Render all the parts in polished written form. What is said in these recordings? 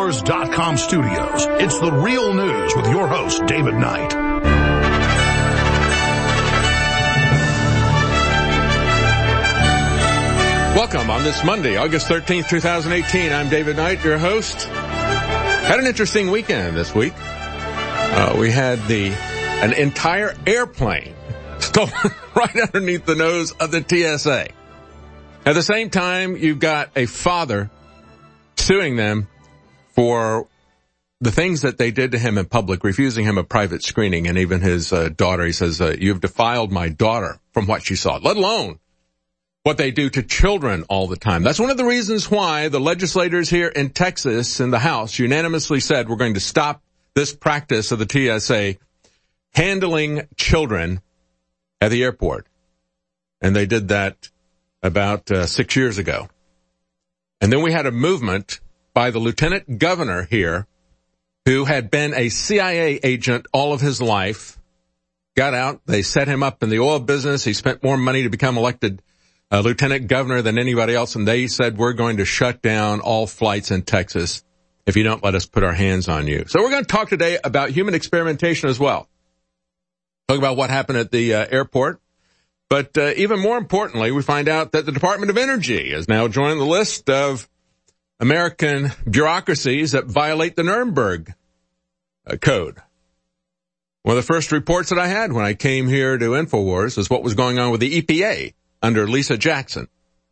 InfoWars.com studios. It's The Real News with your host, David Knight. Welcome on this Monday, August 13th, 2018. I'm David Knight, your host. Had an interesting weekend this week. We had an entire airplane stolen right underneath the nose of the TSA. At the same time, you've got a father suing them for the things that they did to him in public, refusing him a private screening, and even his daughter. He says, you've defiled my daughter from what she saw, let alone what they do to children all the time. That's one of the reasons why the legislators here in Texas in the House unanimously said we're going to stop this practice of the TSA handling children at the airport. And they did that about 6 years ago. And then we had a movement by the lieutenant governor here who had been a CIA agent all of his life, got out, they set him up in the oil business, he spent more money to become elected lieutenant governor than anybody else, and they said, we're going to shut down all flights in Texas if you don't let us put our hands on you. So we're going to talk today about human experimentation as well. Talk about what happened at the airport. But even more importantly, we find out that the Department of Energy is now joining the list of American bureaucracies that violate the Nuremberg Code. One of the first reports that I had when I came here to InfoWars is what was going on with the EPA under Lisa Jackson.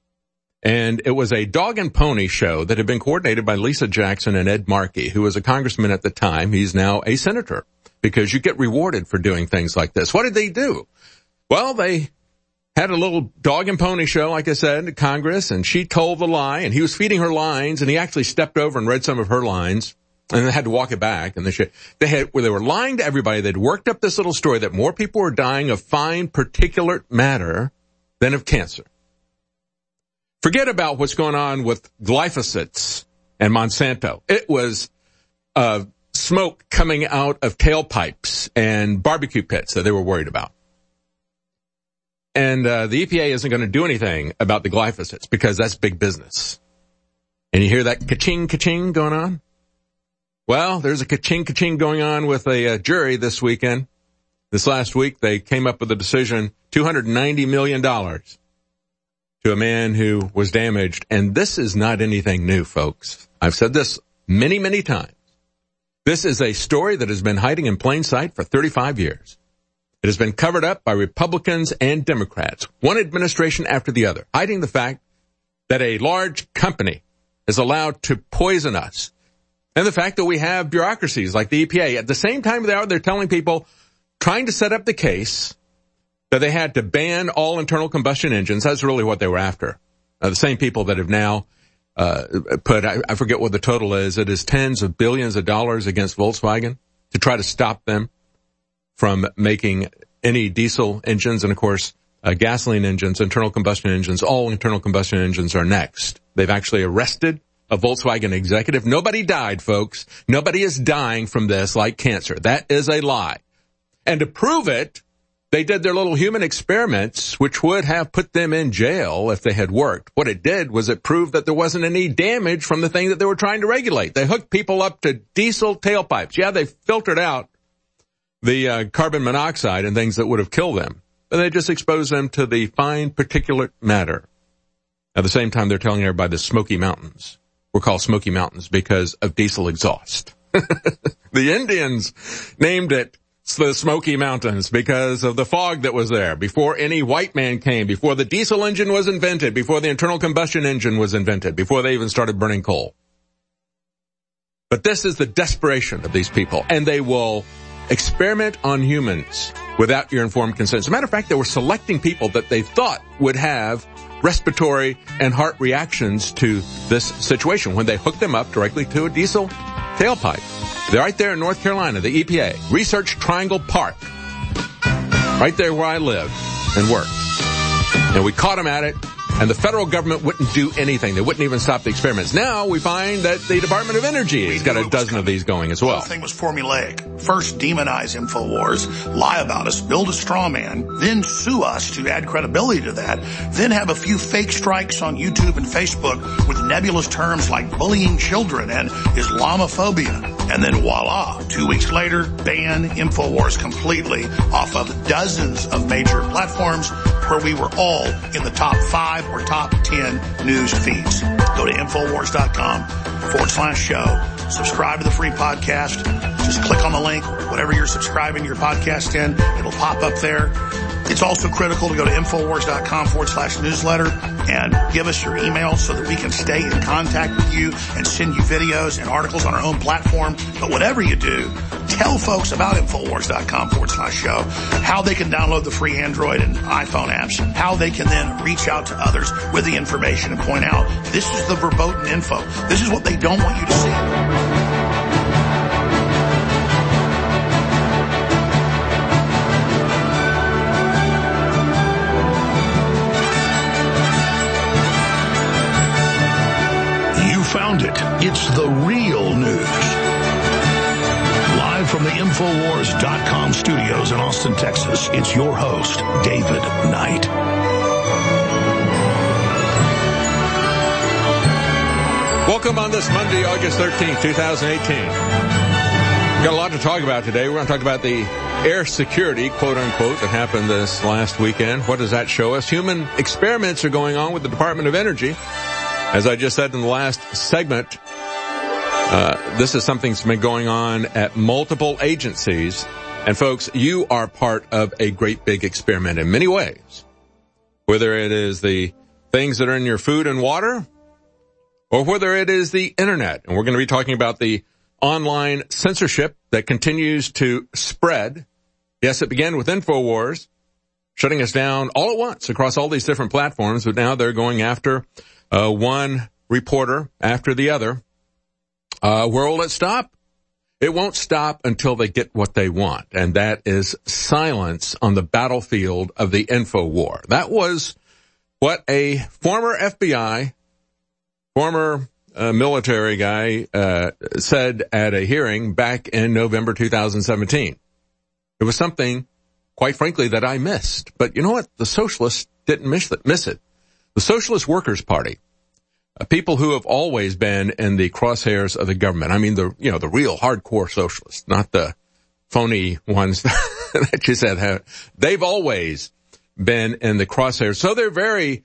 And it was a dog and pony show that had been coordinated by Lisa Jackson and Ed Markey, who was a congressman at the time. He's now a senator because you get rewarded for doing things like this. What did they do? Well, they had a little dog and pony show, like I said, in Congress, and she told the lie, and he was feeding her lines, and he actually stepped over and read some of her lines, and they had to walk it back. And they were lying to everybody. They'd worked up this little story that more people were dying of fine particulate matter than of cancer. Forget about what's going on with glyphosates and Monsanto. It was smoke coming out of tailpipes and barbecue pits that they were worried about. And the EPA isn't going to do anything about the glyphosates because that's big business. And you hear that ka-ching, ka-ching going on? Well, there's a ka-ching, ka-ching going on with a jury this weekend. This last week, they came up with a decision, $290 million to a man who was damaged. And this is not anything new, folks. I've said this many, many times. This is a story that has been hiding in plain sight for 35 years. It has been covered up by Republicans and Democrats, one administration after the other, hiding the fact that a large company is allowed to poison us. And the fact that we have bureaucracies like the EPA. At the same time they're telling people, trying to set up the case that they had to ban all internal combustion engines. That's really what they were after. The same people that have now I forget what the total is. It is tens of billions of dollars against Volkswagen to try to stop them from making any diesel engines. And, of course, gasoline engines, internal combustion engines, all internal combustion engines are next. They've actually arrested a Volkswagen executive. Nobody died, folks. Nobody is dying from this like cancer. That is a lie. And to prove it, they did their little human experiments, which would have put them in jail if they had worked. What it did was it proved that there wasn't any damage from the thing that they were trying to regulate. They hooked people up to diesel tailpipes. Yeah, they filtered out the carbon monoxide and things that would have killed them. But they just exposed them to the fine particulate matter. At the same time, they're telling everybody the Smoky Mountains were called Smoky Mountains because of diesel exhaust. The Indians named it the Smoky Mountains because of the fog that was there before any white man came, before the diesel engine was invented, before the internal combustion engine was invented, before they even started burning coal. But this is the desperation of these people, and they will experiment on humans without your informed consent. As a matter of fact, they were selecting people that they thought would have respiratory and heart reactions to this situation when they hooked them up directly to a diesel tailpipe. They're right there in North Carolina, the EPA, Research Triangle Park, right there where I live and work. And we caught them at it, And the federal government wouldn't do anything. They wouldn't even stop the experiments. Now we find that the Department of Energy has got a dozen of these going as well. The thing was formulaic. First, demonize InfoWars, lie about us, build a straw man, then sue us to add credibility to that, then have a few fake strikes on YouTube and Facebook with nebulous terms like bullying children and Islamophobia. And then voila, 2 weeks later, ban InfoWars completely off of dozens of major platforms where we were all in the top 5 or top 10 news feeds. Go to Infowars.com/show. Subscribe to the free podcast. Just click on the link, whatever you're subscribing your podcast in, it'll pop up there. It's also critical to go to Infowars.com/newsletter and give us your email so that we can stay in contact with you and send you videos and articles on our own platform. But whatever you do, tell folks about Infowars.com/show, how they can download the free Android and iPhone apps, how they can then reach out to others with the information and point out, this is the verboten info. This is what they don't want you to see. Found it. It's the real news. Live from the Infowars.com studios in Austin, Texas, it's your host, David Knight. Welcome on this Monday, August 13th, 2018. Got a lot to talk about today. We're going to talk about the air security, quote unquote, that happened this last weekend. What does that show us? Human experiments are going on with the Department of Energy. As I just said in the last segment, this is something that's been going on at multiple agencies. And folks, you are part of a great big experiment in many ways. Whether it is the things that are in your food and water, or whether it is the internet. And we're going to be talking about the online censorship that continues to spread. Yes, it began with InfoWars, shutting us down all at once across all these different platforms, but now they're going after one reporter after the other. Where will it stop? It won't stop until they get what they want, and that is silence on the battlefield of the info war. That was what a former FBI, former military guy said at a hearing back in November 2017. It was something, quite frankly, that I missed. But you know what? The socialists didn't miss it. The Socialist Workers' Party, people who have always been in the crosshairs of the government. I mean, the real hardcore socialists, not the phony ones that you said. They've always been in the crosshairs. So they're very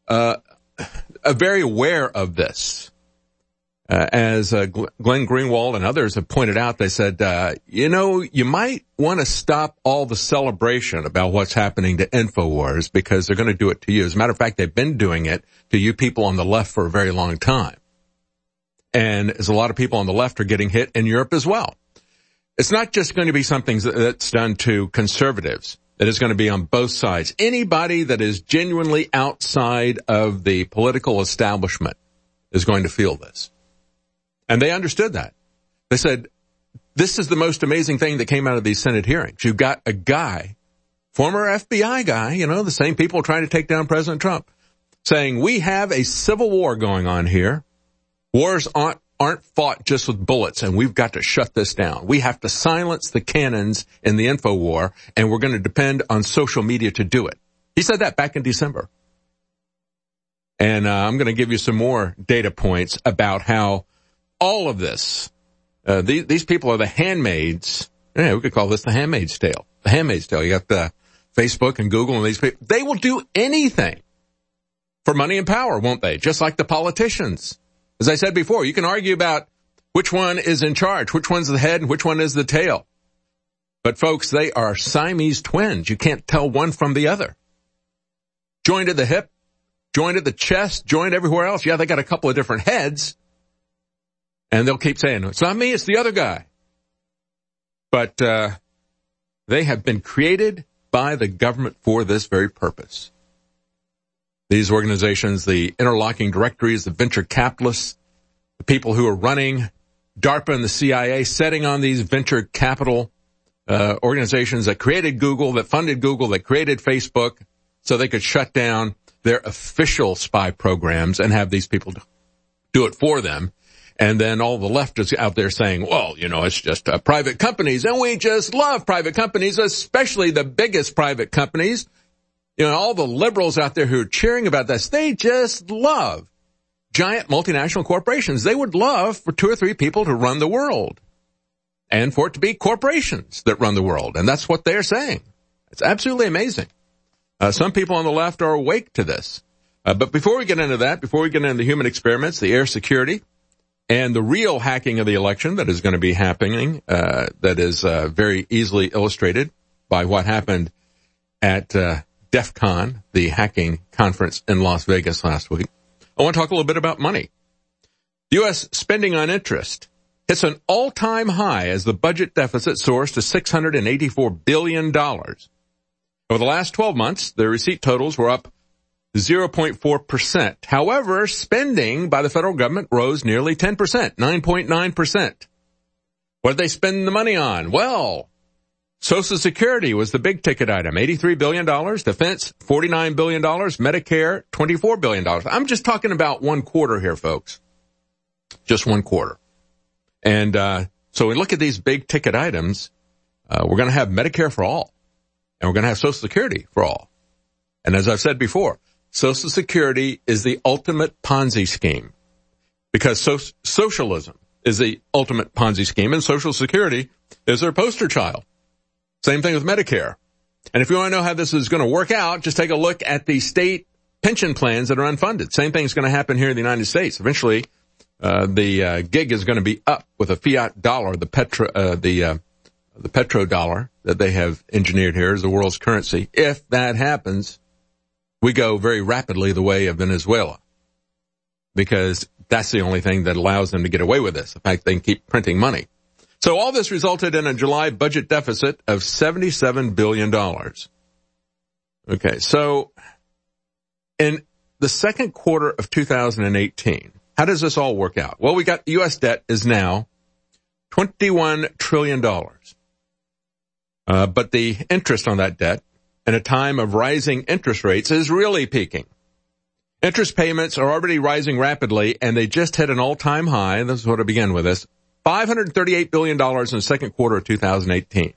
aware of this. As Glenn Greenwald and others have pointed out, they said, you might want to stop all the celebration about what's happening to InfoWars because they're going to do it to you. As a matter of fact, they've been doing it to you people on the left for a very long time. And as a lot of people on the left are getting hit in Europe as well. It's not just going to be something that's done to conservatives. It is going to be on both sides. Anybody that is genuinely outside of the political establishment is going to feel this. And they understood that. They said, this is the most amazing thing that came out of these Senate hearings. You've got a guy, former FBI guy, the same people trying to take down President Trump, saying, we have a civil war going on here. Wars aren't fought just with bullets, and we've got to shut this down. We have to silence the cannons in the info war, and we're going to depend on social media to do it. He said that back in December. And I'm going to give you some more data points about how all of this, these people are the handmaids. Yeah, we could call this the Handmaid's Tale. The Handmaid's Tale. You got the Facebook and Google and these people. They will do anything for money and power, won't they? Just like the politicians. As I said before, you can argue about which one is in charge, which one's the head and which one is the tail. But folks, they are Siamese twins. You can't tell one from the other. Joined at the hip, joined at the chest, joined everywhere else. Yeah, they got a couple of different heads. And they'll keep saying, it's not me, it's the other guy. But they have been created by the government for this very purpose. These organizations, the interlocking directories, the venture capitalists, the people who are running DARPA and the CIA, setting on these venture capital organizations that created Google, that funded Google, that created Facebook, so they could shut down their official spy programs and have these people do it for them. And then all the leftists out there saying, well, it's just private companies, and we just love private companies, especially the biggest private companies. All the liberals out there who are cheering about this, they just love giant multinational corporations. They would love for 2 or 3 people to run the world and for it to be corporations that run the world. And that's what they're saying. It's absolutely amazing. Some people on the left are awake to this. But before we get into that, before we get into the human experiments, the air security, and the real hacking of the election that is going to be happening, that is very easily illustrated by what happened at DEF CON, the hacking conference in Las Vegas last week, I want to talk a little bit about money. U.S. spending on interest hits an all-time high as the budget deficit soars to $684 billion. Over the last 12 months, the receipt totals were up 0.4%. However, spending by the federal government rose nearly 10%, 9.9%. What did they spend the money on? Well, Social Security was the big ticket item, $83 billion. Defense, $49 billion. Medicare, $24 billion. I'm just talking about 1 quarter here, folks. Just 1 quarter. And so we look at these big ticket items. We're going to have Medicare for all. And we're going to have Social Security for all. And as I've said before, Social Security is the ultimate Ponzi scheme, because socialism is the ultimate Ponzi scheme, and Social Security is their poster child. Same thing with Medicare. And if you want to know how this is going to work out, just take a look at the state pension plans that are unfunded. Same thing is going to happen here in the United States. Eventually, the gig is going to be up with a fiat dollar, the petrodollar that they have engineered here as the world's currency. If that happens, we go very rapidly the way of Venezuela, because that's the only thing that allows them to get away with this. The fact they can keep printing money. So all this resulted in a July budget deficit of $77 billion. Okay, so in the second quarter of 2018, how does this all work out? Well, we got U.S. debt is now $21 trillion. But the interest on that debt in a time of rising interest rates is really peaking. Interest payments are already rising rapidly, and they just hit an all-time high. This is what I began with this. $538 billion in the second quarter of 2018.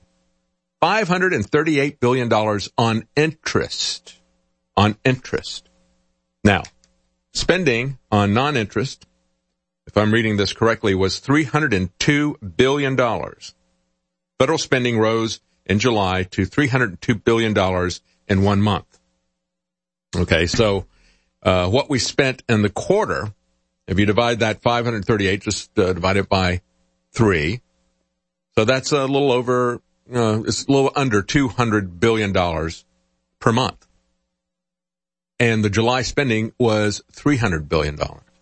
$538 billion on interest. On interest. Now, spending on non-interest, if I'm reading this correctly, was $302 billion. Federal spending rose in July to $302 billion in 1 month. Okay, so what we spent in the quarter, if you divide that 538, just divide it by 3. So that's a little over, it's a little under $200 billion per month. And the July spending was $300 billion.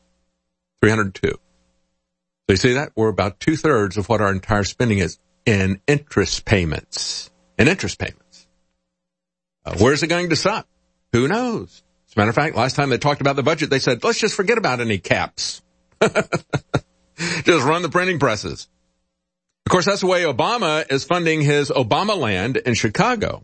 302. So you see that? We're about 2/3 of what our entire spending is in interest payments. Where's it going to stop? Who knows? As a matter of fact, last time they talked about the budget, they said, let's just forget about any caps. Just run the printing presses. Of course, that's the way Obama is funding his Obama land in Chicago.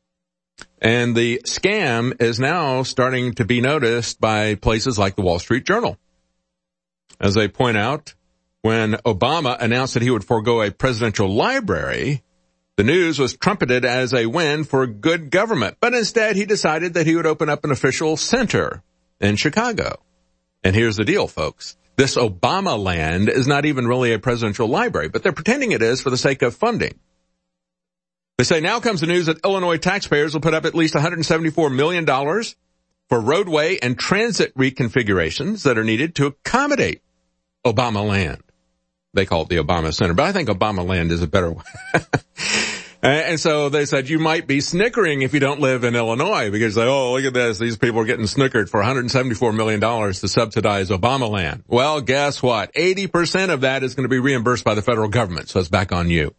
And the scam is now starting to be noticed by places like the Wall Street Journal. As they point out, when Obama announced that he would forego a presidential library, the news was trumpeted as a win for good government. But instead, he decided that he would open up an official center in Chicago. And here's the deal, folks. This Obama land is not even really a presidential library, but they're pretending it is for the sake of funding. They say now comes the news that Illinois taxpayers will put up at least $174 million for roadway and transit reconfigurations that are needed to accommodate Obama land. They call it the Obama Center, but I think Obama land is a better one. And so they said you might be snickering if you don't live in Illinois, because oh, look at this. These people are getting snickered for $174 million to subsidize Obama land. Well, guess what? 80% of that is going to be reimbursed by the federal government. So it's back on you.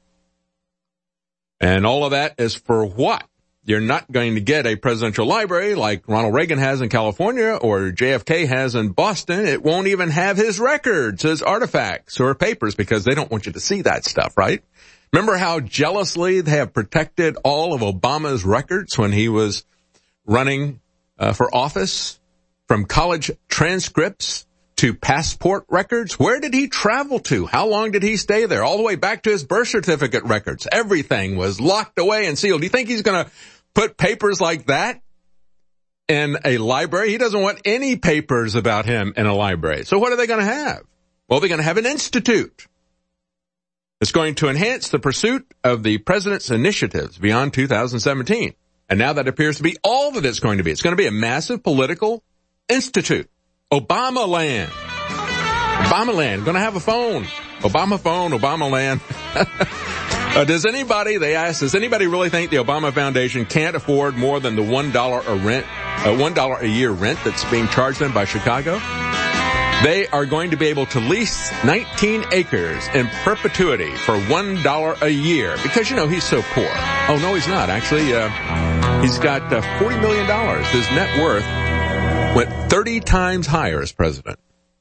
And all of that is for what? You're not going to get a presidential library like Ronald Reagan has in California or JFK has in Boston. It won't even have his records, his artifacts or papers, because they don't want you to see that stuff, right? Remember how jealously they have protected all of Obama's records when he was running for office, from college transcripts to passport records. Where did he travel to? How long did he stay there? All the way back to his birth certificate records. Everything was locked away and sealed. Do you think he's going to put papers like that in a library? He doesn't want any papers about him in a library. So what are they going to have? Well, they're going to have an institute. It's going to enhance the pursuit of the president's initiatives beyond 2017. And now that appears to be all that it's going to be. It's going to be a massive political institute. Obama land. Obama land. Going to have a phone. Obama phone, Obama land. Does anybody really think the Obama Foundation can't afford more than the $1 a year rent that's being charged them by Chicago? They are going to be able to lease 19 acres in perpetuity for $1 a year because, he's so poor. Oh, no, he's not. Actually, he's got $40 million. His net worth went 30 times higher as president.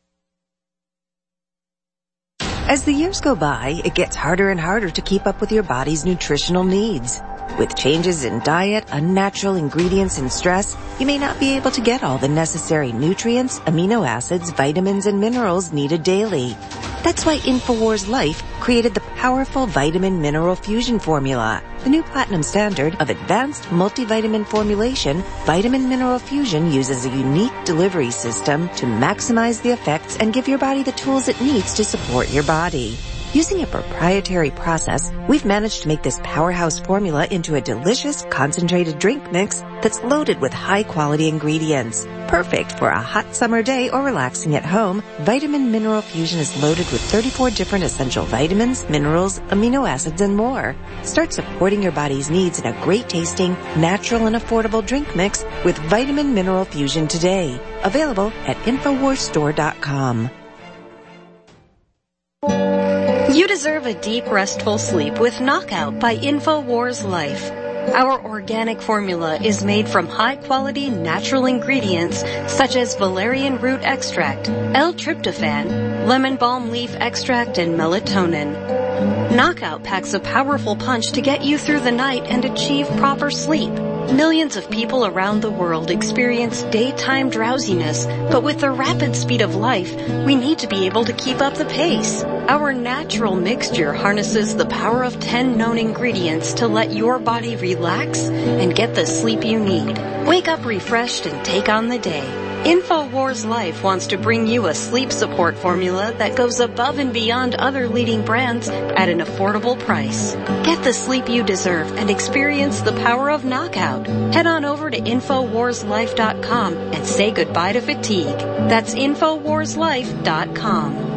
As the years go by, it gets harder and harder to keep up with your body's nutritional needs. With changes in diet, unnatural ingredients, and stress, you may not be able to get all the necessary nutrients, amino acids, vitamins, and minerals needed daily. That's why InfoWars Life created the powerful Vitamin Mineral Fusion formula. The new platinum standard of advanced multivitamin formulation, Vitamin Mineral Fusion uses a unique delivery system to maximize the effects and give your body the tools it needs to support your body. Using a proprietary process, we've managed to make this powerhouse formula into a delicious concentrated drink mix that's loaded with high-quality ingredients. Perfect for a hot summer day or relaxing at home, Vitamin Mineral Fusion is loaded with 34 different essential vitamins, minerals, amino acids, and more. Start supporting your body's needs in a great-tasting, natural, and affordable drink mix with Vitamin Mineral Fusion today. Available at InfoWarsStore.com. You deserve a deep, restful sleep with Knockout by InfoWars Life. Our organic formula is made from high-quality natural ingredients such as valerian root extract, L-tryptophan, lemon balm leaf extract, and melatonin. Knockout packs a powerful punch to get you through the night and achieve proper sleep. Millions of people around the world experience daytime drowsiness, but with the rapid speed of life, we need to be able to keep up the pace. Our natural mixture harnesses the power of 10 known ingredients to let your body relax and get the sleep you need. Wake up refreshed and take on the day. InfoWars Life wants to bring you a sleep support formula that goes above and beyond other leading brands at an affordable price. Get the sleep you deserve and experience the power of Knockout. Head on over to InfoWarsLife.com and say goodbye to fatigue. That's InfoWarsLife.com.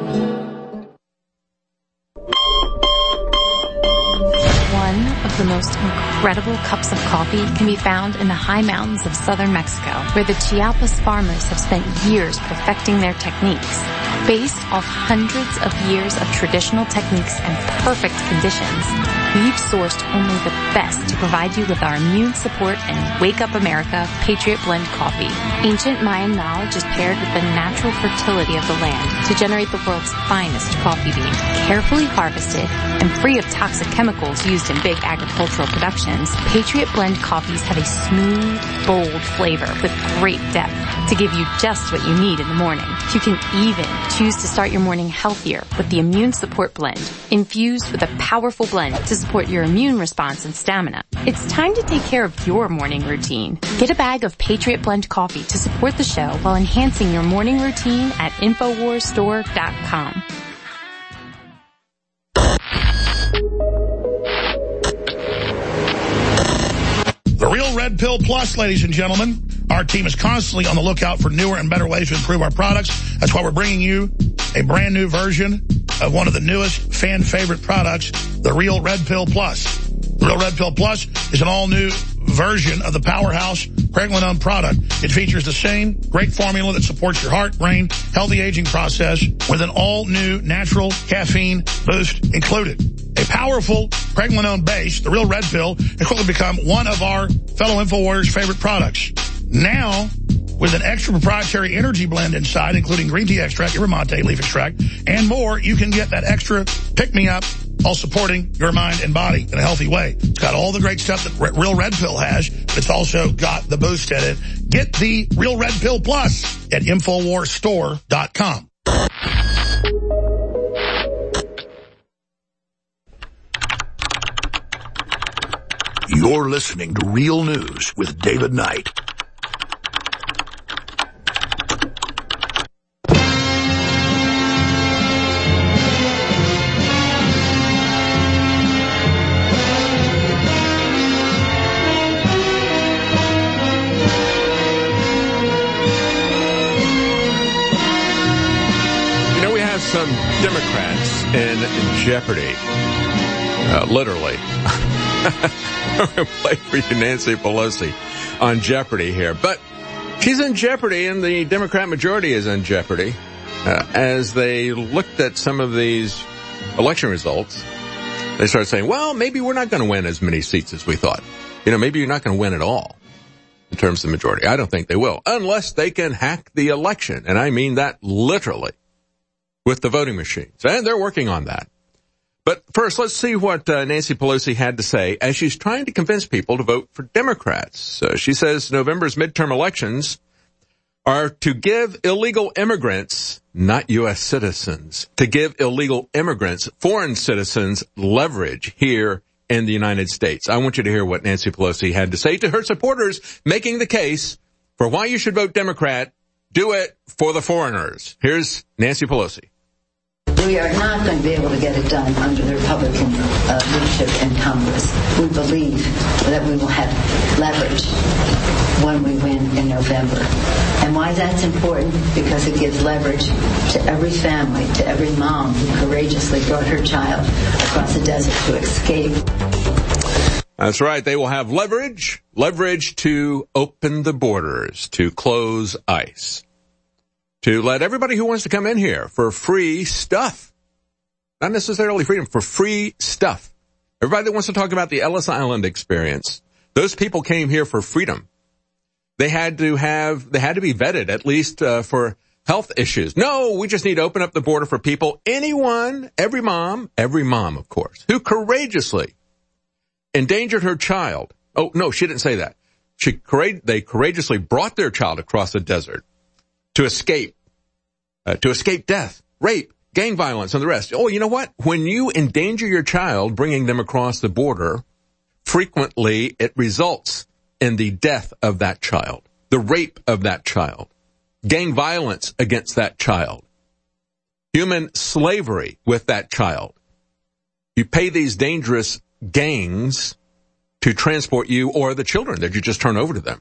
One of the most incredible cups of coffee can be found in the high mountains of southern Mexico, where the Chiapas farmers have spent years perfecting their techniques. Based off hundreds of years of traditional techniques and perfect conditions, we've sourced only the best to provide you with our immune support and Wake Up America Patriot Blend coffee. Ancient Mayan knowledge is paired with the natural fertility of the land to generate the world's finest coffee beans, carefully harvested and free of toxic chemicals used in big agricultural productions. Patriot Blend coffees have a smooth, bold flavor with great depth to give you just what you need in the morning. You can even choose to start your morning healthier with the Immune Support Blend, infused with a powerful blend to support your immune response and stamina. It's time to take care of your morning routine. Get a bag of Patriot Blend coffee to support the show while enhancing your morning routine at InfoWarsStore.com. The Real Red Pill Plus, ladies and gentlemen. Our team is constantly on the lookout for newer and better ways to improve our products. That's why we're bringing you a brand new version of one of the newest fan favorite products, the Real Red Pill Plus. The Real Red Pill Plus is an all-new version of the powerhouse Pregnenolone product. It features the same great formula that supports your heart, brain, healthy aging process with an all-new natural caffeine boost included. A powerful Pregnenolone base, the Real Red Pill, has quickly become one of our fellow InfoWarriors' favorite products. Now, with an extra proprietary energy blend inside, including green tea extract, yerba mate leaf extract, and more, you can get that extra pick-me-up all supporting your mind and body in a healthy way. It's got all the great stuff that Real Red Pill has, but it's also got the boost in it. Get the Real Red Pill Plus at InfoWarsStore.com. You're listening to Real News with David Knight. Some Democrats in jeopardy. Literally. I'm going to play for you Nancy Pelosi on jeopardy here. But she's in jeopardy, and the Democrat majority is in jeopardy. As they looked at some of these election results, they started saying, well, maybe we're not going to win as many seats as we thought. Maybe you're not going to win at all in terms of the majority. I don't think they will, unless they can hack the election. And I mean that literally, with the voting machines. And they're working on that. But first, let's see what Nancy Pelosi had to say as she's trying to convince people to vote for Democrats. She says November's midterm elections are to give illegal immigrants, not U.S. citizens, to give illegal immigrants, foreign citizens, leverage here in the United States. I want you to hear what Nancy Pelosi had to say to her supporters, making the case for why you should vote Democrat. Do it for the foreigners. Here's Nancy Pelosi. We are not going to be able to get it done under the Republican leadership in Congress. We believe that we will have leverage when we win in November. And why that's important? Because it gives leverage to every family, to every mom who courageously brought her child across the desert to escape. That's right. They will have leverage to open the borders, to close ICE, to let everybody who wants to come in here for free stuff, not necessarily freedom, for free stuff. Everybody that wants to talk about the Ellis Island experience, those people came here for freedom. They had to be vetted, at least for health issues. No, we just need to open up the border for people, anyone, every mom, of course, who courageously endangered her child. Oh, no, she didn't say that. They courageously brought their child across the desert to escape death, rape, gang violence, and the rest. Oh, you know what? When you endanger your child, bringing them across the border, frequently it results in the death of that child, the rape of that child, gang violence against that child, human slavery with that child. You pay these dangerous gangs to transport you or the children that you just turn over to them.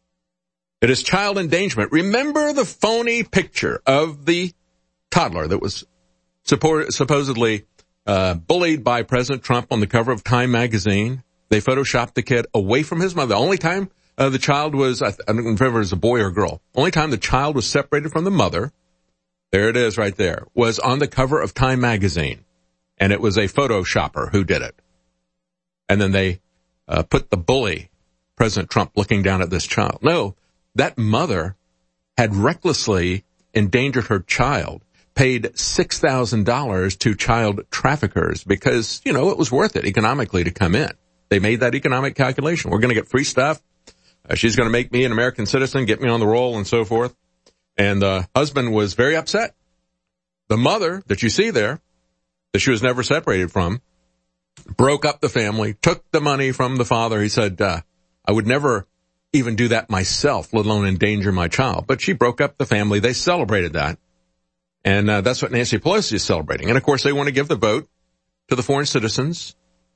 It is child endangerment. Remember the phony picture of the toddler that was supposedly bullied by President Trump on the cover of Time magazine? They photoshopped the kid away from his mother. The only time the child was, I don't remember if it was a boy or a girl, only time the child was separated from the mother, there it is right there, was on the cover of Time magazine. And it was a photoshopper who did it. And then they put the bully, President Trump, looking down at this child. No, that mother had recklessly endangered her child, paid $6,000 to child traffickers because, it was worth it economically to come in. They made that economic calculation. We're going to get free stuff. She's going to make me an American citizen, get me on the roll, and so forth. And the husband was very upset. The mother that you see there, that she was never separated from, broke up the family, took the money from the father. He said, I would never even do that myself, let alone endanger my child. But she broke up the family. They celebrated that. And that's what Nancy Pelosi is celebrating. And, of course, they want to give the vote to the foreign citizens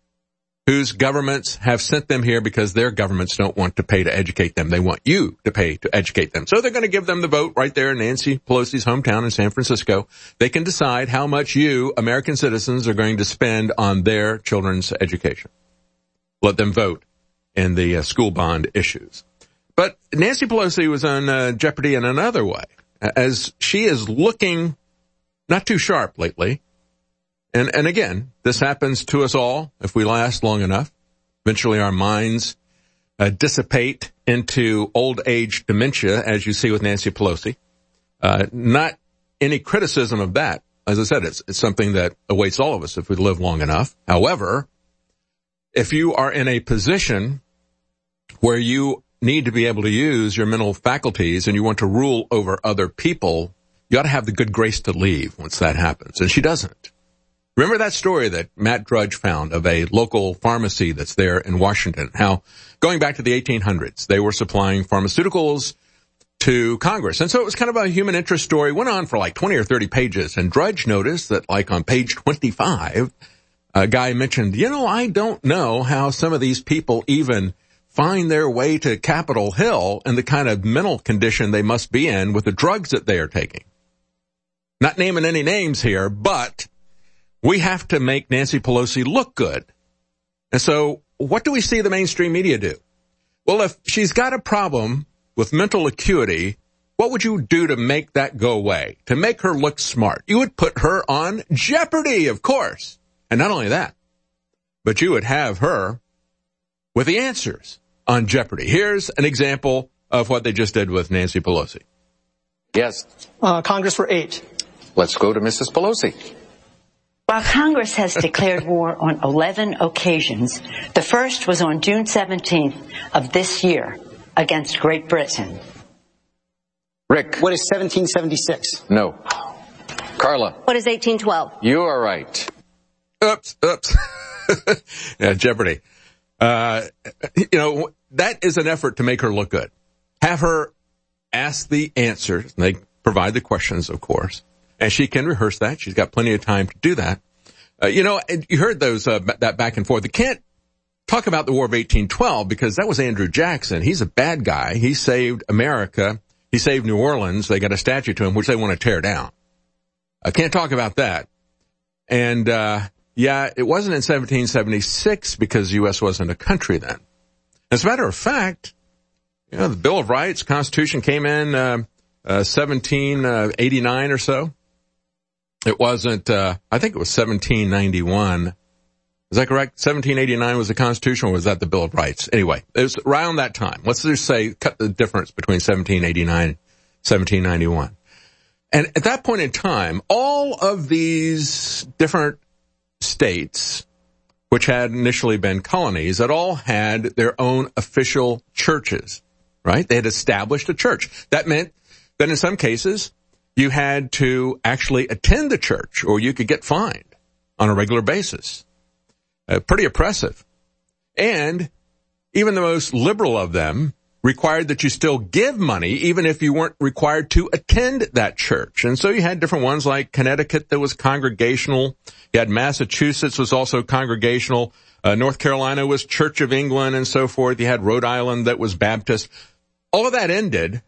whose governments have sent them here because their governments don't want to pay to educate them. They want you to pay to educate them. So they're going to give them the vote right there in Nancy Pelosi's hometown in San Francisco. They can decide how much you, American citizens, are going to spend on their children's education. Let them vote in the school bond issues. But Nancy Pelosi was on jeopardy in another way, as she is looking not too sharp lately. And again, this happens to us all if we last long enough. Eventually our minds dissipate into old age dementia, as you see with Nancy Pelosi. Not any criticism of that. as I said, it's something that awaits all of us if we live long enough. However, if you are in a position where you need to be able to use your mental faculties and you want to rule over other people, you ought to have the good grace to leave once that happens. And she doesn't. Remember that story that Matt Drudge found of a local pharmacy that's there in Washington, how going back to the 1800s, they were supplying pharmaceuticals to Congress. And so it was kind of a human interest story, went on for like 20 or 30 pages. And Drudge noticed that like on page 25, a guy mentioned, I don't know how some of these people even find their way to Capitol Hill and the kind of mental condition they must be in with the drugs that they are taking. Not naming any names here, but we have to make Nancy Pelosi look good. And so what do we see the mainstream media do? Well, if she's got a problem with mental acuity, what would you do to make that go away? To make her look smart? You would put her on Jeopardy, of course. And not only that, but you would have her with the answers on Jeopardy. Here's an example of what they just did with Nancy Pelosi. Yes. Congress for 8. Let's go to Mrs. Pelosi. While Congress has declared war on 11 occasions, the first was on June 17th of this year against Great Britain. Rick. What is 1776? No. Carla. What is 1812? You are right. Oops. Yeah, Jeopardy. That is an effort to make her look good. Have her ask the answers. They provide the questions, of course. And she can rehearse that. She's got plenty of time to do that. You heard those, that back and forth. You can't talk about the War of 1812 because that was Andrew Jackson. He's a bad guy. He saved America. He saved New Orleans. They got a statue to him, which they want to tear down. I can't talk about that. And, it wasn't in 1776 because the U.S. wasn't a country then. As a matter of fact, the Bill of Rights, Constitution came in, 1789 or so. It wasn't, I think it was 1791. Is that correct? 1789 was the Constitution, or was that the Bill of Rights? Anyway, it was around that time. Let's just say, cut the difference between 1789 and 1791. And at that point in time, all of these different states, which had initially been colonies, that all had their own official churches, right? They had established a church. That meant that in some cases, you had to actually attend the church or you could get fined on a regular basis. Pretty oppressive. And even the most liberal of them required that you still give money even if you weren't required to attend that church. And so you had different ones like Connecticut that was congregational. You had Massachusetts was also congregational. North Carolina was Church of England and so forth. You had Rhode Island that was Baptist. All of that ended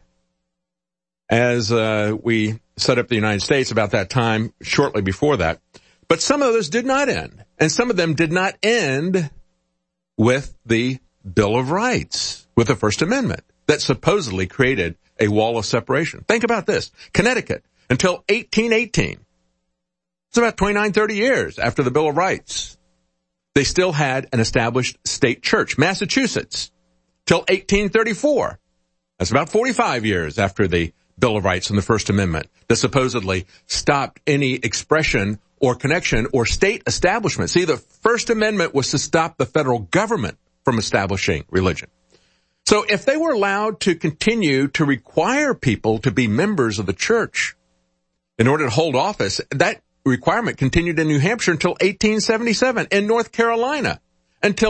as we set up the United States about that time, shortly before that. But some of those did not end. And some of them did not end with the Bill of Rights, with the First Amendment, that supposedly created a wall of separation. Think about this. Connecticut, until 1818, it's about 29, 30 years after the Bill of Rights, they still had an established state church. Massachusetts, till 1834. That's about 45 years after the Bill of Rights and the First Amendment that supposedly stopped any expression or connection or state establishment. See, the First Amendment was to stop the federal government from establishing religion. So if they were allowed to continue to require people to be members of the church in order to hold office, that requirement continued in New Hampshire until 1877, in North Carolina until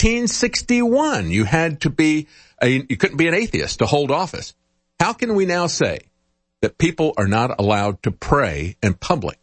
1961. You couldn't be an atheist to hold office. How can we now say that people are not allowed to pray in public?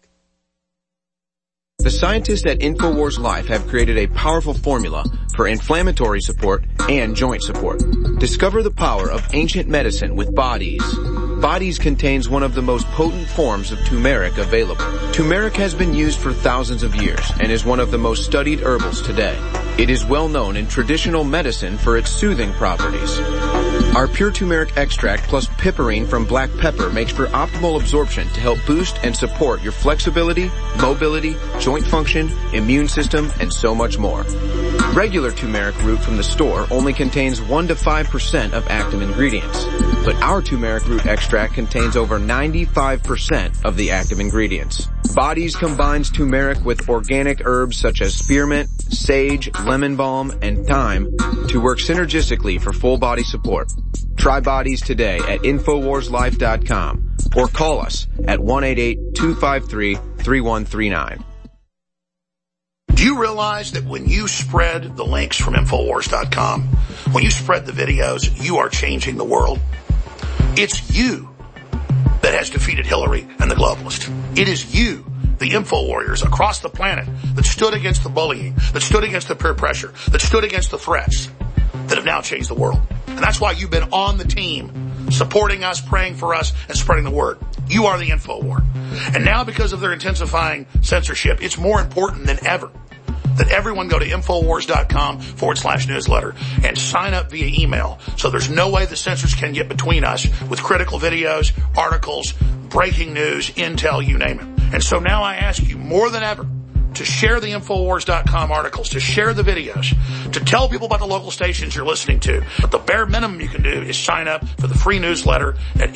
The scientists at InfoWars Life have created a powerful formula for inflammatory support and joint support. Discover the power of ancient medicine with Bodies. Bodies contains one of the most potent forms of turmeric available. Turmeric has been used for thousands of years and is one of the most studied herbals today. It is well known in traditional medicine for its soothing properties. Our pure turmeric extract plus piperine from black pepper makes for optimal absorption to help boost and support your flexibility, mobility, joint function, immune system, and so much more. Regular turmeric root from the store only contains 1 to 5% of active ingredients, but our turmeric root extract contains over 95% of the active ingredients. Bodies combines turmeric with organic herbs such as spearmint, sage, lemon balm, and thyme to work synergistically for full body support. Try Bodies today at InfoWarsLife.com or call us at 1-888-253-3139. Do you realize that when you spread the links from InfoWars.com, when you spread the videos, you are changing the world? It's you that has defeated Hillary and the globalists. It is you, the info warriors across the planet, that stood against the bullying, that stood against the peer pressure, that stood against the threats, that have now changed the world. And that's why you've been on the team, supporting us, praying for us, and spreading the word. You are the info war. And now, because of their intensifying censorship, it's more important than ever that everyone go to InfoWars.com/newsletter and sign up via email. So there's no way the censors can get between us with critical videos, articles, breaking news, intel, you name it. And so now I ask you more than ever to share the InfoWars.com articles, to share the videos, to tell people about the local stations you're listening to. But the bare minimum you can do is sign up for the free newsletter at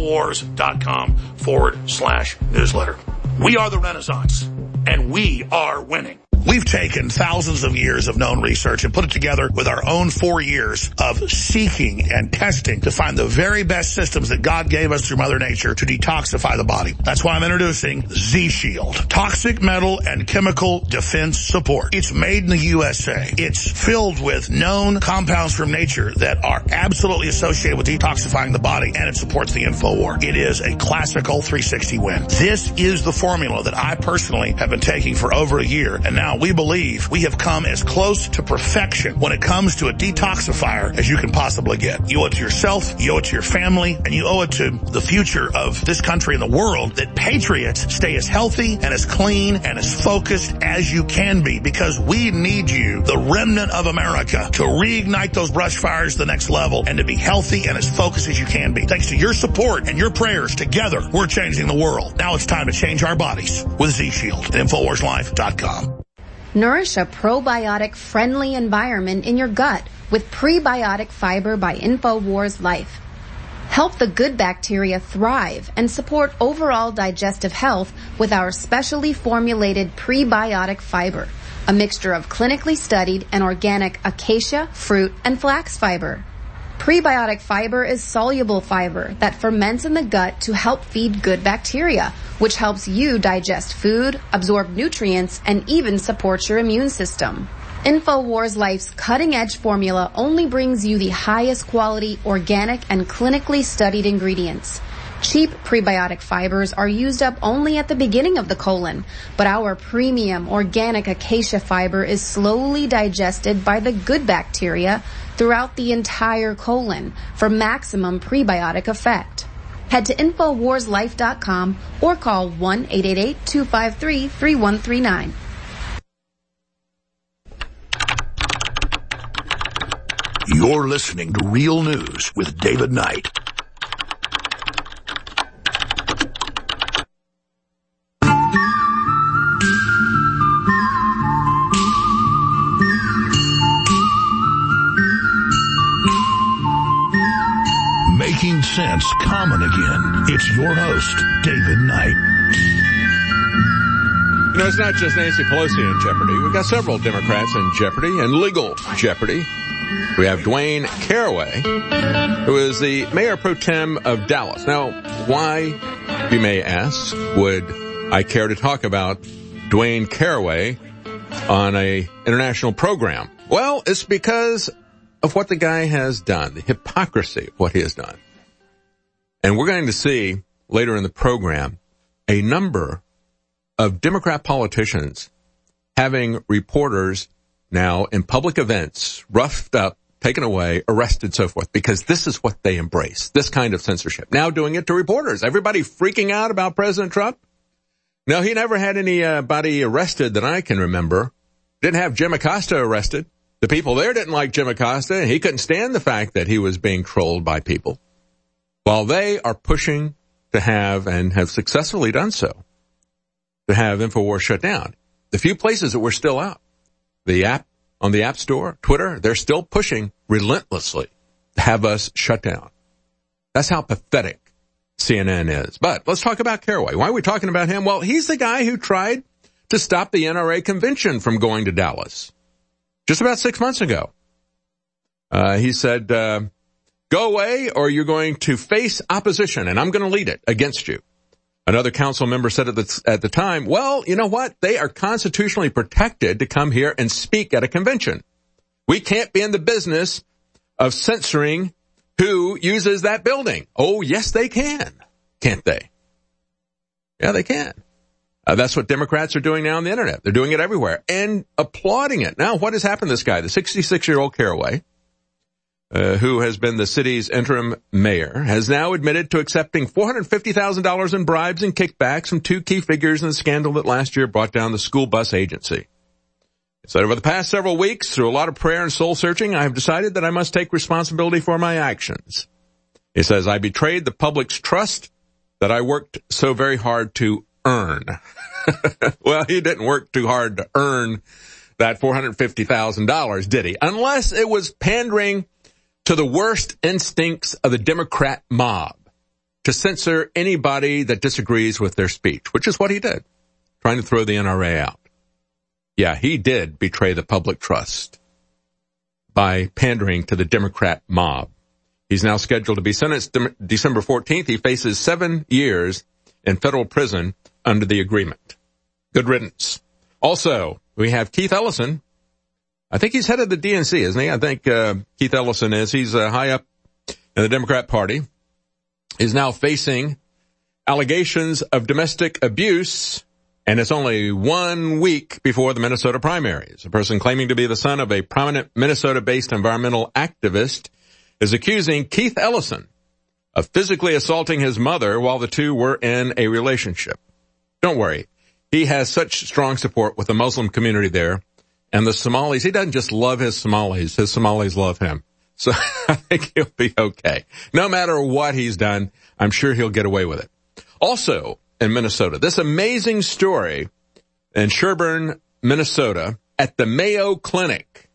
InfoWars.com/newsletter. We are the Renaissance, and we are winning. We've taken thousands of years of known research and put it together with our own 4 years of seeking and testing to find the very best systems that God gave us through Mother Nature to detoxify the body. That's why I'm introducing Z-Shield, Toxic Metal and Chemical Defense Support. It's made in the USA. It's filled with known compounds from nature that are absolutely associated with detoxifying the body, and it supports the InfoWar. It is a classical 360 win. This is the formula that I personally have been taking for over a year, and now we believe we have come as close to perfection when it comes to a detoxifier as you can possibly get. You owe it to yourself, you owe it to your family, and you owe it to the future of this country and the world that patriots stay as healthy and as clean and as focused as you can be, because we need you, the remnant of America, to reignite those brush fires to the next level and to be healthy and as focused as you can be. Thanks to your support and your prayers, together we're changing the world. Now it's time to change our bodies with Z-Shield at InfoWarsLife.com. Nourish a probiotic-friendly environment in your gut with prebiotic fiber by InfoWars Life. Help the good bacteria thrive and support overall digestive health with our specially formulated prebiotic fiber, a mixture of clinically studied and organic acacia, fruit, and flax fiber. Prebiotic fiber is soluble fiber that ferments in the gut to help feed good bacteria, which helps you digest food, absorb nutrients, and even supports your immune system. InfoWars Life's cutting-edge formula only brings you the highest quality, organic, and clinically studied ingredients. Cheap prebiotic fibers are used up only at the beginning of the colon, but our premium organic acacia fiber is slowly digested by the good bacteria throughout the entire colon for maximum prebiotic effect. Head to InfoWarsLife.com or call 1-888-253-3139. You're listening to Real News with David Knight. Making sense common again. It's your host, David Knight. You know, it's not just Nancy Pelosi in jeopardy. We've got several Democrats in jeopardy and legal jeopardy. We have Dwayne Caraway, who is the mayor pro tem of Dallas. Now, why, you may ask, would I care to talk about Dwayne Caraway on a international program? Well, it's because of what the guy has done, the hypocrisy of what he has done. And we're going to see later in the program a number of Democrat politicians having reporters now in public events roughed up, taken away, arrested, so forth, because this is what they embrace, this kind of censorship. Now doing it to reporters. Everybody freaking out about President Trump? No, he never had anybody arrested that I can remember. Didn't have Jim Acosta arrested. The people there didn't like Jim Acosta, and he couldn't stand the fact that he was being trolled by people. While they are pushing to have, and have successfully done so, to have InfoWars shut down. The few places that were still out, the app, on the App Store, Twitter, they're still pushing relentlessly to have us shut down. That's how pathetic CNN is. But let's talk about Carraway. Why are we talking about him? Well, he's the guy who tried to stop the NRA convention from going to Dallas just about 6 months ago. He said, go away or you're going to face opposition and I'm going to lead it against you. Another council member said at the time, well, you know what? They are constitutionally protected to come here and speak at a convention. We can't be in the business of censoring who uses that building. Oh, yes, they can. Can't they? Yeah, they can. That's what Democrats are doing now on the internet. They're doing it everywhere and applauding it. Now, what has happened to this guy, the 66-year-old Carraway, who has been the city's interim mayor, has now admitted to accepting $450,000 in bribes and kickbacks from two key figures in the scandal that last year brought down the school bus agency. He said, over the past several weeks, through a lot of prayer and soul searching, I have decided that I must take responsibility for my actions. He says, I betrayed the public's trust that I worked so very hard to earn. Well, he didn't work too hard to earn that $450,000, did he? Unless it was pandering to the worst instincts of the Democrat mob to censor anybody that disagrees with their speech, which is what he did, trying to throw the NRA out. Yeah, he did betray the public trust by pandering to the Democrat mob. He's now scheduled to be sentenced December 14th. He faces 7 years in federal prison under the agreement. Good riddance. Also, we have Keith Ellison. I think he's head of the DNC, isn't he? I think Keith Ellison is. He's high up in the Democrat Party. He's now facing allegations of domestic abuse, and it's only 1 week before the Minnesota primaries. A person claiming to be the son of a prominent Minnesota-based environmental activist is accusing Keith Ellison of physically assaulting his mother while the two were in a relationship. Don't worry. He has such strong support with the Muslim community there. And the Somalis, he doesn't just love his Somalis love him. So I think he'll be okay. No matter what he's done, I'm sure he'll get away with it. Also in Minnesota, this amazing story in Sherburne, Minnesota at the Mayo Clinic.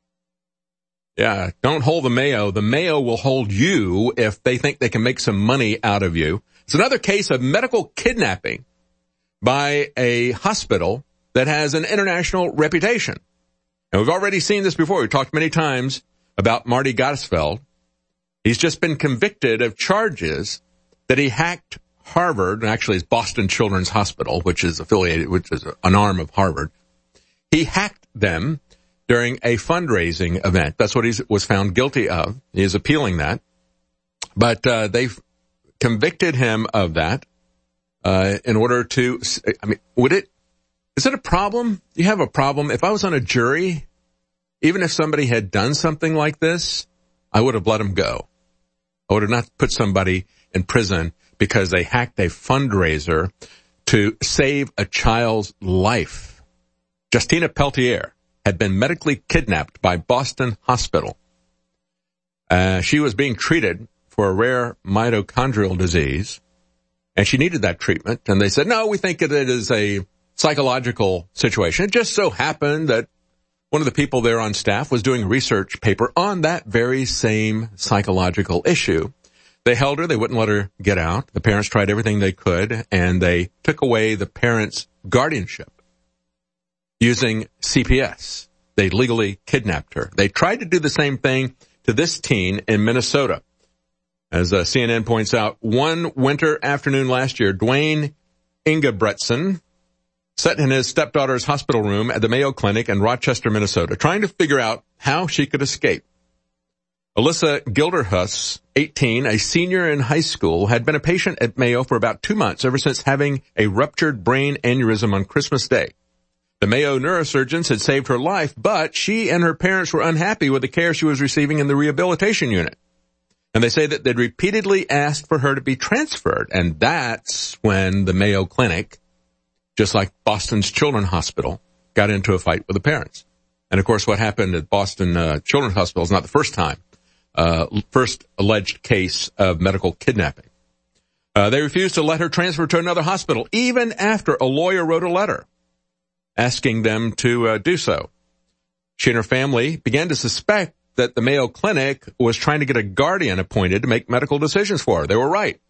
Yeah, don't hold the Mayo. The Mayo will hold you if they think they can make some money out of you. It's another case of medical kidnapping by a hospital that has an international reputation. And we've already seen this before. We've talked many times about Marty Gottesfeld. He's just been convicted of charges that he hacked Harvard, and actually it's Boston Children's Hospital, which is an arm of Harvard. He hacked them during a fundraising event. That's what he was found guilty of. He is appealing that. But they've convicted him of that in order to, is it a problem? Do you have a problem? If I was on a jury, even if somebody had done something like this, I would have let him go. I would have not put somebody in prison because they hacked a fundraiser to save a child's life. Justina Peltier had been medically kidnapped by Boston Hospital. She was being treated for a rare mitochondrial disease, and she needed that treatment. And they said, no, we think it is a psychological situation. It just so happened that one of the people there on staff was doing a research paper on that very same psychological issue. They held her. They wouldn't let her get out. The parents tried everything they could, and they took away the parents' guardianship using CPS. They legally kidnapped her. They tried to do the same thing to this teen in Minnesota. As CNN points out, one winter afternoon last year, Dwayne Ingebretson sat in his stepdaughter's hospital room at the Mayo Clinic in Rochester, Minnesota, trying to figure out how she could escape. Alyssa Gilderhus, 18, a senior in high school, had been a patient at Mayo for about 2 months, ever since having a ruptured brain aneurysm on Christmas Day. The Mayo neurosurgeons had saved her life, but she and her parents were unhappy with the care she was receiving in the rehabilitation unit. And they say that they'd repeatedly asked for her to be transferred. And that's when the Mayo Clinic, just like Boston's Children's Hospital, got into a fight with the parents. And of course, what happened at Boston Children's Hospital is not the first time, first alleged case of medical kidnapping. They refused to let her transfer to another hospital, even after a lawyer wrote a letter asking them to do so. She and her family began to suspect that the Mayo Clinic was trying to get a guardian appointed to make medical decisions for her. They were right.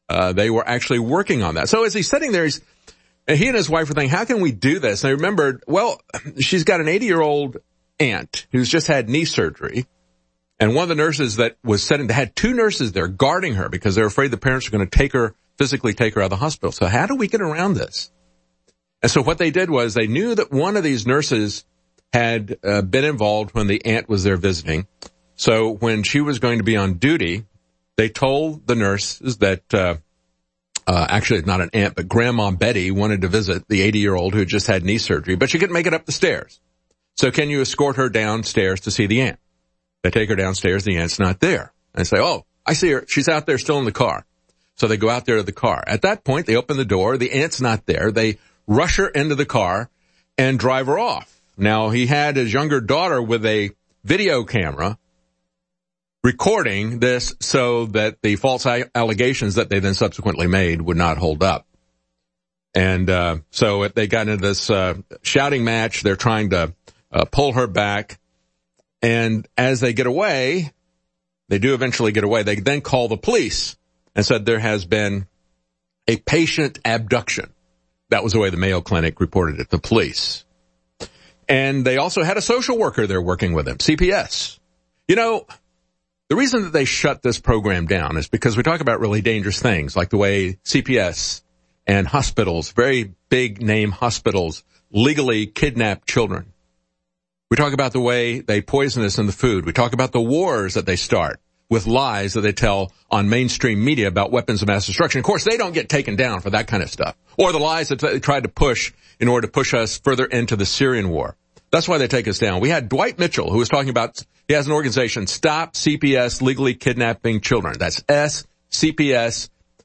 they were actually working on that. So as he's sitting there, he and his wife were thinking, how can we do this? And they remembered, well, she's got an 80-year-old aunt who's just had knee surgery. And one of the nurses that was sitting, they had two nurses there guarding her because they're afraid the parents are going to physically take her out of the hospital. So how do we get around this? And so what they did was they knew that one of these nurses had been involved when the aunt was there visiting. So when she was going to be on duty, they told the nurses that, actually not an aunt, but Grandma Betty wanted to visit the 80-year-old who had just had knee surgery, but she couldn't make it up the stairs. So can you escort her downstairs to see the aunt? They take her downstairs. The aunt's not there. They say, oh, I see her. She's out there still in the car. So they go out there to the car. At that point, they open the door. The aunt's not there. They rush her into the car and drive her off. Now, he had his younger daughter with a video camera recording this so that the false allegations that they then subsequently made would not hold up. And so they got into this shouting match. They're trying to pull her back. And as they get away, they do eventually get away. They then call the police and said there has been a patient abduction. That was the way the Mayo Clinic reported it to police. And they also had a social worker there working with them, CPS. You know, the reason that they shut this program down is because we talk about really dangerous things like the way CPS and hospitals, very big name hospitals, legally kidnap children. We talk about the way they poison us in the food. We talk about the wars that they start with lies that they tell on mainstream media about weapons of mass destruction. Of course, they don't get taken down for that kind of stuff. Or the lies that they tried to push in order to push us further into the Syrian war. That's why they take us down. We had Dwight Mitchell, who was talking about, he has an organization, Stop CPS Legally Kidnapping Children. That's SCPS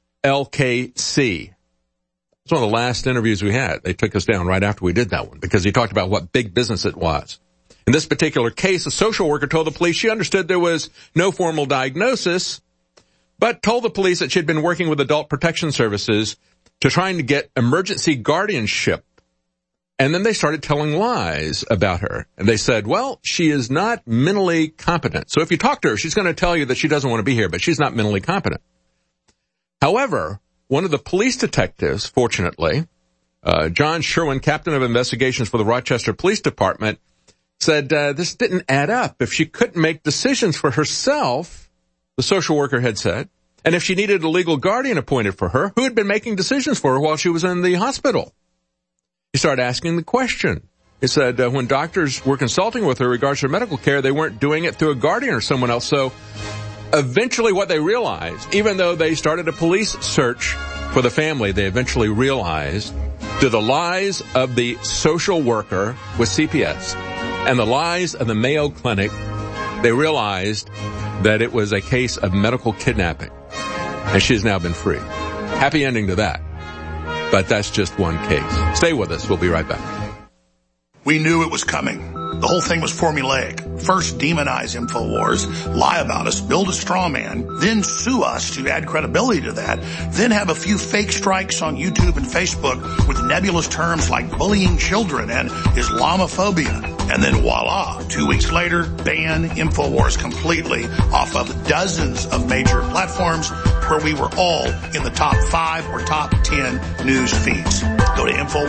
LKC. It's one of the last interviews we had. They took us down right after we did that one because he talked about what big business it was. In this particular case, a social worker told the police she understood there was no formal diagnosis, but told the police that she had been working with Adult Protection Services to trying to get emergency guardianship. And then they started telling lies about her. And they said, well, she is not mentally competent. So if you talk to her, she's going to tell you that she doesn't want to be here, but she's not mentally competent. However, one of the police detectives, fortunately, John Sherwin, captain of investigations for the Rochester Police Department, said this didn't add up. If she couldn't make decisions for herself, the social worker had said, and if she needed a legal guardian appointed for her, who had been making decisions for her while she was in the hospital? He started asking the question. He said when doctors were consulting with her regards to her medical care, they weren't doing it through a guardian or someone else. So eventually what they realized, even though they started a police search for the family, they eventually realized through the lies of the social worker with CPS and the lies of the Mayo Clinic, they realized that it was a case of medical kidnapping. And she's now been free. Happy ending to that. But that's just one case. Stay with us. We'll be right back. We knew it was coming. The whole thing was formulaic. First, demonize InfoWars, lie about us, build a straw man, then sue us to add credibility to that, then have a few fake strikes on YouTube and Facebook with nebulous terms like bullying children and Islamophobia. And then voila, 2 weeks later, ban InfoWars completely off of dozens of major platforms where we were all in the top 5 or top 10 news feeds. Go to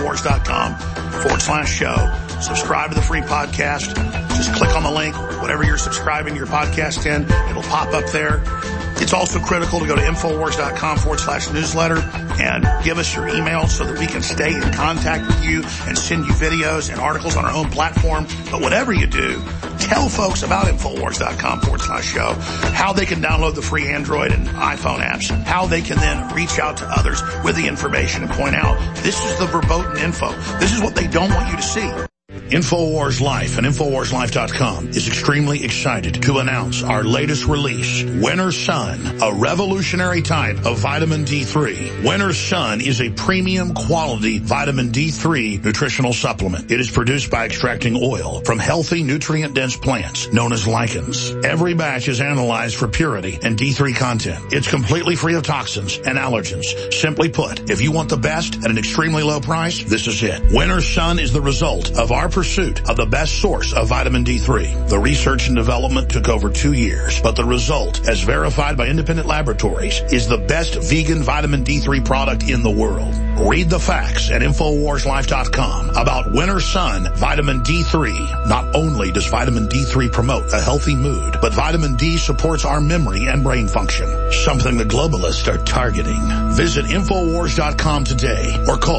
InfoWars.com/show. Subscribe to the free podcast. Just click on the link, whatever you're subscribing your podcast in, it'll pop up there. It's also critical to go to InfoWars.com/newsletter and give us your email so that we can stay in contact with you and send you videos and articles on our own platform. But whatever you do, tell folks about InfoWars.com/show, how they can download the free Android and iPhone apps, how they can then reach out to others with the information and point out, this is the verboten info. This is what they don't want you to see. InfoWars Life and InfoWarsLife.com is extremely excited to announce our latest release, Winter Sun, a revolutionary type of vitamin D3. Winter Sun is a premium quality vitamin D3 nutritional supplement. It is produced by extracting oil from healthy, nutrient-dense plants known as lichens. Every batch is analyzed for purity and D3 content. It's completely free of toxins and allergens. Simply put, if you want the best at an extremely low price, this is it. Winter Sun is the result of our pursuit of the best source of vitamin D3. The research and development took over 2 years, but the result, as verified by independent laboratories, is the best vegan vitamin D3 product in the world. Read the facts at InfoWarsLife.com about Winter Sun Vitamin D3. Not only does vitamin D3 promote a healthy mood, but vitamin D supports our memory and brain function, something the globalists are targeting. Visit InfoWars.com today or call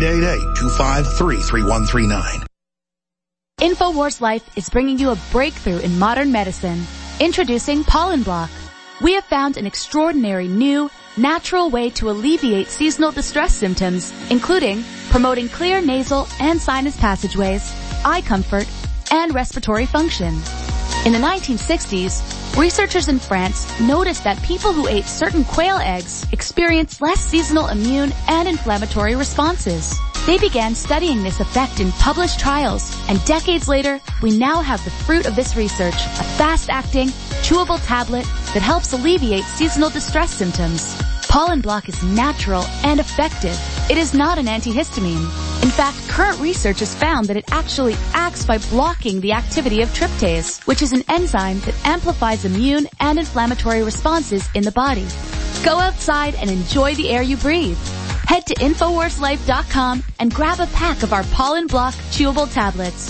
888-253-3139. InfoWars Life is bringing you a breakthrough in modern medicine. Introducing Pollen Block. We have found an extraordinary new, natural way to alleviate seasonal distress symptoms, including promoting clear nasal and sinus passageways, eye comfort, and respiratory function. In the 1960s, researchers in France noticed that people who ate certain quail eggs experienced less seasonal immune and inflammatory responses. They began studying this effect in published trials, and decades later, we now have the fruit of this research, a fast-acting, chewable tablet that helps alleviate seasonal distress symptoms. Pollen Block is natural and effective. It is not an antihistamine. In fact, current research has found that it actually acts by blocking the activity of tryptase, which is an enzyme that amplifies immune and inflammatory responses in the body. Go outside and enjoy the air you breathe. Head to InfoWarsLife.com and grab a pack of our Pollen Block chewable tablets.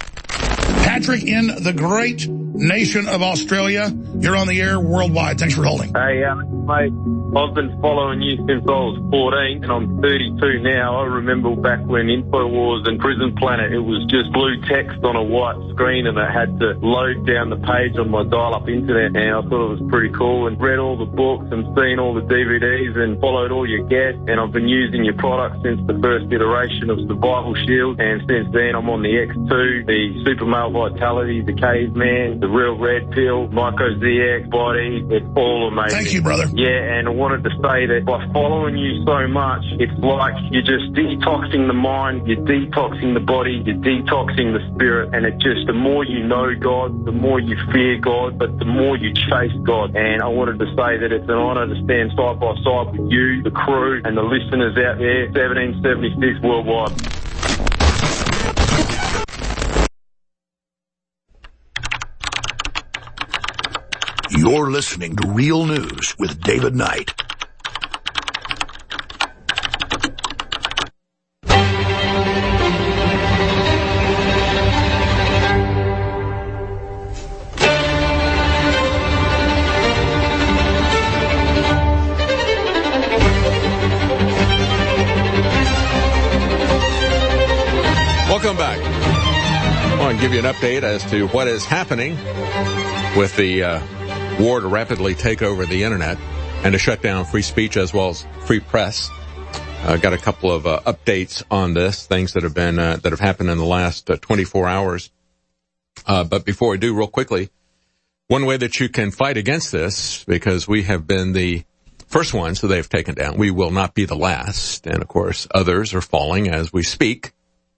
Patrick in the great nation of Australia. You're on the air worldwide. Thanks for holding. Hey, mate, I've been following you since I was 14 and I'm 32 now. I remember back when InfoWars and Prison Planet, it was just blue text on a white screen and I had to load down the page on my dial-up internet, and I thought it was pretty cool, and read all the books and seen all the DVDs and followed all your guests, and I've been using your product since the first iteration of Survival Shield, and since then I'm on the X2, the Super Male Vitality, the Caveman, the Real Red Pill, Myco ZX Body. It's all amazing. Thank you, brother. Yeah, and I wanted to say that by following you so much, it's like you're just detoxing the mind, you're detoxing the body, you're detoxing the spirit, and it just, the more you know God, the more you fear God, but the more you chase God. And I wanted to say that it's an honor to stand side by side with you, the crew, and the listeners out there, 1776 worldwide. You're listening to Real News with David Knight. Welcome back. I want to give you an update as to what is happening with the war to rapidly take over the internet and to shut down free speech as well as free press. Got a couple of updates on this, things that have been that have happened in the last 24 hours. But before I do, real quickly, one way that you can fight against this, because we have been the first ones that they've taken down, we will not be the last, and of course others are falling as we speak,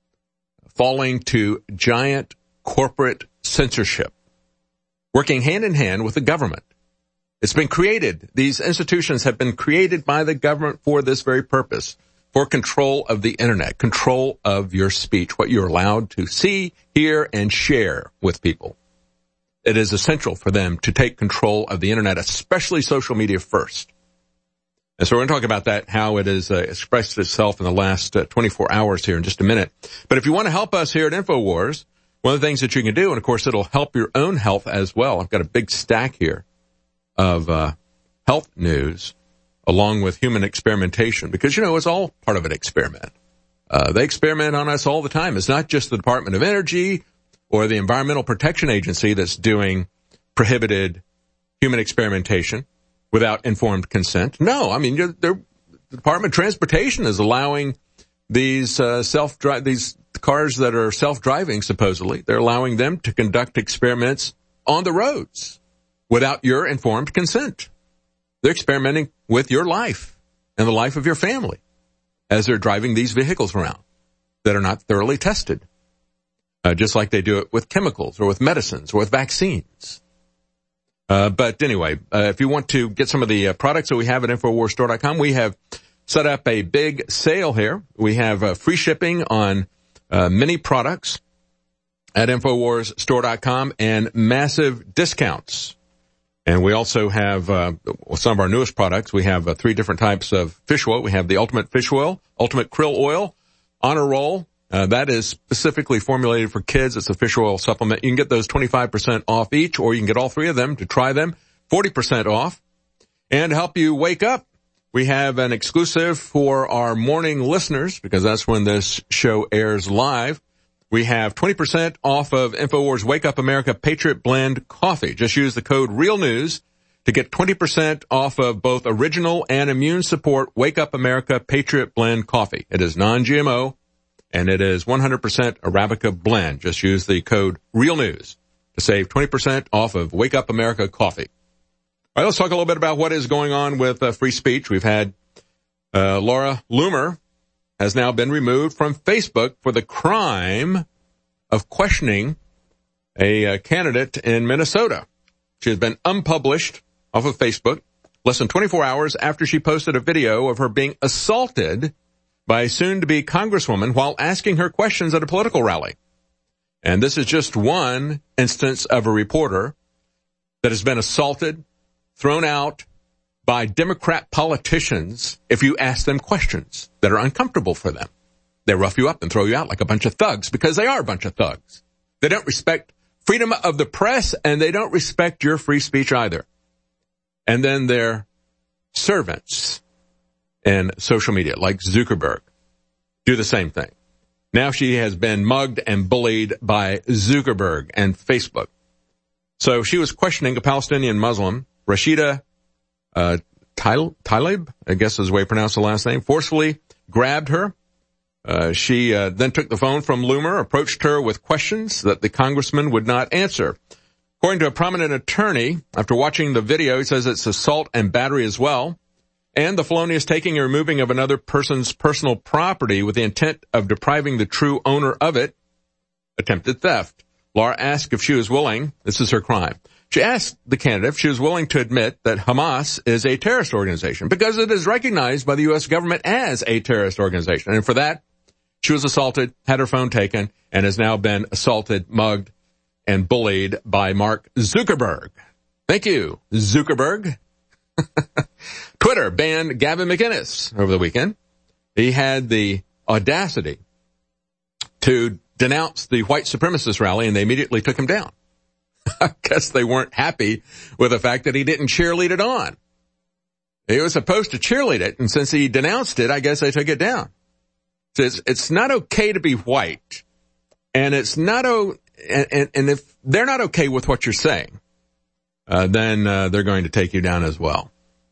falling to giant corporate censorship, working hand in hand with the government. It's been created. These institutions have been created by the government for this very purpose, for control of the internet, control of your speech, what you're allowed to see, hear, and share with people. It is essential for them to take control of the internet, especially social media first. And so we're going to talk about that, how it has expressed itself in the last 24 hours here in just a minute. But if you want to help us here at InfoWars, one of the things that you can do, and of course it'll help your own health as well. I've got a big stack here of health news along with human experimentation, because, you know, it's all part of an experiment. They experiment on us all the time. It's not just the Department of Energy or the Environmental Protection Agency that's doing prohibited human experimentation without informed consent. No, I mean, the Department of Transportation is allowing these these cars that are self-driving, supposedly, they're allowing them to conduct experiments on the roads without your informed consent. They're experimenting with your life and the life of your family as they're driving these vehicles around that are not thoroughly tested, just like they do it with chemicals or with medicines or with vaccines. But anyway, if you want to get some of the products that we have at InfoWarsStore.com, we have set up a big sale here. We have free shipping on many products. at InfoWarsStore.com and massive discounts. And we also have some of our newest products. We have 3 different types of fish oil. We have the Ultimate Fish Oil, Ultimate Krill Oil, Honor Roll. That is specifically formulated for kids. It's a fish oil supplement. You can get those 25% off each, or you can get all 3 of them to try them, 40% off. And to help you wake up, we have an exclusive for our morning listeners, because that's when this show airs live. We have 20% off of InfoWars Wake Up America Patriot Blend Coffee. Just use the code REALNEWS to get 20% off of both original and immune support Wake Up America Patriot Blend Coffee. It is non-GMO, and it is 100% Arabica blend. Just use the code REALNEWS to save 20% off of Wake Up America Coffee. All right, let's talk a little bit about what is going on with free speech. We've had Laura Loomer has now been removed from Facebook for the crime of questioning a candidate in Minnesota. She has been unpublished off of Facebook less than 24 hours after she posted a video of her being assaulted by a soon-to-be congresswoman while asking her questions at a political rally. And this is just one instance of a reporter that has been assaulted, thrown out by Democrat politicians if you ask them questions that are uncomfortable for them. They rough you up and throw you out like a bunch of thugs, because they are a bunch of thugs. They don't respect freedom of the press, and they don't respect your free speech either. And then their servants in social media, like Zuckerberg, do the same thing. Now she has been mugged and bullied by Zuckerberg and Facebook. So she was questioning a Palestinian Muslim, Rashida Tlaib, I guess is the way you pronounce the last name, forcefully grabbed her. She then took the phone from Loomer, approached her with questions that the congressman would not answer. According to a prominent attorney, after watching the video, he says it's assault and battery as well, and the felonious taking and removing of another person's personal property with the intent of depriving the true owner of it, attempted theft. Laura asked if she was willing, this is her crime, she asked the candidate if she was willing to admit that Hamas is a terrorist organization, because it is recognized by the U.S. government as a terrorist organization. And for that, she was assaulted, had her phone taken, and has now been assaulted, mugged, and bullied by Mark Zuckerberg. Thank you, Zuckerberg. Twitter banned Gavin McInnes over the weekend. He had the audacity to denounce the white supremacist rally, and they immediately took him down. I guess they weren't happy with the fact that he didn't cheerlead it on. He was supposed to cheerlead it, and since he denounced it, I guess they took it down. So it's not okay to be white, and it's not and if they're not okay with what you're saying, then they're going to take you down as well.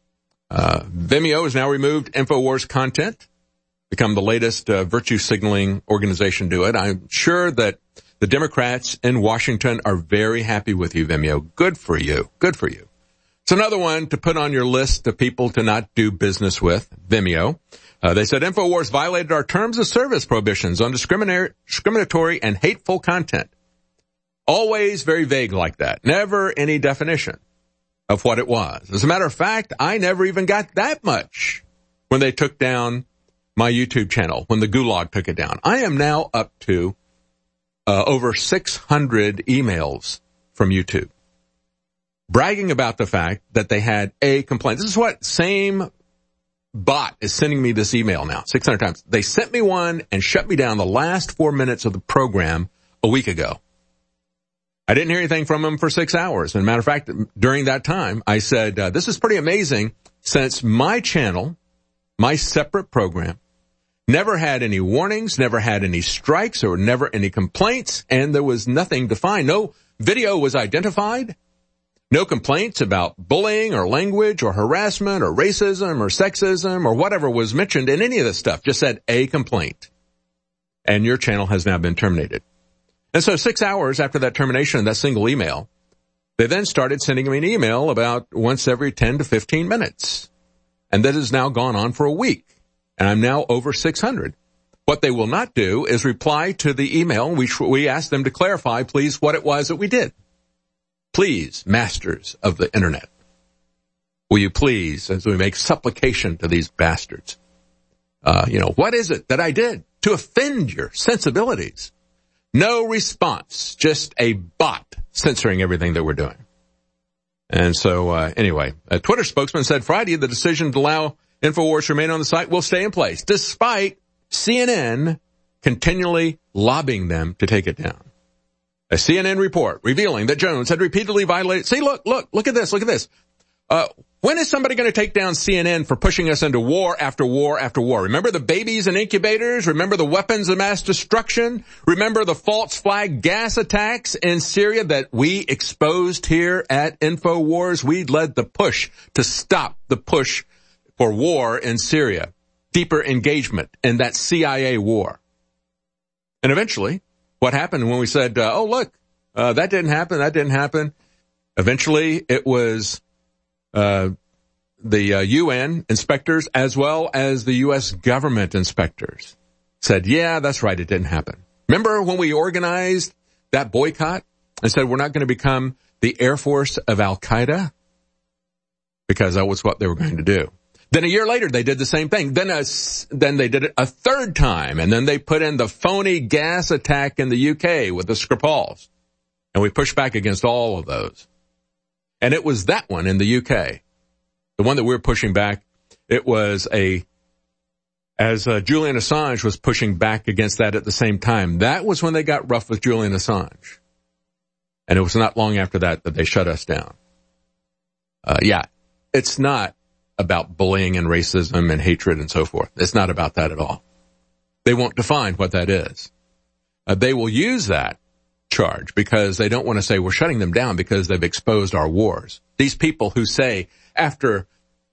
Vimeo has now removed InfoWars content, become the latest virtue signaling organization to it. I'm sure that the Democrats in Washington are very happy with you, Vimeo. Good for you. Good for you. It's another one to put on your list of people to not do business with, Vimeo. They said InfoWars violated our terms of service prohibitions on discriminatory and hateful content. Always very vague like that. Never any definition of what it was. As a matter of fact, I never even got that much when they took down my YouTube channel, when the Gulag took it down. I am now up to over 600 emails from YouTube bragging about the fact that they had a complaint. This is what same bot is sending me this email now, 600 times. They sent me one and shut me down the last 4 minutes of the program a week ago. I didn't hear anything from them for 6 hours. And matter of fact, during that time, I said, this is pretty amazing, since my channel, my separate program, never had any warnings, never had any strikes, or never any complaints, and there was nothing to find. No video was identified, no complaints about bullying or language or harassment or racism or sexism or whatever was mentioned in any of this stuff. Just said a complaint. And your channel has now been terminated. And so 6 hours after that termination of that single email, they then started sending me an email about once every 10 to 15 minutes. And that has now gone on for a week. And I'm now over 600. What they will not do is reply to the email. We asked them to clarify, please, what it was that we did. Please, masters of the internet, will you please, as we make supplication to these bastards, what is it that I did to offend your sensibilities? No response, just a bot censoring everything that we're doing. And so, anyway, a Twitter spokesman said Friday the decision to allow InfoWars to remain on the site will stay in place, despite CNN continually lobbying them to take it down. A CNN report revealing that Jones had repeatedly violated... See, look at this. When is somebody going to take down CNN for pushing us into war after war after war? Remember the babies and incubators? Remember the weapons of mass destruction? Remember the false flag gas attacks in Syria that we exposed here at InfoWars? We led the push to stop the push for war in Syria. Deeper engagement in that CIA war. And eventually, what happened when we said, that didn't happen. Eventually, it was the UN inspectors as well as the U.S. government inspectors said, yeah, that's right, it didn't happen. Remember when we organized that boycott and said we're not going to become the Air Force of Al-Qaeda? Because that was what they were going to do. Then a year later, they did the same thing. Then they did it a third time, and then they put in the phony gas attack in the UK with the Skripals. And we pushed back against all of those. And it was that one in the UK, the one that we were pushing back. It was as Julian Assange was pushing back against that at the same time. That was when they got rough with Julian Assange. And it was not long after that they shut us down. It's not about bullying and racism and hatred and so forth. It's not about that at all. They won't define what that is. They will use that charge because they don't want to say we're shutting them down because they've exposed our wars. These people who say after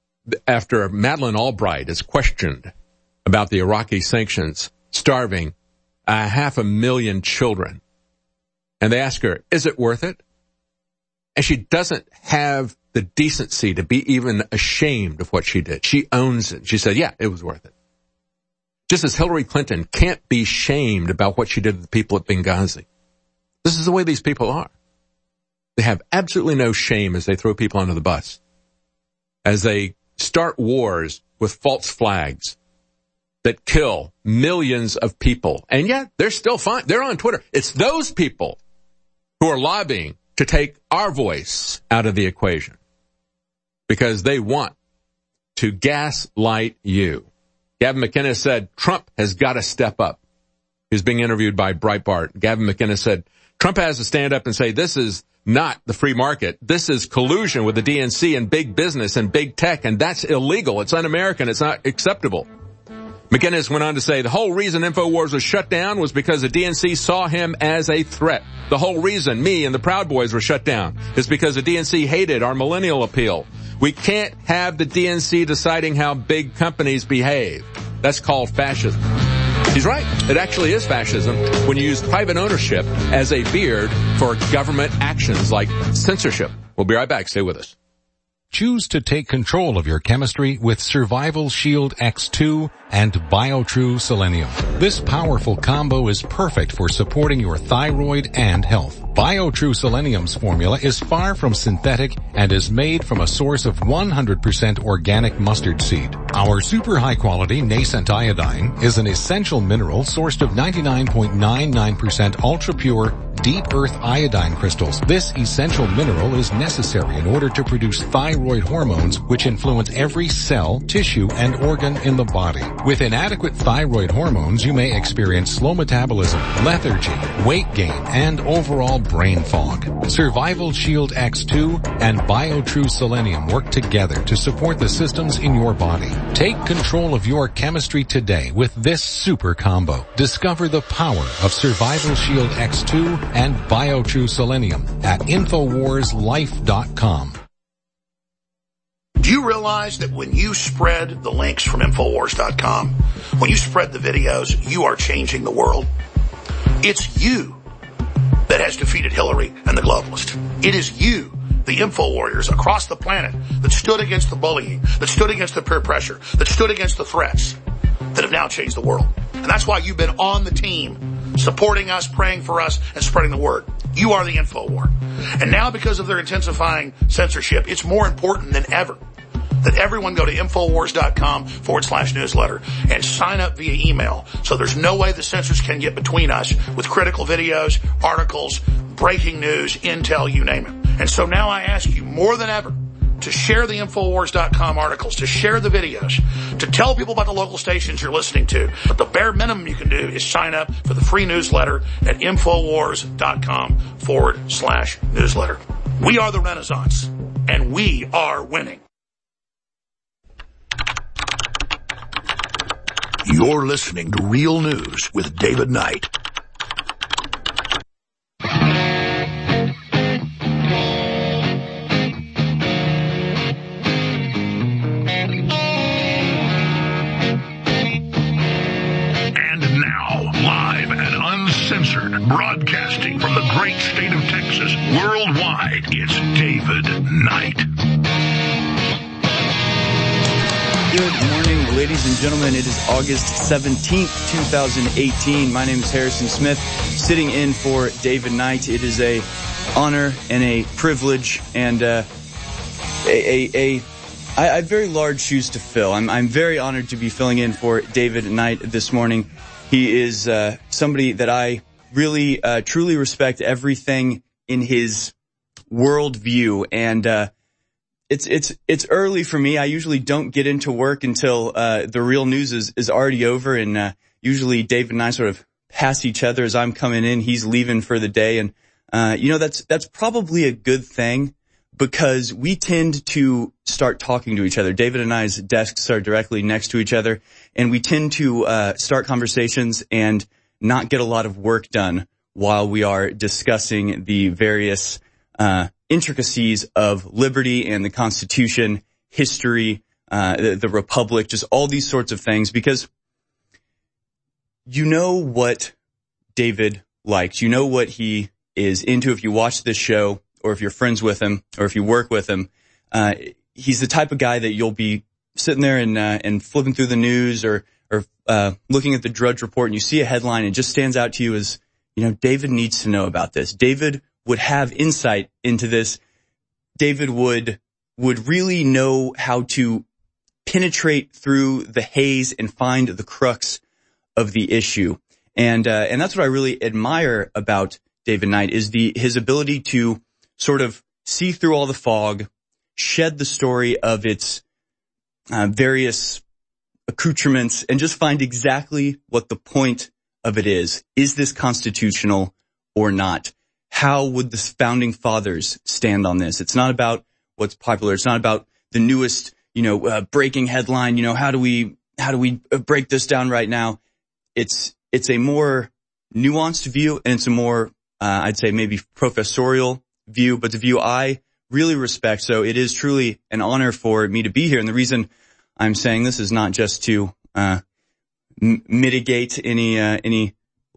Madeleine Albright is questioned about the Iraqi sanctions starving 500,000 children, and they ask her, is it worth it? And she doesn't have the decency to be even ashamed of what she did. She owns it. She said, yeah, it was worth it. Just as Hillary Clinton can't be shamed about what she did to the people at Benghazi. This is the way these people are. They have absolutely no shame as they throw people under the bus, as they start wars with false flags that kill millions of people. And yet they're still fine. They're on Twitter. It's those people who are lobbying to take our voice out of the equation because they want to gaslight you. Gavin McInnes said Trump has got to step up. He's being interviewed by Breitbart. Gavin McInnes said Trump has to stand up and say this is not the free market. This is collusion with the DNC and big business and big tech, and that's illegal. It's un-American. It's not acceptable. McInnes went on to say the whole reason InfoWars was shut down was because the DNC saw him as a threat. The whole reason me and the Proud Boys were shut down is because the DNC hated our millennial appeal. We can't have the DNC deciding how big companies behave. That's called fascism. He's right. It actually is fascism when you use private ownership as a beard for government actions like censorship. We'll be right back. Stay with us. Choose to take control of your chemistry with Survival Shield X2 and BioTrue Selenium. This powerful combo is perfect for supporting your thyroid and health. BioTrue Selenium's formula is far from synthetic and is made from a source of 100% organic mustard seed. Our super high quality nascent iodine is an essential mineral sourced of 99.99% ultra pure deep earth iodine crystals. This essential mineral is necessary in order to produce thyroid hormones which influence every cell, tissue, and organ in the body. With inadequate thyroid hormones, you may experience slow metabolism, lethargy, weight gain, and overall brain fog. Survival Shield X2 and BioTrue Selenium work together to support the systems in your body. Take control of your chemistry today with this super combo. Discover the power of Survival Shield X2 and BioTrue Selenium at InfoWarsLife.com. Do you realize that when you spread the links from Infowars.com, when you spread the videos, you are changing the world? It's you that has defeated Hillary and the globalists. It is you, the info warriors across the planet, that stood against the bullying, that stood against the peer pressure, that stood against the threats, that have now changed the world. And that's why you've been on the team, supporting us, praying for us, and spreading the word. You are the info war. And now because of their intensifying censorship, it's more important than ever that everyone go to Infowars.com/newsletter and sign up via email. So there's no way the censors can get between us with critical videos, articles, breaking news, intel, you name it. And so now I ask you more than ever to share the Infowars.com articles, to share the videos, to tell people about the local stations you're listening to. But the bare minimum you can do is sign up for the free newsletter at Infowars.com/newsletter. We are the Renaissance, and we are winning. You're listening to Real News with David Knight. Broadcasting from the great state of Texas worldwide, it's David Knight. Good morning, ladies and gentlemen. It is August 17th, 2018. My name is Harrison Smith, sitting in for David Knight. It is a honor and a privilege and I have very large shoes to fill. I'm very honored to be filling in for David Knight this morning. He is somebody that I really truly respect everything in his worldview, and it's early for me. I usually don't get into work until the real news is already over, and usually David and I sort of pass each other as I'm coming in. He's leaving for the day, and that's probably a good thing because we tend to start talking to each other. David and I's desks are directly next to each other, and we tend to start conversations and not get a lot of work done while we are discussing the various intricacies of liberty and the Constitution, history, the Republic, just all these sorts of things, because you know what David likes. You know what he is into if you watch this show or if you're friends with him or if you work with him. He's the type of guy that you'll be sitting there and flipping through the news or looking at the Drudge Report, and you see a headline and it just stands out to you as, David needs to know about this. David would have insight into this. David would really know how to penetrate through the haze and find the crux of the issue. And that's what I really admire about David Knight is his ability to sort of see through all the fog, shed the story of its various accoutrements, and just find exactly what the point of it is. Is this constitutional or not? How would the founding fathers stand on this? It's not about what's popular. It's not about the newest, breaking headline. How do we break this down right now? It's a more nuanced view, and it's a more, I'd say maybe professorial view, but the view I really respect. So it is truly an honor for me to be here. And the reason I'm saying this is not just to mitigate any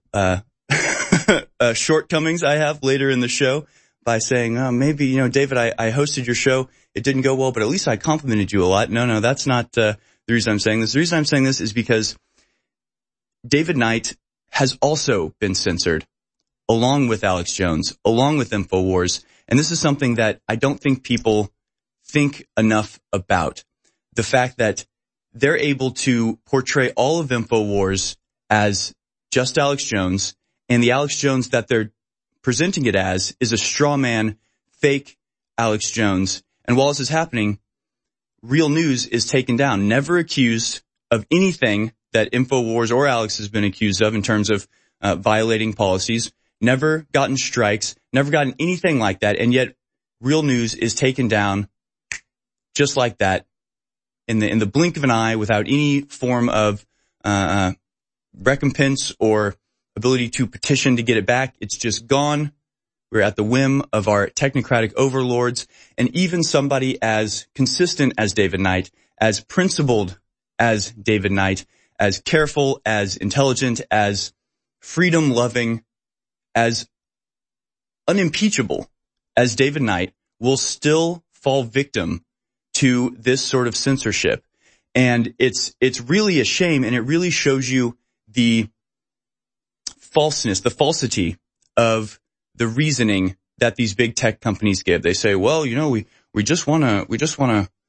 shortcomings I have later in the show by saying, maybe, David, I hosted your show. It didn't go well, but at least I complimented you a lot. No, that's not the reason I'm saying this. The reason I'm saying this is because David Knight has also been censored along with Alex Jones, along with InfoWars. And this is something that I don't think people think enough about. The fact that they're able to portray all of InfoWars as just Alex Jones, and the Alex Jones that they're presenting it as is a straw man, fake Alex Jones. And while this is happening, Real News is taken down, never accused of anything that InfoWars or Alex has been accused of in terms of violating policies, never gotten strikes, never gotten anything like that, and yet Real News is taken down just like that in the blink of an eye without any form of recompense or ability to petition to get it back. It's just gone. We're at the whim of our technocratic overlords, and even somebody as consistent as David Knight, as principled as David Knight, as careful, as intelligent, as freedom-loving, as unimpeachable as David Knight will still fall victim to this sort of censorship. And it's really a shame, and it really shows you the falseness, the falsity of the reasoning that these big tech companies give. They say, well, we just want to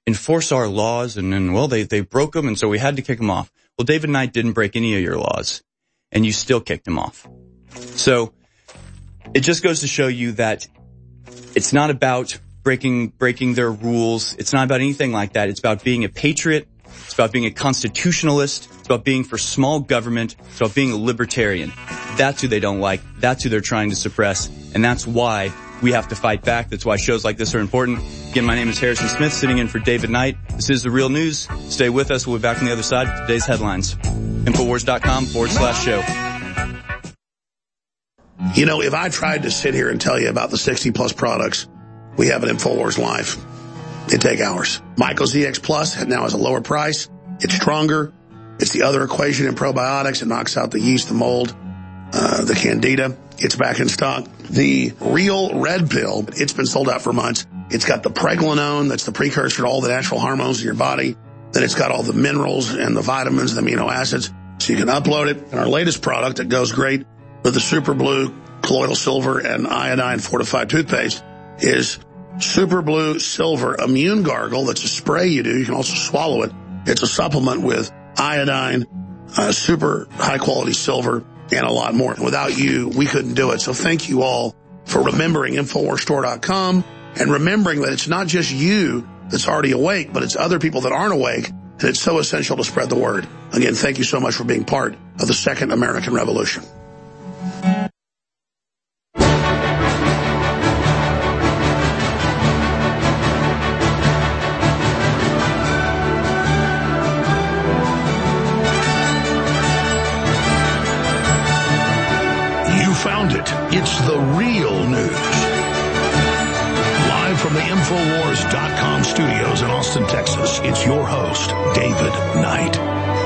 enforce our laws, and well, they broke them, and so we had to kick them off. Well, David Knight didn't break any of your laws, and you still kicked him off. So it just goes to show you that it's not about breaking their rules. It's not about anything like that. It's about being a patriot. It's about being a constitutionalist. It's about being for small government. It's about being a libertarian. That's who they don't like. That's who they're trying to suppress. And that's why we have to fight back. That's why shows like this are important. Again, my name is Harrison Smith, sitting in for David Knight. This is The Real News. Stay with us. We'll be back on the other side with today's headlines. Infowars.com/show. You know, if I tried to sit here and tell you about the 60-plus products we have at InfoWars Live, it'd take hours. Myco ZX Plus now has a lower price. It's stronger. It's the other equation in probiotics. It knocks out the yeast, the mold, the candida. It's back in stock. The Real Red Pill, it's been sold out for months. It's got the pregnenolone, that's the precursor to all the natural hormones in your body. Then it's got all the minerals and the vitamins, the amino acids, so you can upload it. And our latest product that goes great with the Super Blue, colloidal silver, and iodine fortified toothpaste is Super Blue Silver Immune Gargle. That's a spray you do. You can also swallow it. It's a supplement with iodine, super high-quality silver, and a lot more. Without you, we couldn't do it. So thank you all for remembering InfoWarsStore.com and remembering that it's not just you that's already awake, but it's other people that aren't awake, and it's so essential to spread the word. Again, thank you so much for being part of the Second American Revolution. Found it. It's The Real News. Live from the Infowars.com studios in Austin, Texas, it's your host, David Knight.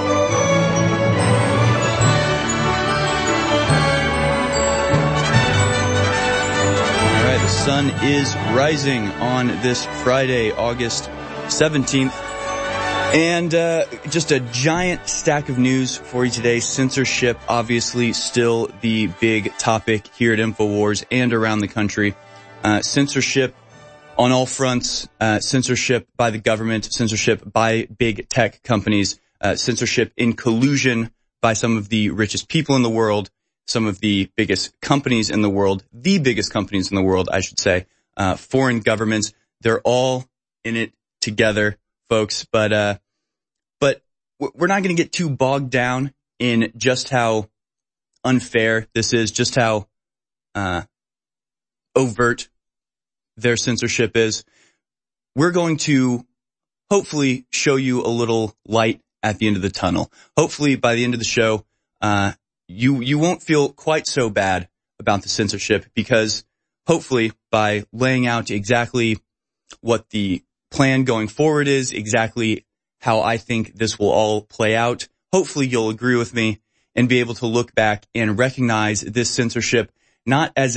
All right, the sun is rising on this Friday, August 17th. And just a giant stack of news for you today. Censorship, obviously, still the big topic here at InfoWars and around the country. Censorship on all fronts. Censorship by the government. Censorship by big tech companies. Censorship in collusion by some of the richest people in the world. Some of the biggest companies in the world. The biggest companies in the world, I should say. Foreign governments. They're all in it together, folks, but we're not going to get too bogged down in just how unfair this is, just how overt their censorship is. We're going to hopefully show you a little light at the end of the tunnel. Hopefully by the end of the show, you won't feel quite so bad about the censorship, because hopefully by laying out exactly what the plan going forward is, exactly how I think this will all play out, hopefully you'll agree with me and be able to look back and recognize this censorship not as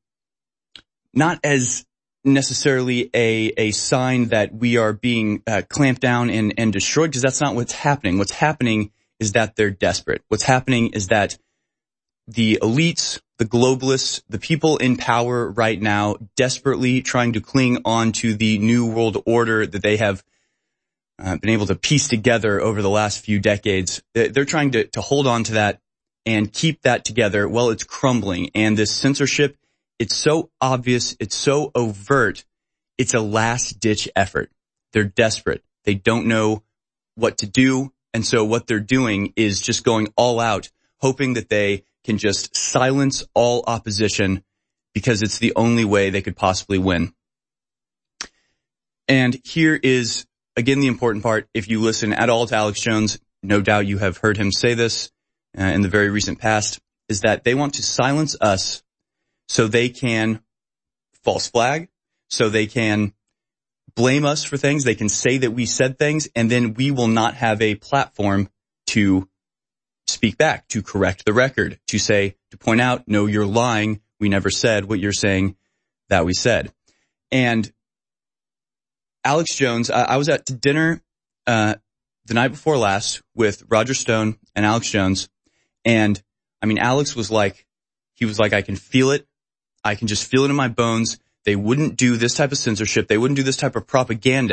necessarily a sign that we are being clamped down and destroyed, because that's not what's happening. What's happening is that they're desperate. What's happening is that the elites, the globalists, the people in power right now, desperately trying to cling on to the new world order that they have been able to piece together over the last few decades. They're trying to hold on to that and keep that together. Well, it's crumbling. And this censorship, it's so obvious, it's so overt, it's a last-ditch effort. They're desperate. They don't know what to do. And so what they're doing is just going all out, hoping that they can just silence all opposition, because it's the only way they could possibly win. And here is, again, the important part. If you listen at all to Alex Jones, no doubt you have heard him say this in the very recent past, is that they want to silence us so they can false flag, so they can blame us for things. They can say that we said things, and then we will not have a platform to speak back, to correct the record, to say, to point out, no, you're lying. We never said what you're saying that we said. And Alex Jones, I was at dinner the night before last with Roger Stone and Alex Jones. And I mean, Alex was like, I can feel it. I can just feel it in my bones. They wouldn't do this type of censorship. They wouldn't do this type of propaganda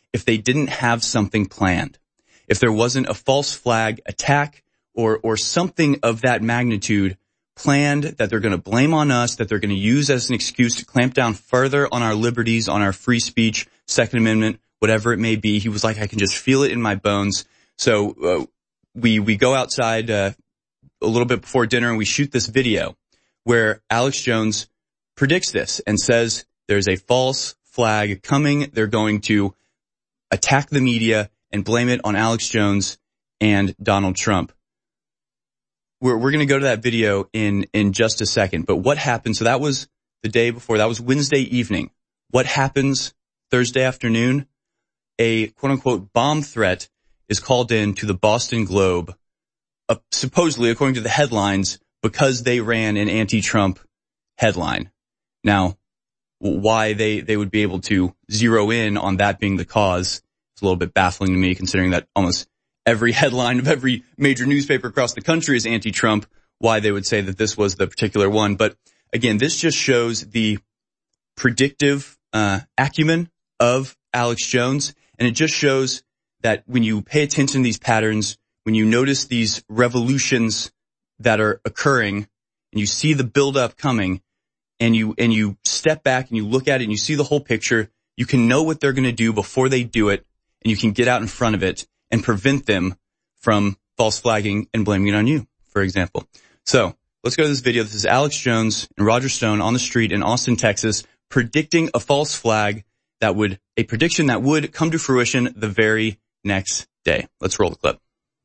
if they didn't have something planned. If there wasn't a false flag attack or something of that magnitude planned that they're going to blame on us, that they're going to use as an excuse to clamp down further on our liberties, on our free speech, Second Amendment, whatever it may be. He was like, I can just feel it in my bones. So we go outside a little bit before dinner and we shoot this video where Alex Jones predicts this and says there's a false flag coming. They're going to attack the media and blame it on Alex Jones and Donald Trump. We're going to go to that video in just a second. But what happened? So that was the day before. That was Wednesday evening. What happens Thursday afternoon? A quote-unquote bomb threat is called in to the Boston Globe, supposedly, according to the headlines, because they ran an anti-Trump headline. Now, why they would be able to zero in on that being the cause is a little bit baffling to me, considering that almost every headline of every major newspaper across the country is anti-Trump, why they would say that this was the particular one. But again, this just shows the predictive acumen of Alex Jones, and it just shows that when you pay attention to these patterns, when you notice these revolutions that are occurring, and you see the buildup coming, and you step back and you look at it and you see the whole picture, you can know what they're going to do before they do it, and you can get out in front of it and prevent them from false flagging and blaming it on you, for example. So let's go to this video. This is Alex Jones and Roger Stone on the street in Austin, Texas, predicting a false flag a prediction that would come to fruition the very next day. Let's roll the clip.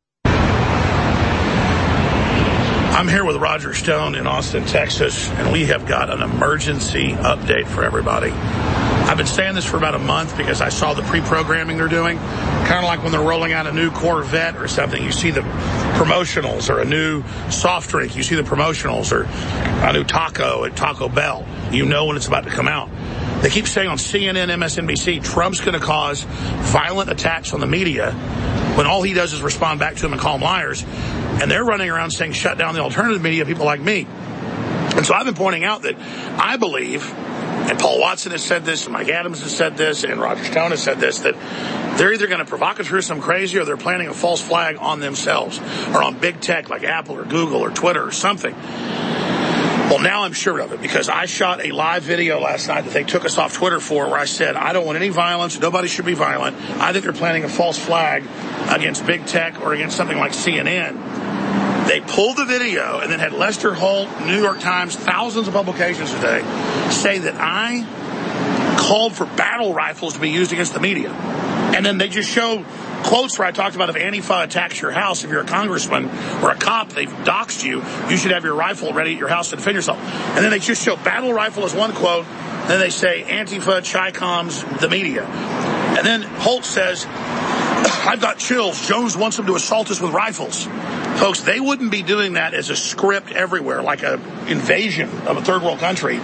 I'm here with Roger Stone in Austin, Texas, and we have got an emergency update for everybody. I've been saying this for about a month because I saw the pre-programming they're doing. Kind of like when they're rolling out a new Corvette or something. You see the promotionals, or a new soft drink. You see the promotionals, or a new taco at Taco Bell. You know when it's about to come out. They keep saying on CNN, MSNBC, Trump's going to cause violent attacks on the media when all he does is respond back to them and call them liars. And they're running around saying shut down the alternative media, people like me. And so I've been pointing out that I believe, and Paul Watson has said this, and Mike Adams has said this, and Roger Stone has said this, that they're either going to provocateur some crazy, or they're planting a false flag on themselves, or on big tech like Apple or Google or Twitter or something. Well, now I'm sure of it, because I shot a live video last night that they took us off Twitter for, where I said, I don't want any violence. Nobody should be violent. I think they're planting a false flag against big tech or against something like CNN. They pulled the video and then had Lester Holt, New York Times, thousands of publications today say that I called for battle rifles to be used against the media. And then they just show quotes where I talked about if Antifa attacks your house, if you're a congressman or a cop, they've doxed you, you should have your rifle ready at your house to defend yourself. And then they just show battle rifle as one quote, then they say Antifa, Chi-Coms, the media. And then Holt says, I've got chills. Jones wants them to assault us with rifles. Folks, they wouldn't be doing that as a script everywhere, like an invasion of a third world country.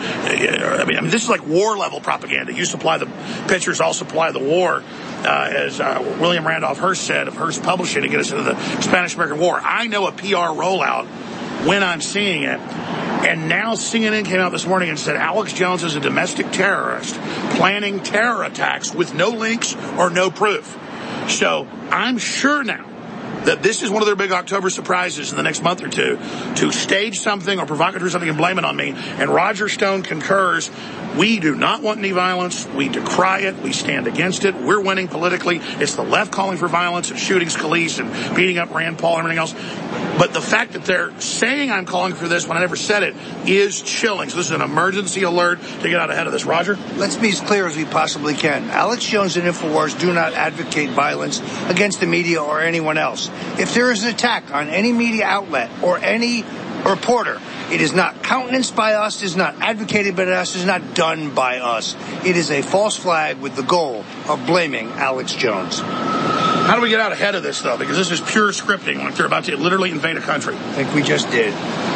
I mean, this is like war level propaganda. You supply the pictures, I'll supply the war, as William Randolph Hearst said of Hearst Publishing, to get us into the Spanish-American War. I know a PR rollout when I'm seeing it. And now CNN came out this morning and said Alex Jones is a domestic terrorist planning terror attacks with no links or no proof. So I'm sure now that this is one of their big October surprises in the next month or two, to stage something or provocateur something and blame it on me. And Roger Stone concurs. We do not want any violence. We decry it. We stand against it. We're winning politically. It's the left calling for violence and shooting Scalise and beating up Rand Paul and everything else. But the fact that they're saying I'm calling for this when I never said it is chilling. So this is an emergency alert to get out ahead of this. Roger? Let's be as clear as we possibly can. Alex Jones and InfoWars do not advocate violence against the media or anyone else. If there is an attack on any media outlet or any reporter, it is not countenanced by us, is not advocated by us, is not done by us. It is a false flag with the goal of blaming Alex Jones. How do we get out ahead of this, though? Because this is pure scripting, like they're about to literally invade a country. I think we just did.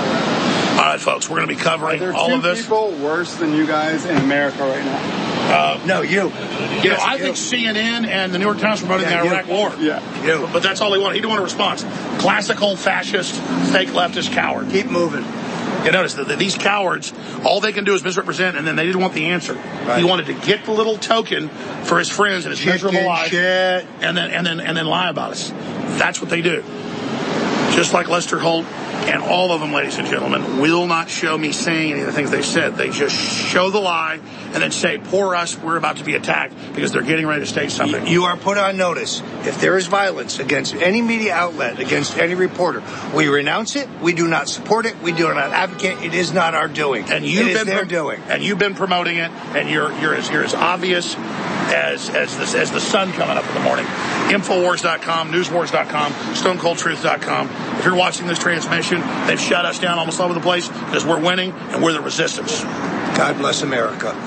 All right, folks, we're going to be covering all of this. Are there two people worse than you guys in America right now? No, you. Yes, I think CNN and the New York Times promoting the Iraq War. Yeah. You. But that's all he wanted. He didn't want a response. Classical fascist, fake leftist coward. Keep moving. You notice that these cowards, all they can do is misrepresent, and then they didn't want the answer. Right. He wanted to get the little token for his friends and his miserable life, and then lie about us. That's what they do. Just like Lester Holt and all of them, ladies and gentlemen, will not show me saying any of the things they said. They just show the lie and then say, poor us, we're about to be attacked because they're getting ready to state something. You are put on notice. If there is violence against any media outlet, against any reporter, we renounce it. We do not support it. We do not advocate. It is not our doing. And you've been promoting it, and you're as obvious as the sun coming up in the morning. Infowars.com, newswars.com, stonecoldtruth.com. If you're watching this transmission, they've shut us down almost all over the place because we're winning and we're the resistance. God bless America.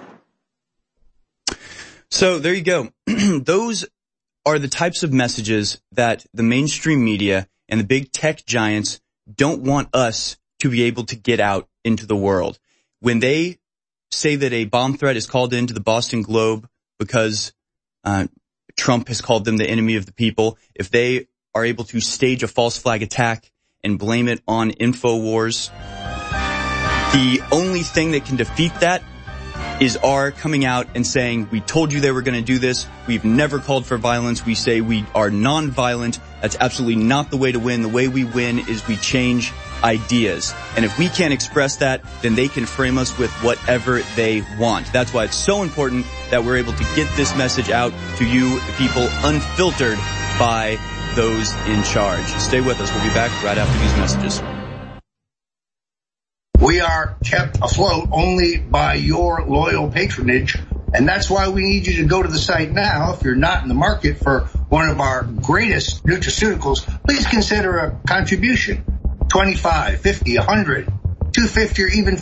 So there you go. Those are the types of messages that the mainstream media and the big tech giants don't want us to be able to get out into the world. When they say that a bomb threat is called into the Boston Globe because Trump has called them the enemy of the people, if they are able to stage a false flag attack and blame it on InfoWars, the only thing that can defeat that is our coming out and saying, we told you they were going to do this. We've never called for violence. We say we are non-violent. That's absolutely not the way to win. The way we win is we change ideas. And if we can't express that, then they can frame us with whatever they want. That's why it's so important that we're able to get this message out to you, the people, unfiltered by those in charge. Stay with us. We'll be back right after these messages. We are kept afloat only by your loyal patronage, and that's why we need you to go to the site now. If you're not in the market for one of our greatest nutraceuticals, please consider a contribution. $25, $50, $100, $250, or even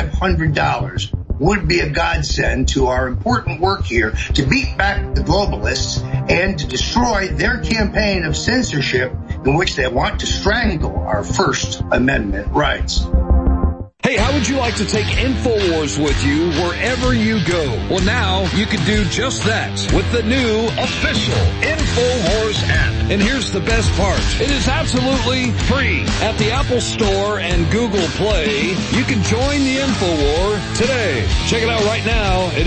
$500 would be a godsend to our important work here to beat back the globalists and to destroy their campaign of censorship in which they want to strangle our First Amendment rights. Hey, how would you like to take InfoWars with you wherever you go? Well, now you can do just that with the new official InfoWars app. And here's the best part. It is absolutely free. At the Apple Store and Google Play, you can join the InfoWar today. Check it out right now at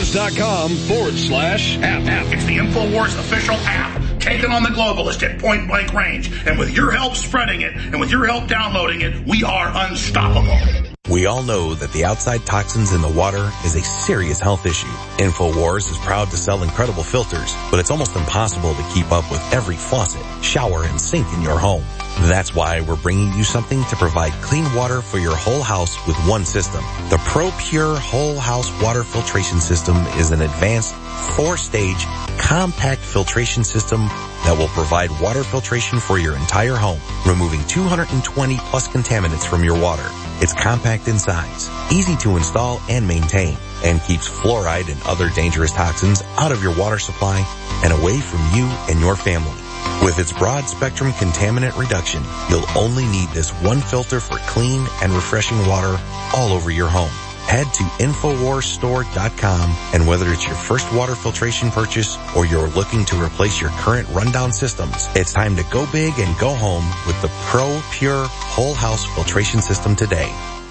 Infowars.com/app. It's the InfoWars official app. Taking on the globalist at point blank range. And with your help spreading it, and with your help downloading it, we are unstoppable. We all know that the outside toxins in the water is a serious health issue. InfoWars is proud to sell incredible filters, but it's almost impossible to keep up with every faucet, shower, and sink in your home. That's why we're bringing you something to provide clean water for your whole house with one system. The ProPure Whole House Water Filtration System is an advanced 4-stage compact filtration system that will provide water filtration for your entire home, removing 220 plus contaminants from your water. It's compact in size, easy to install and maintain, and keeps fluoride and other dangerous toxins out of your water supply and away from you and your family. With its broad spectrum contaminant reduction, you'll only need this one filter for clean and refreshing water all over your home. Head to InfoWarsStore.com, and whether it's your first water filtration purchase or you're looking to replace your current rundown systems, it's time to go big and go home with the ProPure Whole House Filtration System today.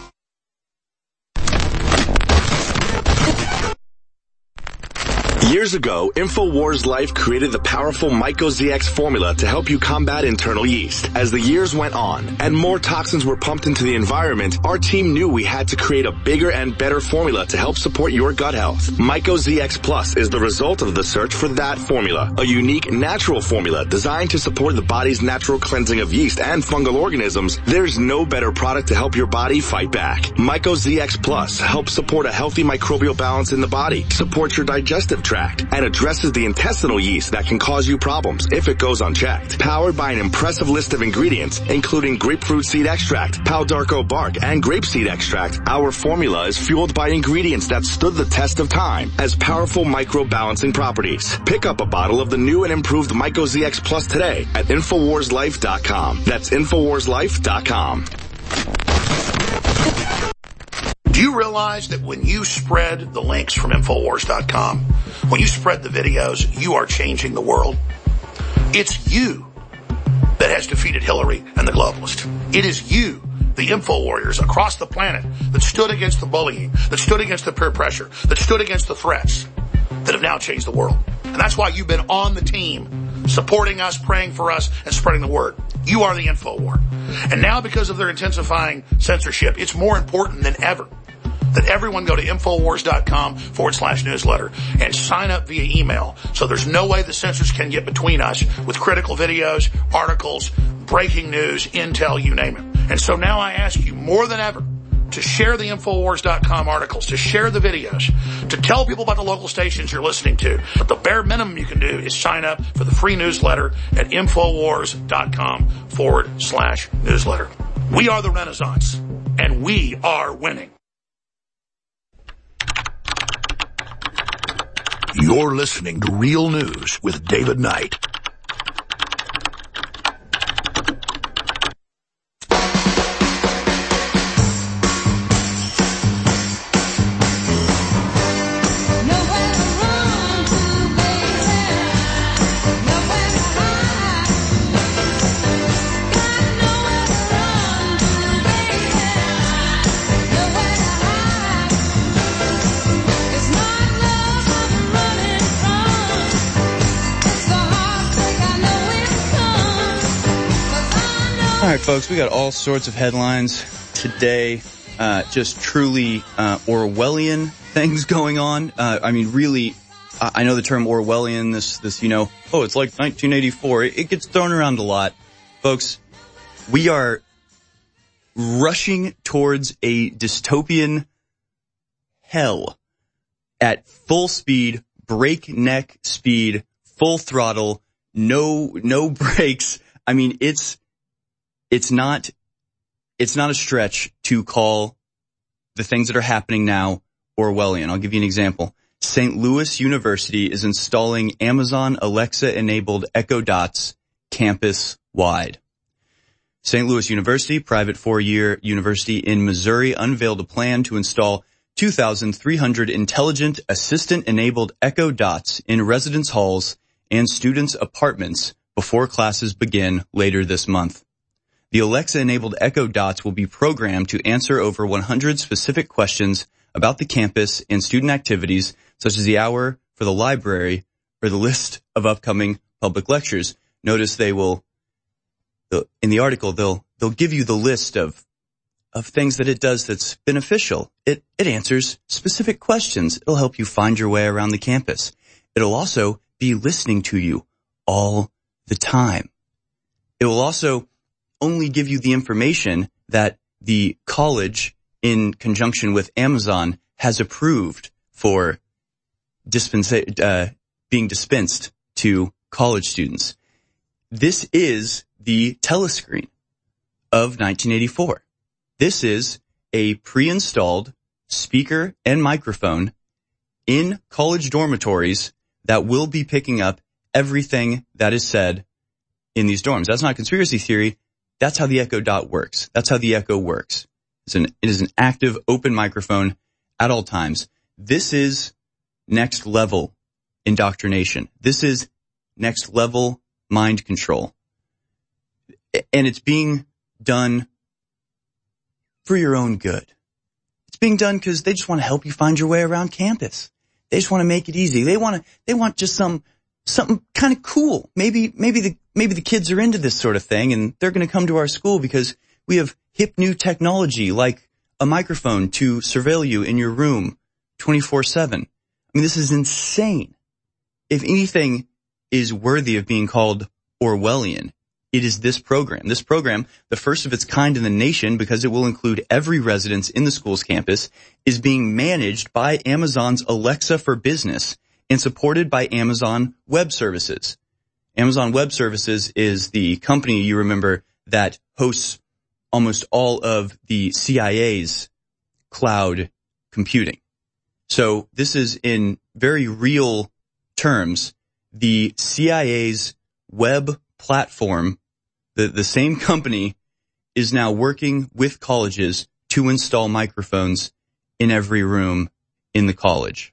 Years ago, InfoWars Life created the powerful MycoZX formula to help you combat internal yeast. As the years went on and more toxins were pumped into the environment, our team knew we had to create a bigger and better formula to help support your gut health. MycoZX Plus is the result of the search for that formula, a unique natural formula designed to support the body's natural cleansing of yeast and fungal organisms. There's no better product to help your body fight back. MycoZX Plus helps support a healthy microbial balance in the body, supports your digestive tract, and addresses the intestinal yeast that can cause you problems if it goes unchecked. Powered by an impressive list of ingredients, including grapefruit seed extract, Palo d'Arco bark, and grapeseed extract, our formula is fueled by ingredients that stood the test of time as powerful micro-balancing properties. Pick up a bottle of the new and improved MycoZX Plus today at InfoWarsLife.com. That's InfoWarsLife.com. Do you realize that when you spread the links from Infowars.com, when you spread the videos, you are changing the world? It's you that has defeated Hillary and the globalists. It is you the info warriors across the planet that stood against the bullying, that stood against the peer pressure, that stood against the threats, that have now changed the world. And that's why you've been on the team, supporting us, praying for us, and spreading the word. You are the info war. And now, because of their intensifying censorship, it's more important than ever that everyone go to Infowars.com/newsletter and sign up via email. So there's no way the censors can get between us with critical videos, articles, breaking news, intel, you name it. And so now I ask you more than ever to share the Infowars.com articles, to share the videos, to tell people about the local stations you're listening to. But the bare minimum you can do is sign up for the free newsletter at Infowars.com/newsletter. We are the Renaissance, and we are winning. You're listening to Real News with David Knight. All right, folks, we got all sorts of headlines today. Just truly Orwellian things going on. I mean, really, I know the term Orwellian, this, it's like 1984. It gets thrown around a lot. Folks, we are rushing towards a dystopian hell at full speed, breakneck speed, full throttle, no brakes. I mean, it's not a stretch to call the things that are happening now Orwellian. I'll give you an example. St. Louis University is installing Amazon Alexa-enabled Echo Dots campus-wide. St. Louis University, private four-year university in Missouri, unveiled a plan to install 2,300 intelligent assistant-enabled Echo Dots in residence halls and students' apartments before classes begin later this month. The Alexa-enabled Echo Dots will be programmed to answer over 100 specific questions about the campus and student activities, such as the hour for the library or the list of upcoming public lectures. Notice in the article, they'll give you the list of things that it does that's beneficial. It answers specific questions. It'll help you find your way around the campus. It'll also be listening to you all the time. It will also only give you the information that the college, in conjunction with Amazon, has approved for being dispensed to college students. This is the telescreen of 1984. This is a pre-installed speaker and microphone in college dormitories that will be picking up everything that is said in these dorms. That's not a conspiracy theory. That's how the Echo Dot works. That's how the Echo works. It is an active, open microphone at all times. This is next level indoctrination. This is next level mind control. And it's being done for your own good. It's being done because they just want to help you find your way around campus. They just want to make it easy. They want just something kind of cool. Maybe the kids are into this sort of thing and they're going to come to our school because we have hip new technology like a microphone to surveil you in your room 24/7. I mean, this is insane. If anything is worthy of being called Orwellian, it is this program. This program, the first of its kind in the nation because it will include every residence in the school's campus, is being managed by Amazon's Alexa for Business and supported by Amazon Web Services. Amazon Web Services is the company, you remember, that hosts almost all of the CIA's cloud computing. So this is, in very real terms, the CIA's web platform. The same company is now working with colleges to install microphones in every room in the college.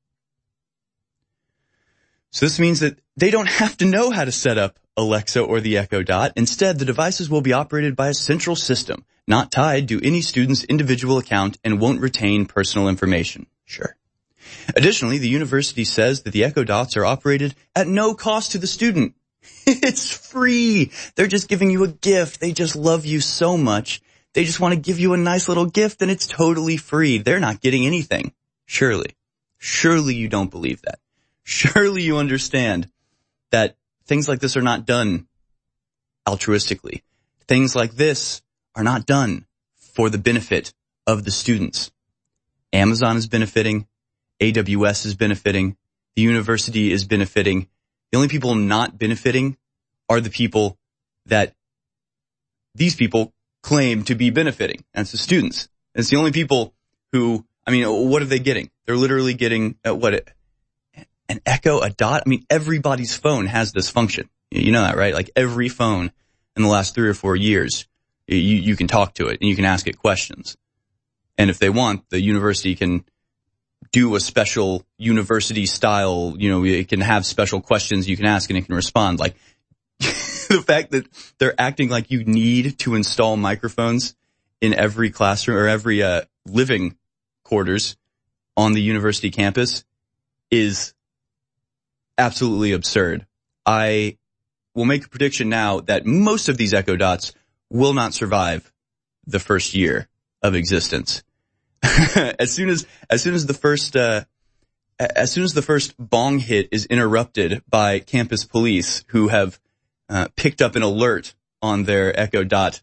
So this means that they don't have to know how to set up Alexa or the Echo Dot. Instead, the devices will be operated by a central system not tied to any student's individual account and won't retain personal information. Sure. Additionally, the university says that the Echo Dots are operated at no cost to the student. It's free. They're just giving you a gift. They just love you so much. They just want to give you a nice little gift, and it's totally free. They're not getting anything. Surely. Surely you don't believe that. Surely you understand that things like this are not done altruistically. Things like this are not done for the benefit of the students. Amazon is benefiting. AWS is benefiting. The university is benefiting. The only people not benefiting are the people that these people claim to be benefiting. That's the students. It's the only people who, what are they getting? They're literally getting, an Echo, a Dot? Everybody's phone has this function. You know that, right? Like every phone in the last 3 or 4 years, you can talk to it and you can ask it questions. And if they want, the university can do a special university style, it can have special questions you can ask and it can respond. Like the fact that they're acting like you need to install microphones in every classroom or every living quarters on the university campus is absolutely absurd. I will make a prediction now that most of these Echo Dots will not survive the first year of existence. As soon as the first bong hit is interrupted by campus police who have picked up an alert on their Echo Dot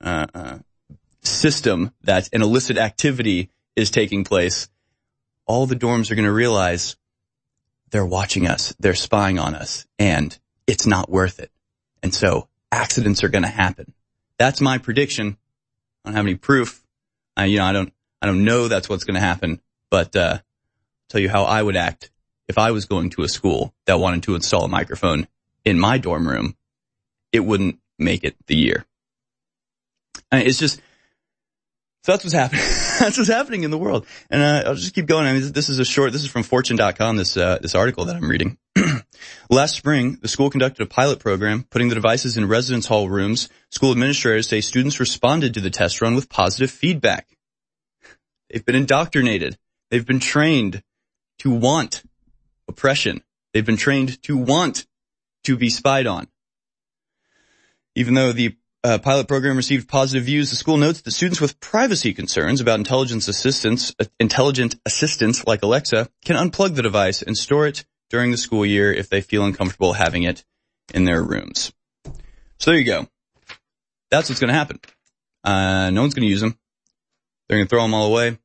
system that an illicit activity is taking place, all the dorms are going to realize they're watching us, they're spying on us, and it's not worth it. And so accidents are going to happen. That's my prediction. I don't have any proof. I don't know that's what's going to happen, but tell you how I would act if I was going to a school that wanted to install a microphone in my dorm room. It wouldn't make it the year. It's just, so that's what's happening. That's what's happening in the world. And I'll just keep going. This is from Fortune.com, this article that I'm reading. Last spring, the school conducted a pilot program, putting the devices in residence hall rooms. School administrators say students responded to the test run with positive feedback. They've been indoctrinated. They've been trained to want oppression. They've been trained to want to be spied on. Even though the pilot program received positive views, the school notes that students with privacy concerns about intelligent assistants like Alexa can unplug the device and store it during the school year if they feel uncomfortable having it in their rooms. So there you go. That's what's going to happen. No one's going to use them. They're going to throw them all away.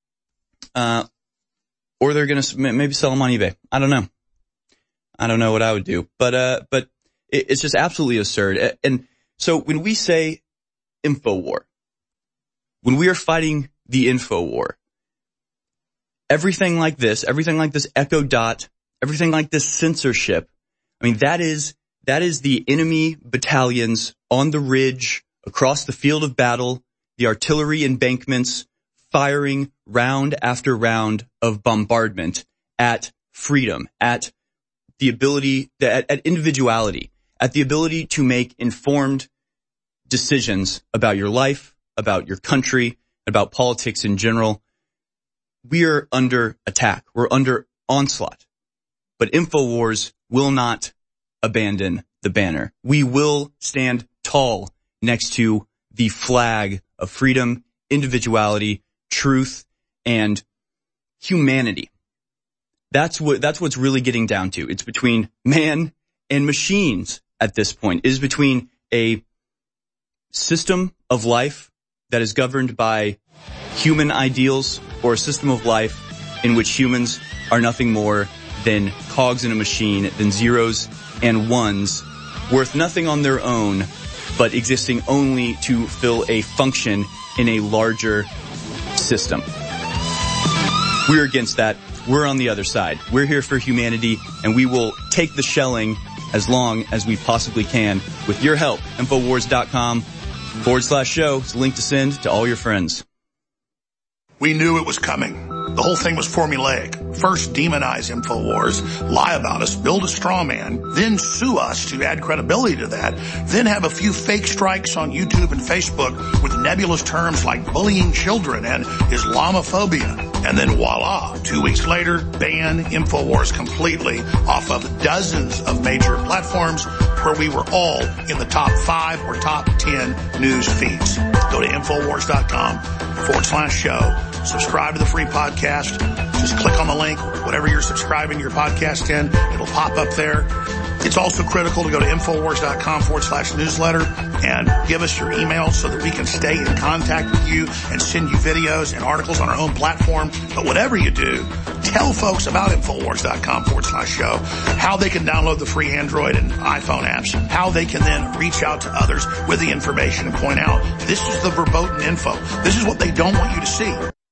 Or they're going to maybe sell them on eBay. I don't know. I don't know what I would do. But it's just absolutely absurd. And so when we say InfoWar, when we are fighting the InfoWar, everything like this Echo Dot, everything like this censorship, that is the enemy battalions on the ridge, across the field of battle, the artillery embankments, firing round after round of bombardment at freedom, at the ability, at individuality, at the ability to make informed decisions about your life, about your country, about politics in general. We are under attack. We're under onslaught. But InfoWars will not abandon the banner. We will stand tall next to the flag of freedom, individuality, truth, and humanity. That's what's really getting down to. It's between man and machines at this point. It is between a system of life that is governed by human ideals or a system of life in which humans are nothing more than cogs in a machine, than zeros and ones, worth nothing on their own, but existing only to fill a function in a larger system. We're against that. We're on the other side. We're here for humanity, and we will take the shelling as long as we possibly can with your help. Infowars.com/show. It's a link to send to all your friends. We knew it was coming. The whole thing was formulaic. First demonize InfoWars, lie about us, build a straw man, then sue us to add credibility to that, then have a few fake strikes on YouTube and Facebook with nebulous terms like bullying children and Islamophobia. And then voila, 2 weeks later, ban InfoWars completely off of dozens of major platforms where we were all in the top 5 or top 10 news feeds. Go to Infowars.com/show. Subscribe to the free podcast. Just click on the link, whatever you're subscribing your podcast in, it'll pop up there. It's also critical to go to Infowars.com/newsletter and give us your email so that we can stay in contact with you and send you videos and articles on our own platform. But whatever you do, tell folks about Infowars.com/show, how they can download the free Android and iPhone apps, how they can then reach out to others with the information and point out, this is the verboten info. This is what they don't want you to see.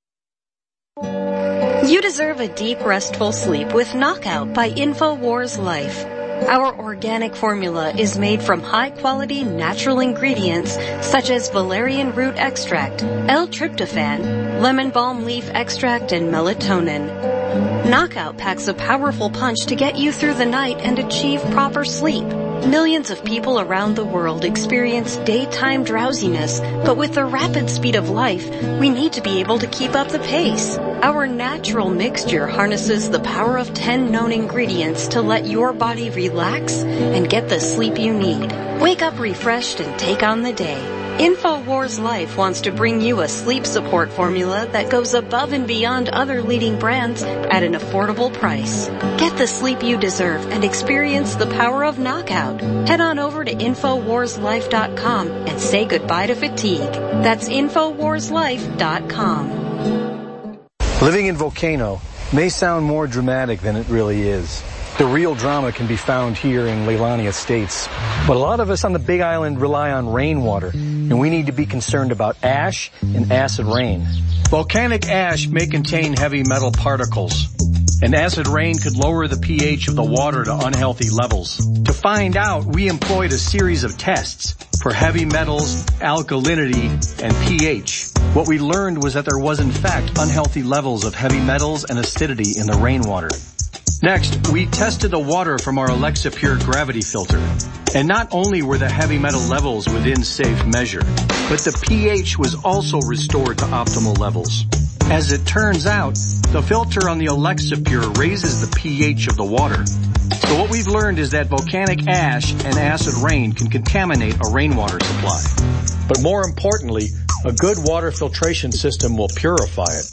You deserve a deep, restful sleep with Knockout by InfoWars Life. Our organic formula is made from high-quality natural ingredients such as valerian root extract, L-tryptophan, lemon balm leaf extract, and melatonin. Knockout packs a powerful punch to get you through the night and achieve proper sleep. Millions of people around the world experience daytime drowsiness, but with the rapid speed of life, we need to be able to keep up the pace. Our natural mixture harnesses the power of 10 known ingredients to let your body relax and get the sleep you need. Wake up refreshed and take on the day. InfoWars Life wants to bring you a sleep support formula that goes above and beyond other leading brands at an affordable price. Get the sleep you deserve and experience the power of Knockout. Head on over to InfoWarsLife.com and say goodbye to fatigue. That's InfoWarsLife.com. Living in Volcano may sound more dramatic than it really is. The real drama can be found here in Leilani Estates. But a lot of us on the Big Island rely on rainwater, and we need to be concerned about ash and acid rain. Volcanic ash may contain heavy metal particles, and acid rain could lower the pH of the water to unhealthy levels. To find out, we employed a series of tests for heavy metals, alkalinity, and pH. What we learned was that there was in fact unhealthy levels of heavy metals and acidity in the rainwater. Next, we tested the water from our Alexa Pure gravity filter. And not only were the heavy metal levels within safe measure, but the pH was also restored to optimal levels. As it turns out, the filter on the Alexa Pure raises the pH of the water. So what we've learned is that volcanic ash and acid rain can contaminate a rainwater supply. But more importantly, a good water filtration system will purify it.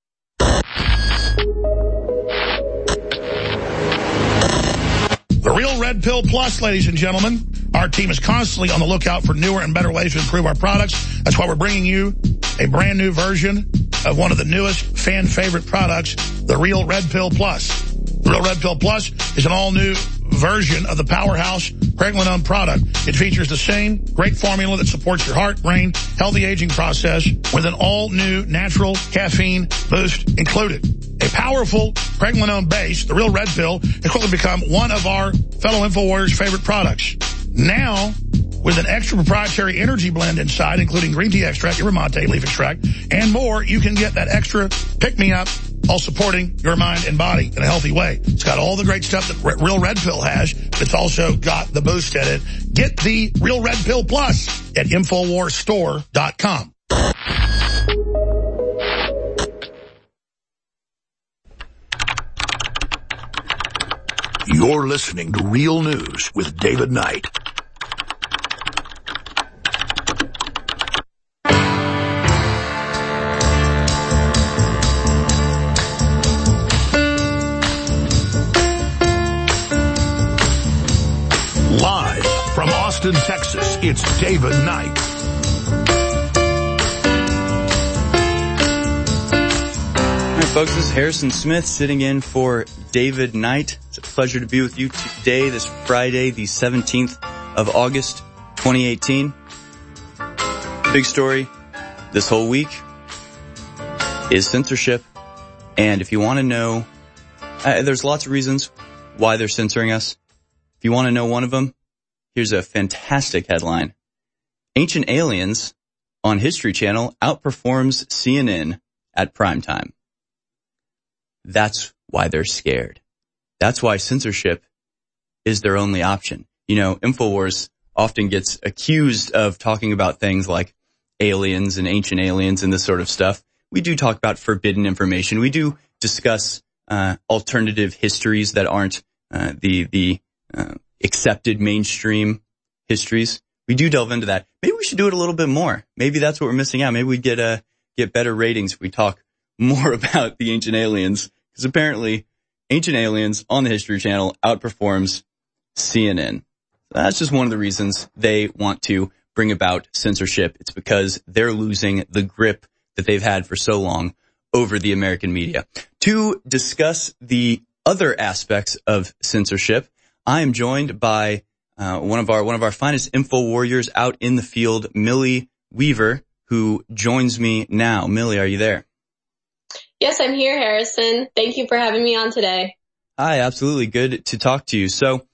The Real Red Pill Plus, ladies and gentlemen. Our team is constantly on the lookout for newer and better ways to improve our products. That's why we're bringing you a brand new version of one of the newest fan favorite products, the Real Red Pill Plus. The Real Red Pill Plus is an all-new version of the powerhouse Pregnenolone product. It features the same great formula that supports your heart, brain, healthy aging process with an all-new natural caffeine boost included. A powerful Pregnenolone base, the Real Red Pill, has quickly become one of our fellow InfoWarriors' favorite products. Now, with an extra proprietary energy blend inside, including green tea extract, yerba mate leaf extract, and more, you can get that extra pick-me-up, all supporting your mind and body in a healthy way. It's got all the great stuff that Real Red Pill has, but it's also got the boost in it. Get the Real Red Pill Plus at InfoWarsStore.com. You're listening to Real News with David Knight. Live from Austin, Texas, it's David Knight. All right, folks, this is Harrison Smith sitting in for David Knight. It's a pleasure to be with you today, this Friday, the 17th of August, 2018. Big story this whole week is censorship. And if you want to know, there's lots of reasons why they're censoring us. If you want to know one of them, here's a fantastic headline. Ancient Aliens on History Channel outperforms CNN at primetime. That's why they're scared. That's why censorship is their only option. You know, InfoWars often gets accused of talking about things like aliens and ancient aliens and this sort of stuff. We do talk about forbidden information. We do discuss alternative histories that aren't the accepted mainstream histories. We do delve into that. Maybe we should do it a little bit more. Maybe that's what we're missing out. Maybe we'd get better ratings if we talk more about the ancient aliens, because apparently Ancient Aliens on the History Channel outperforms CNN. That's just one of the reasons they want to bring about censorship. It's because they're losing the grip that they've had for so long over the American media. To discuss the other aspects of censorship, I am joined by one of our finest info warriors out in the field, Millie Weaver, who joins me now. Millie, are you there? Yes, I'm here, Harrison. Thank you for having me on today. Hi, absolutely. Good to talk to you. So,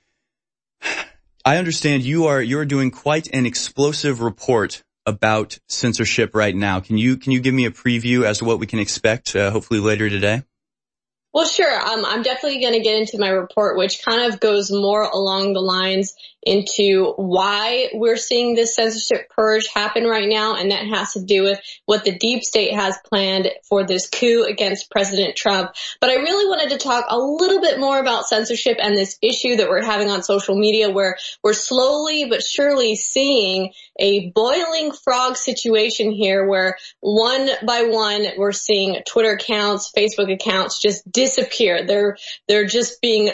I understand you're doing quite an explosive report about censorship right now. Can you give me a preview as to what we can expect, hopefully later today? Well, sure. I'm definitely going to get into my report, which kind of goes more along the lines into why we're seeing this censorship purge happen right now. And that has to do with what the deep state has planned for this coup against President Trump. But I really wanted to talk a little bit more about censorship and this issue that we're having on social media, where we're slowly but surely seeing a boiling frog situation here, where one by one we're seeing Twitter accounts, Facebook accounts just disappear. They're just being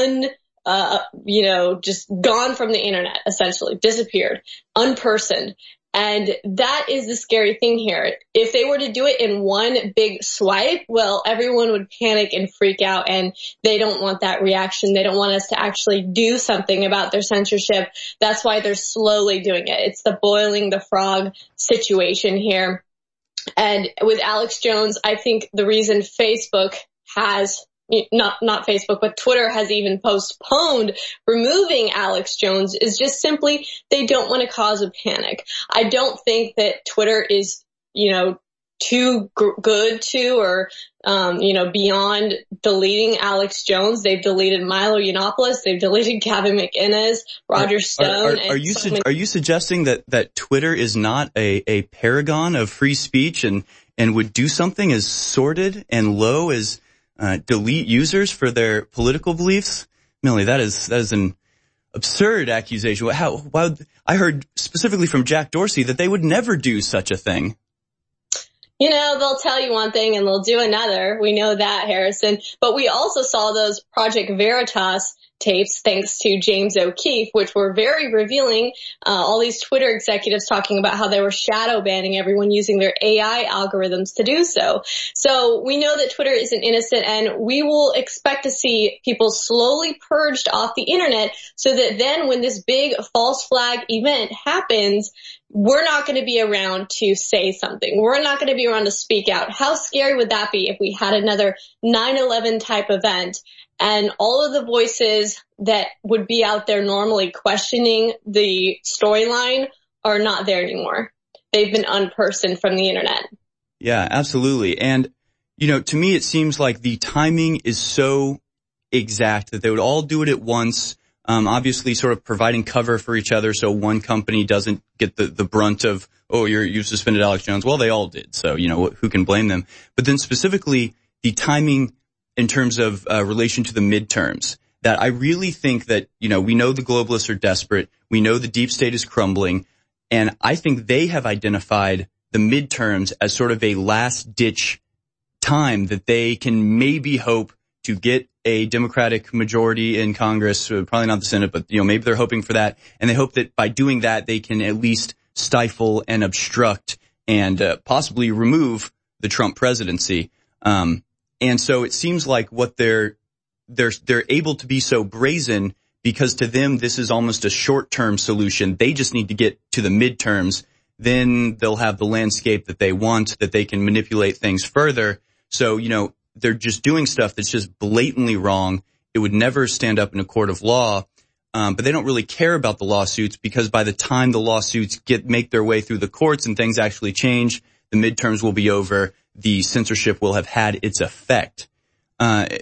just gone from the internet, essentially disappeared, unpersoned. And that is the scary thing here. If they were to do it in one big swipe, well, everyone would panic and freak out, and they don't want that reaction. They don't want us to actually do something about their censorship. That's why they're slowly doing it. It's the boiling the frog situation here. And with Alex Jones, I think the reason Facebook has not Facebook, but Twitter has even postponed removing Alex Jones is just simply they don't want to cause a panic. I don't think that Twitter is, too good to or, beyond deleting Alex Jones. They've deleted Milo Yiannopoulos. They've deleted Gavin McInnes, Roger Stone. Are you suggesting that Twitter is not a paragon of free speech and would do something as sordid and low as delete users for their political beliefs? Millie, that is an absurd accusation. I heard specifically from Jack Dorsey that they would never do such a thing. They'll tell you one thing and they'll do another. We know that, Harrison. But we also saw those Project Veritas tapes, thanks to James O'Keefe, which were very revealing. All these Twitter executives talking about how they were shadow banning everyone using their AI algorithms to do so. So we know that Twitter isn't innocent, and we will expect to see people slowly purged off the internet so that then when this big false flag event happens, we're not going to be around to say something. We're not going to be around to speak out. How scary would that be if we had another 9/11 type event and all of the voices that would be out there normally questioning the storyline are not there anymore? They've been unpersoned from the internet. Yeah, absolutely. And, to me, it seems like the timing is so exact that they would all do it at once. Obviously sort of providing cover for each other so one company doesn't get the brunt of, you've suspended Alex Jones. Well, they all did. So, who can blame them? But then specifically the timing in terms of relation to the midterms, that I really think that, we know the globalists are desperate. We know the deep state is crumbling. And I think they have identified the midterms as sort of a last ditch time that they can maybe hope to get a Democratic majority in Congress, probably not the Senate, but, maybe they're hoping for that. And they hope that by doing that, they can at least stifle and obstruct and possibly remove the Trump presidency. And so it seems like what they're able to be so brazen because to them, this is almost a short-term solution. They just need to get to the midterms. Then they'll have the landscape that they want, that they can manipulate things further. So, they're just doing stuff that's just blatantly wrong. It would never stand up in a court of law. But they don't really care about the lawsuits because by the time the lawsuits make their way through the courts and things actually change, the midterms will be over. The censorship will have had its effect. What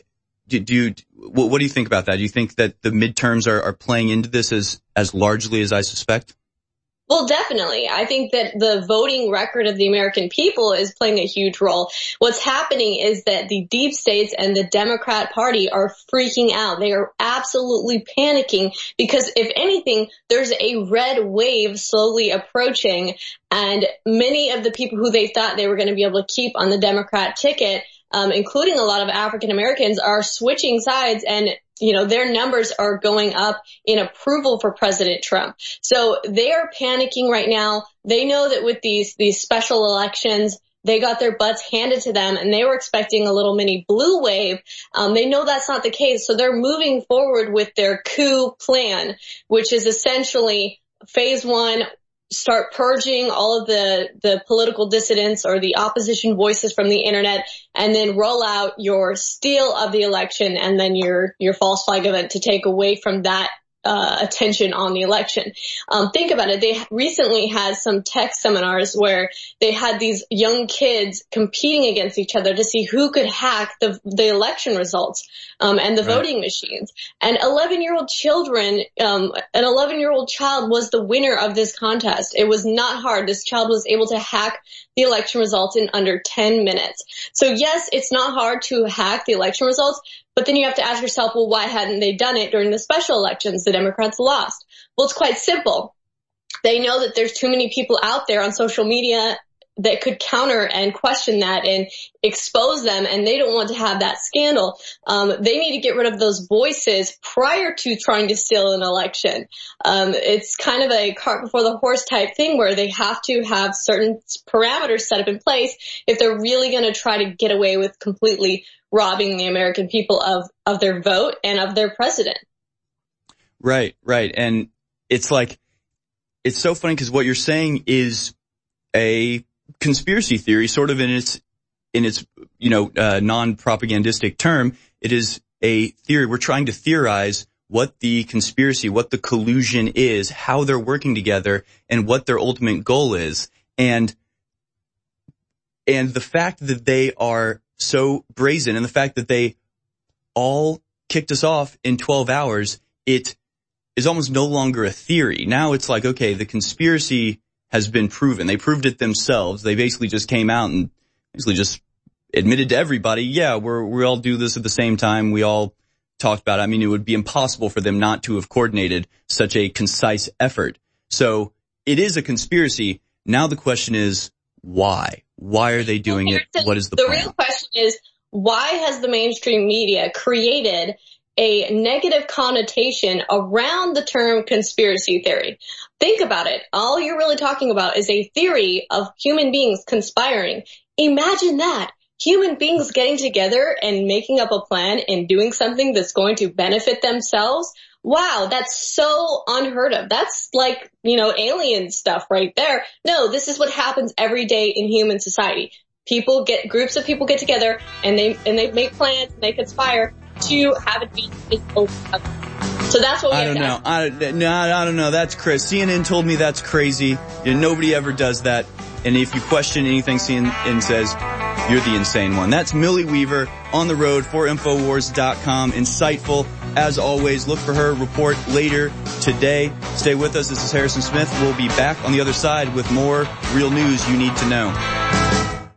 do you think about that? Do you think that the midterms are playing into this as largely as I suspect? Well, definitely. I think that the voting record of the American people is playing a huge role. What's happening is that the deep states and the Democrat Party are freaking out. They are absolutely panicking because, if anything, there's a red wave slowly approaching, and many of the people who they thought they were going to be able to keep on the Democrat ticket, including a lot of African Americans, are switching sides, and their numbers are going up in approval for President Trump. So they are panicking right now. They know that with these special elections, they got their butts handed to them, and they were expecting a little mini blue wave. They know that's not the case, so they're moving forward with their coup plan, which is essentially phase one. Start purging all of the political dissidents or the opposition voices from the internet, and then roll out your steal of the election and then your false flag event to take away from that attention on the election. Think about it. They recently had some tech seminars where they had these young kids competing against each other to see who could hack the election results, and the voting machines. And 11-year-old children, an 11-year-old child was the winner of this contest. It was not hard. This child was able to hack the election results in under 10 minutes. So yes, it's not hard to hack the election results, but then you have to ask yourself, well, why hadn't they done it during the special elections the Democrats lost? Well, it's quite simple. They know that there's too many people out there on social media that could counter and question that and expose them, and they don't want to have that scandal. They need to get rid of those voices prior to trying to steal an election. It's kind of a cart before the horse type thing where they have to have certain parameters set up in place if they're really going to try to get away with completely robbing the American people of their vote and of their president. Right. And it's so funny because what you're saying is a conspiracy theory, sort of in its non-propagandistic term. It is a theory. We're trying to theorize what the conspiracy, what the collusion is, how they're working together, and what their ultimate goal is. And the fact that they are so brazen, and the fact that they all kicked us off in 12 hours, it is almost no longer a theory. Now it's like, okay, the conspiracy has been proven. They proved it themselves. They basically just came out and basically just admitted to everybody, yeah, we all do this at the same time. We all talked about it. I mean, it would be impossible for them not to have coordinated such a concise effort. So it is a conspiracy. Now the question is, why? Why are they doing it? What is the plan? The real question is, why has the mainstream media created a negative connotation around the term conspiracy theory? Think about it. All you're really talking about is a theory of human beings conspiring. Imagine that. Human beings getting together and making up a plan and doing something that's going to benefit themselves. Wow, that's so unheard of. That's like, alien stuff right there. No, this is what happens every day in human society. Groups of people get together and they make plans and they conspire to have it be physical. So that's what we have to ask. I don't know. That's Chris. CNN told me that's crazy. Nobody ever does that. And if you question anything CNN says, you're the insane one. That's Millie Weaver on the road for Infowars.com. Insightful, as always. Look for her report later today. Stay with us. This is Harrison Smith. We'll be back on the other side with more real news you need to know.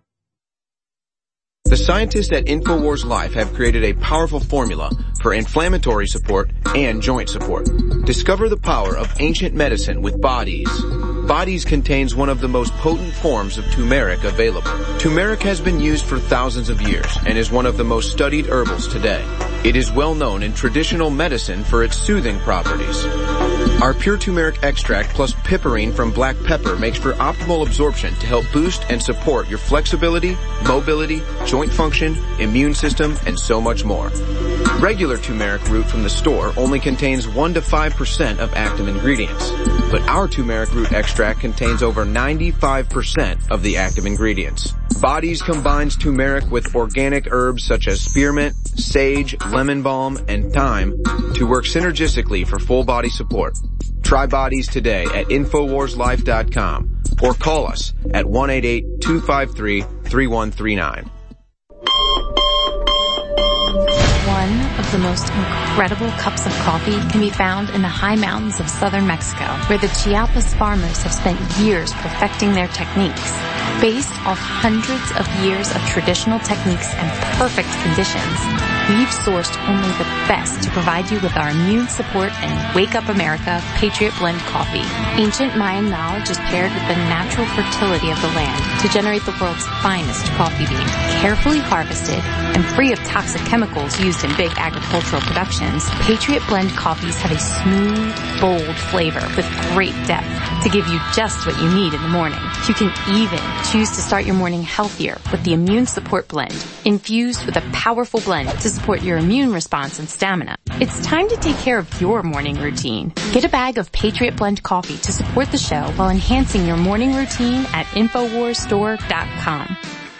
The scientists at InfoWars Life have created a powerful formula for inflammatory support and joint support. Discover the power of ancient medicine with Bodies. Bodies contains one of the most potent forms of turmeric available. Turmeric has been used for thousands of years and is one of the most studied herbals today. It is well known in traditional medicine for its soothing properties. Our pure turmeric extract plus piperine from black pepper makes for optimal absorption to help boost and support your flexibility, mobility, joint function, immune system, and so much more. Regular turmeric root from the store only contains 1 to 5% of active ingredients, but our turmeric root extract contains over 95% of the active ingredients. Bodies combines turmeric with organic herbs such as spearmint, sage, lemon balm, and thyme to work synergistically for full body support. Try Bodies today at InfoWarsLife.com or call us at 1-888-253-3139. the most incredible cups of coffee can be found in the high mountains of southern Mexico, where the Chiapas farmers have spent years perfecting their techniques. Based off hundreds of years of traditional techniques and perfect conditions, we've sourced only the best to provide you with our immune support and Wake Up America Patriot Blend coffee. Ancient Mayan knowledge is paired with the natural fertility of the land to generate the world's finest coffee bean. Carefully harvested and free of toxic chemicals used in big agricultural productions, Patriot Blend coffees have a smooth, bold flavor with great depth to give you just what you need in the morning. You can even choose to start your morning healthier with the Immune Support Blend, infused with a powerful blend to support your immune response and stamina. It's time to take care of your morning routine. Get a bag of Patriot Blend coffee to support the show while enhancing your morning routine at InfoWarsStore.com.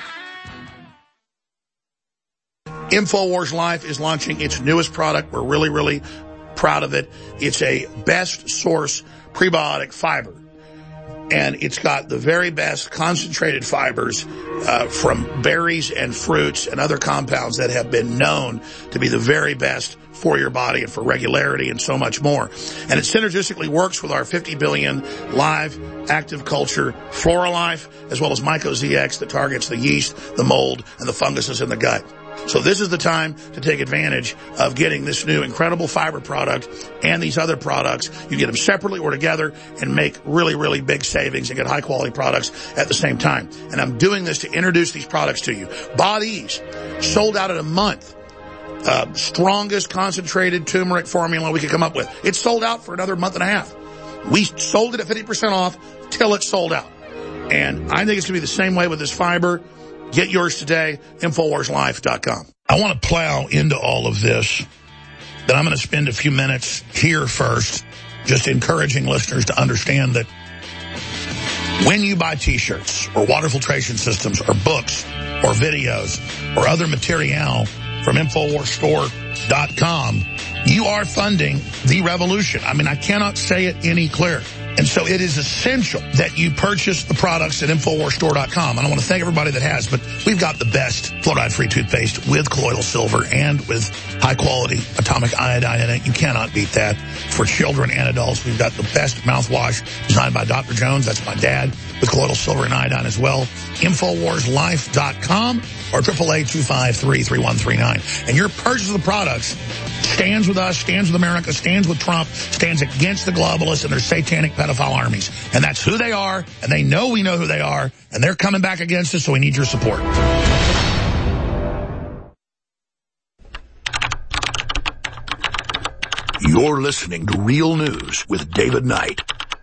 InfoWars Life is launching its newest product. We're really, really proud of it. It's a best source prebiotic fiber. And it's got the very best concentrated fibers from berries and fruits and other compounds that have been known to be the very best for your body and for regularity and so much more. And it synergistically works with our 50 billion live active culture FloraLife, as well as MycoZX that targets the yeast, the mold, and the funguses in the gut. So this is the time to take advantage of getting this new incredible fiber product and these other products. You get them separately or together and make really, really big savings and get high quality products at the same time. And I'm doing this to introduce these products to you. Bodease, sold out in a month. Strongest concentrated turmeric formula we could come up with. It's sold out for another month and a half. We sold it at 50% off till it's sold out. And I think it's going to be the same way with this fiber. Get yours today, InfoWarsLife.com. I want to plow into all of this. Then I'm going to spend a few minutes here first, just encouraging listeners to understand that when you buy T-shirts or water filtration systems or books or videos or other material from InfoWarsStore.com, you are funding the revolution. I mean, I cannot say it any clearer. And so it is essential that you purchase the products at InfoWarsStore.com. And I want to thank everybody that has, but we've got the best fluoride-free toothpaste with colloidal silver and with high-quality atomic iodine in it. You cannot beat that. For children and adults, we've got the best mouthwash designed by Dr. Jones. That's my dad, with colloidal silver and iodine as well. InfoWarsLife.com or 888-253-3139. And your purchase of the products stands with us, stands with America, stands with Trump, stands against the globalists and their satanic pedophile armies. And that's who they are, and they know we know who they are, and they're coming back against us, so we need your support. You're listening to Real News with David Knight.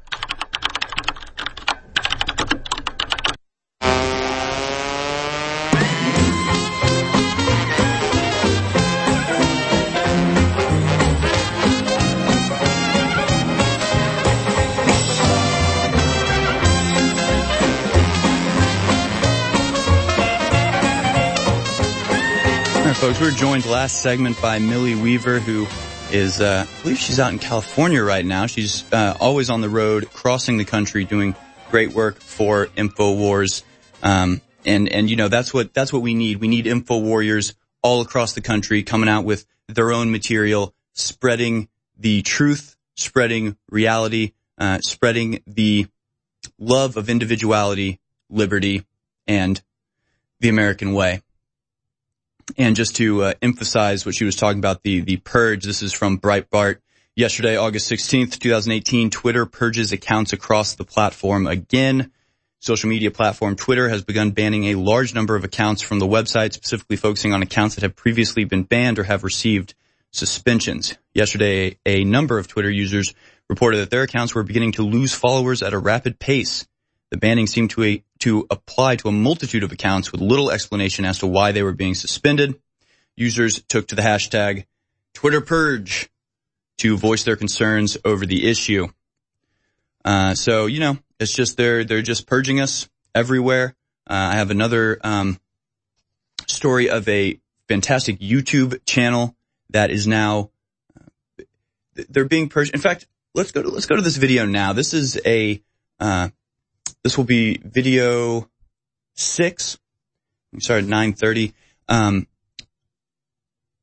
Folks, we were joined last segment by Millie Weaver, who is, I believe she's out in California right now. She's always on the road, crossing the country, doing great work for InfoWars. And you know, that's what we need. We need Info Warriors all across the country coming out with their own material, spreading the truth, spreading reality, spreading the love of individuality, liberty, and the American way. And just to emphasize what she was talking about, the purge, this is from Breitbart. Yesterday, August 16th, 2018, Twitter purges accounts across the platform again. Social media platform Twitter has begun banning a large number of accounts from the website, specifically focusing on accounts that have previously been banned or have received suspensions. Yesterday, a number of Twitter users reported that their accounts were beginning to lose followers at a rapid pace. The banning seemed to apply to a multitude of accounts with little explanation as to why they were being suspended. Users took to the hashtag TwitterPurge to voice their concerns over the issue. So, you know, it's just they're just purging us everywhere. I have another story of a fantastic YouTube channel that is now they're being purged. In fact, let's go to this video now. This is this will be video 6. We started at 9:30.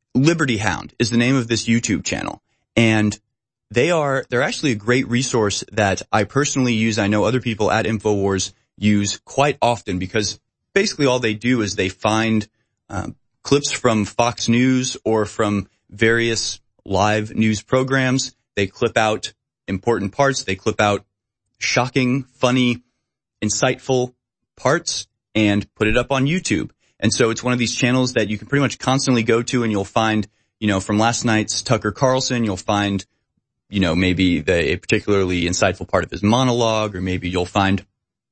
Liberty Hound is the name of this YouTube channel, and they're actually a great resource that I personally use. I know other people at InfoWars use quite often, because basically all they do is they find clips from Fox News or from various live news programs. They clip out important parts. They clip out shocking, funny, insightful parts and put it up on YouTube. And so it's one of these channels that you can pretty much constantly go to, and you'll find, from last night's Tucker Carlson, you'll find, maybe a particularly insightful part of his monologue, or maybe you'll find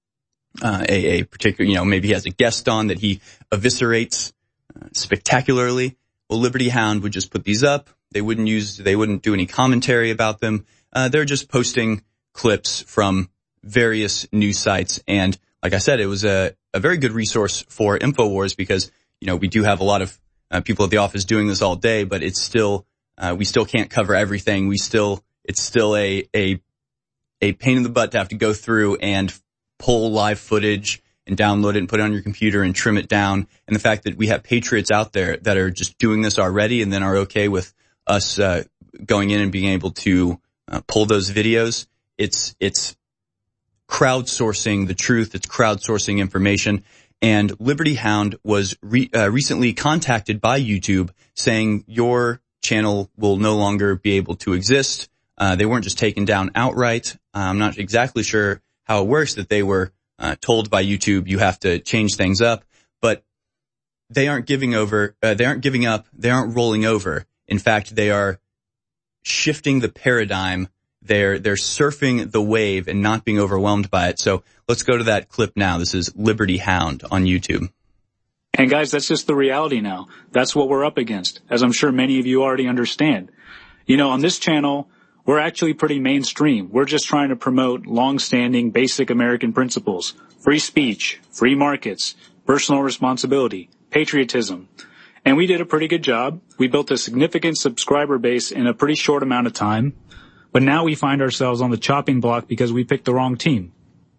a particular, maybe he has a guest on that he eviscerates spectacularly. Well, Liberty Hound would just put these up. They wouldn't do any commentary about them. They're just posting clips from various news sites. And like I said, it was a very good resource for InfoWars, because, we do have a lot of people at the office doing this all day, but it's still, we still can't cover everything. It's still a pain in the butt to have to go through and pull live footage and download it and put it on your computer and trim it down. And the fact that we have patriots out there that are just doing this already and then are okay with us going in and being able to pull those videos, it's crowdsourcing the truth. It's crowdsourcing information. And Liberty Hound was recently contacted by YouTube saying your channel will no longer be able to exist. They weren't just taken down outright. I'm not exactly sure how it works, that they were told by YouTube you have to change things up, but they aren't giving over. They aren't giving up. They aren't rolling over. In fact, they are shifting the paradigm. They're surfing the wave and not being overwhelmed by it. So let's go to that clip now. This is Liberty Hound on YouTube. And guys, that's just the reality now. That's what we're up against, as I'm sure many of you already understand. On this channel, we're actually pretty mainstream. We're just trying to promote long-standing basic American principles: free speech, free markets, personal responsibility, patriotism. And we did a pretty good job. We built a significant subscriber base in a pretty short amount of time. But now we find ourselves on the chopping block because we picked the wrong team.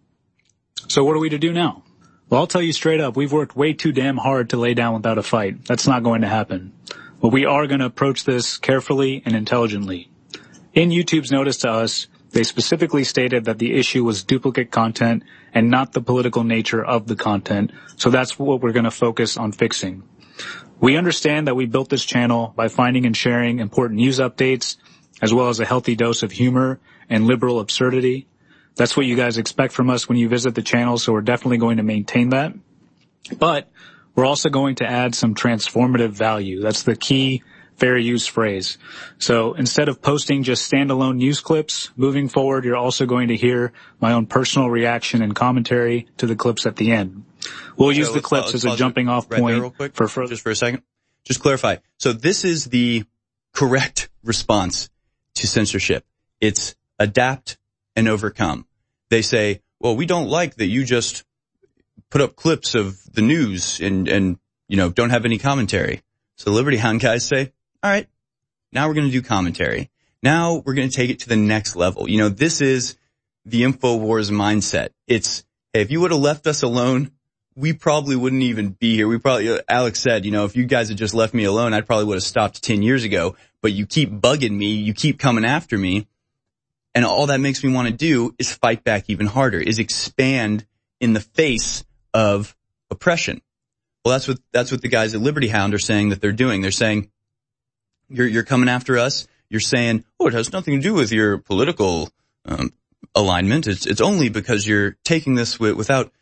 So what are we to do now? Well, I'll tell you straight up, we've worked way too damn hard to lay down without a fight. That's not going to happen. But we are going to approach this carefully and intelligently. In YouTube's notice to us, they specifically stated that the issue was duplicate content and not the political nature of the content. So that's what we're going to focus on fixing. We understand that we built this channel by finding and sharing important news updates, as well as a healthy dose of humor and liberal absurdity. That's what you guys expect from us when you visit the channel, so we're definitely going to maintain that. But we're also going to add some transformative value. That's the key fair use phrase. So instead of posting just standalone news clips, moving forward, you're also going to hear my own personal reaction and commentary to the clips at the end. We'll use the clips as a jumping off point for further. Just for a second. Just clarify. So this is the correct response to censorship. It's adapt and overcome. They say, well, we don't like that you just put up clips of the news and don't have any commentary. So Liberty Hound guys say, all right, now we're going to do commentary. Now we're going to take it to the next level. This is the InfoWars mindset. It's, hey, if you would have left us alone, we probably wouldn't even be here. Alex said, if you guys had just left me alone, I probably would have stopped 10 years ago. But you keep bugging me, you keep coming after me, and all that makes me want to do is fight back even harder, is expand in the face of oppression. Well, that's what the guys at Liberty Hound are saying that they're doing. They're saying, you're coming after us. You're saying, oh, it has nothing to do with your political alignment. It's only because you're taking this without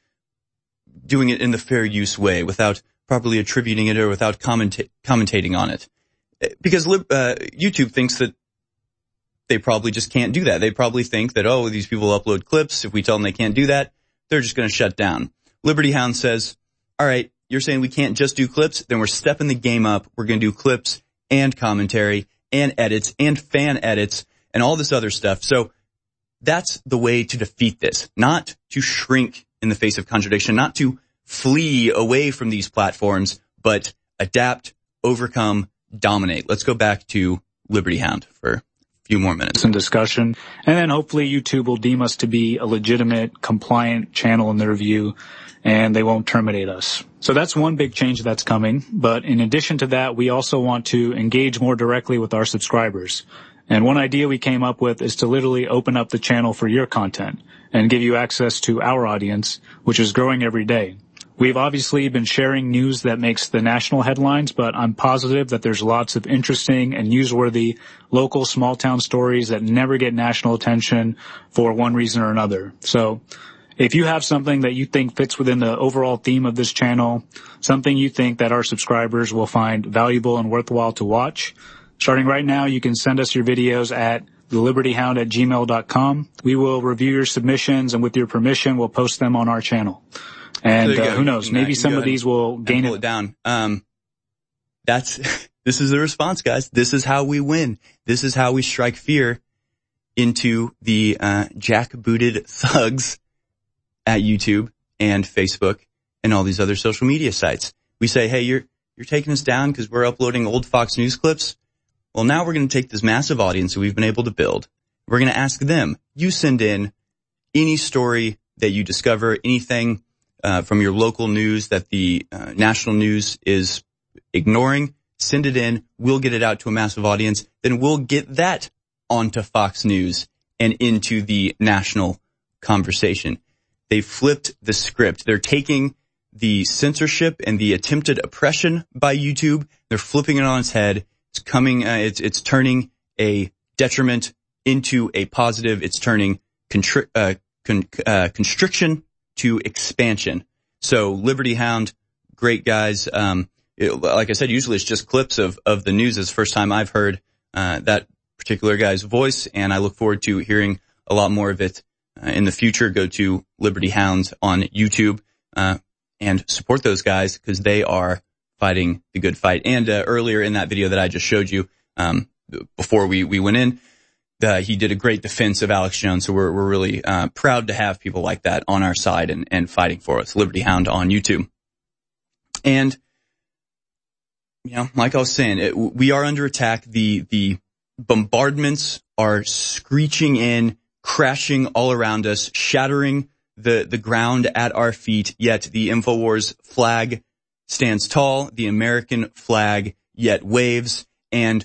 doing it in the fair use way, without properly attributing it or without commentating on it. Because YouTube thinks that they probably just can't do that. They probably think that, oh, these people upload clips. If we tell them they can't do that, they're just going to shut down. Liberty Hound says, all right, you're saying we can't just do clips? Then we're stepping the game up. We're going to do clips and commentary and edits and fan edits and all this other stuff. So that's the way to defeat this, not to shrink in the face of contradiction, not to flee away from these platforms, but adapt, overcome, dominate. Let's go back to Liberty Hound for a few more minutes. Some discussion. And then hopefully YouTube will deem us to be a legitimate, compliant channel in their view, and they won't terminate us. So that's one big change that's coming. But in addition to that, we also want to engage more directly with our subscribers. And one idea we came up with is to literally open up the channel for your content and give you access to our audience, which is growing every day. We've obviously been sharing news that makes the national headlines, but I'm positive that there's lots of interesting and newsworthy local small town stories that never get national attention for one reason or another. So if you have something that you think fits within the overall theme of this channel, something you think that our subscribers will find valuable and worthwhile to watch, starting right now, you can send us your videos at thelibertyhound@gmail.com. We will review your submissions, and with your permission, we'll post them on our channel. And who knows, maybe some of these will gain it down. This is the response, guys. This is how we win. This is how we strike fear into the jackbooted thugs at YouTube and Facebook and all these other social media sites. We say, hey, you're taking us down because we're uploading old Fox News clips. Well, now we're going to take this massive audience that we've been able to build. We're going to ask them, you send in any story that you discover, anything from your local news that the national news is ignoring, send it in. We'll get it out to a massive audience. Then we'll get that onto Fox News and into the national conversation. They flipped the script. They're taking the censorship and the attempted oppression by YouTube. They're flipping it on its head. It's coming, it's turning a detriment into a positive. It's turning constriction to expansion. So Liberty Hound, great guys. Like I said, usually it's just clips of the news. It's the first time I've heard that particular guy's voice, and I look forward to hearing a lot more of it in the future. Go to Liberty Hounds on YouTube and support those guys because they are fighting the good fight. And earlier in that video that I just showed you, before we went in, he did a great defense of Alex Jones. So we're really proud to have people like that on our side and fighting for us. Liberty Hound on YouTube. And you know, like I was saying, we are under attack. The bombardments are screeching in, crashing all around us, shattering the ground at our feet. Yet the InfoWars flag stands tall. The American flag yet waves, and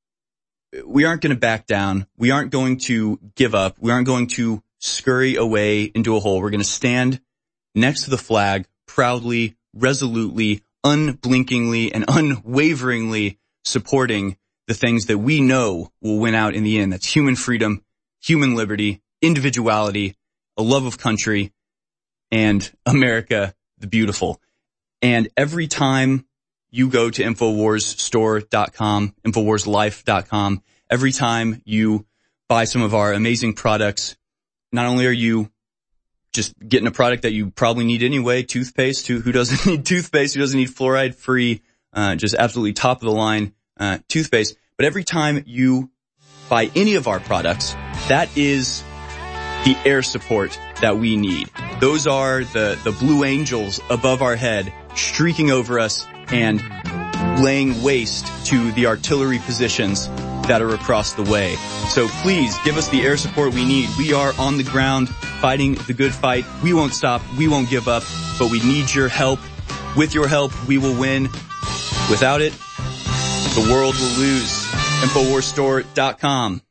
we aren't going to back down. We aren't going to give up. We aren't going to scurry away into a hole. We're going to stand next to the flag, proudly, resolutely, unblinkingly, and unwaveringly supporting the things that we know will win out in the end. That's human freedom, human liberty, individuality, a love of country, and America the beautiful. And every time you go to InfoWarsStore.com, InfoWarsLife.com, every time you buy some of our amazing products, not only are you just getting a product that you probably need anyway, toothpaste, who doesn't need toothpaste, who doesn't need fluoride-free, just absolutely top-of-the-line toothpaste, but every time you buy any of our products, that is the air support that we need. Those are the Blue Angels above our head, streaking over us and laying waste to the artillery positions that are across the way. So please give us the air support we need. We are on the ground fighting the good fight. We won't stop. We won't give up, but we need your help. With your help, we will win. Without it, the world will lose. InfoWarsStore.com.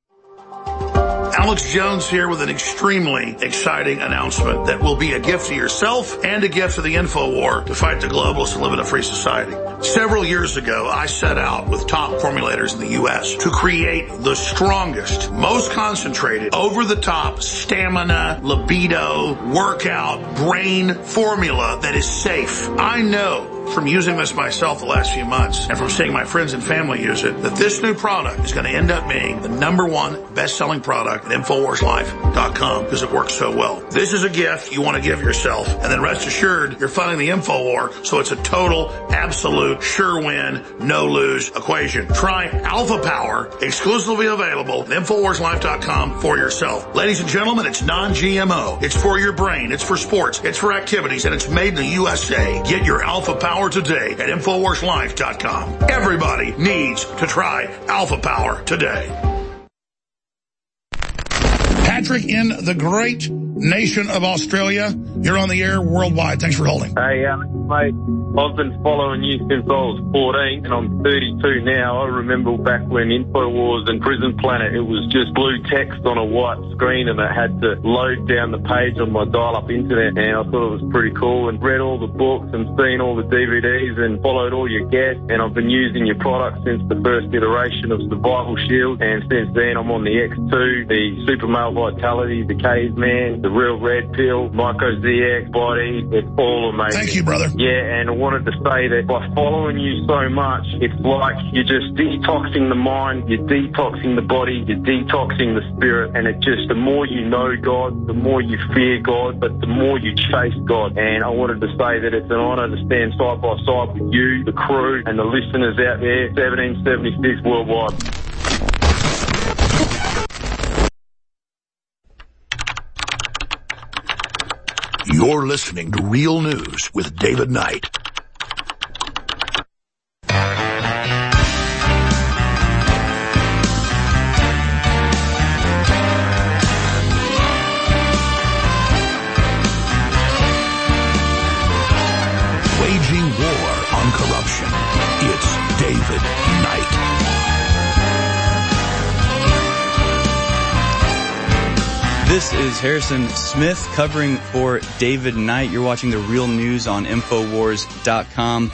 Alex Jones here with an extremely exciting announcement that will be a gift to yourself and a gift to the InfoWar to fight the globalists and live in a free society. Several years ago, I set out with top formulators in the U.S. to create the strongest, most concentrated, over-the-top stamina, libido, workout, brain formula that is safe. I know from using this myself the last few months and from seeing my friends and family use it that this new product is going to end up being the #1 best-selling product at InfoWarsLife.com because it works so well. This is a gift you want to give yourself, and then rest assured you're funding the InfoWar, so it's a total, absolute, sure win, no lose equation. Try Alpha Power, exclusively available at InfoWarsLife.com for yourself. Ladies and gentlemen, it's non-GMO. It's for your brain. It's for sports. It's for activities, and it's made in the USA. Get your Alpha Power today at InfoWarsLife.com. Everybody needs to try Alpha Power today. Patrick in the great nation of Australia. You're on the air worldwide. Thanks for holding. Hey, mate. I've been following you since I was 14 and I'm 32 now. I remember back when InfoWars and Prison Planet, it was just blue text on a white screen and it had to load down the page on my dial-up internet, and I thought it was pretty cool, and read all the books and seen all the DVDs and followed all your guests, and I've been using your product since the first iteration of Survival Shield, and since then I'm on the X2, the Super Male Vitality, the Caveman, the Real Red Pill, Myco ZX, Body. It's all amazing. Thank you, brother. Yeah, and I wanted to say that by following you so much, it's like you're just detoxing the mind, you're detoxing the body, you're detoxing the spirit, and it just, the more you know God, the more you fear God, but the more you chase God. And I wanted to say that it's an honor to stand side by side with you, the crew, and the listeners out there, 1776 worldwide. You're listening to Real News with David Knight. Waging war on corruption. It's David Knight. This is Harrison Smith covering for David Knight. You're watching the Real News on Infowars.com.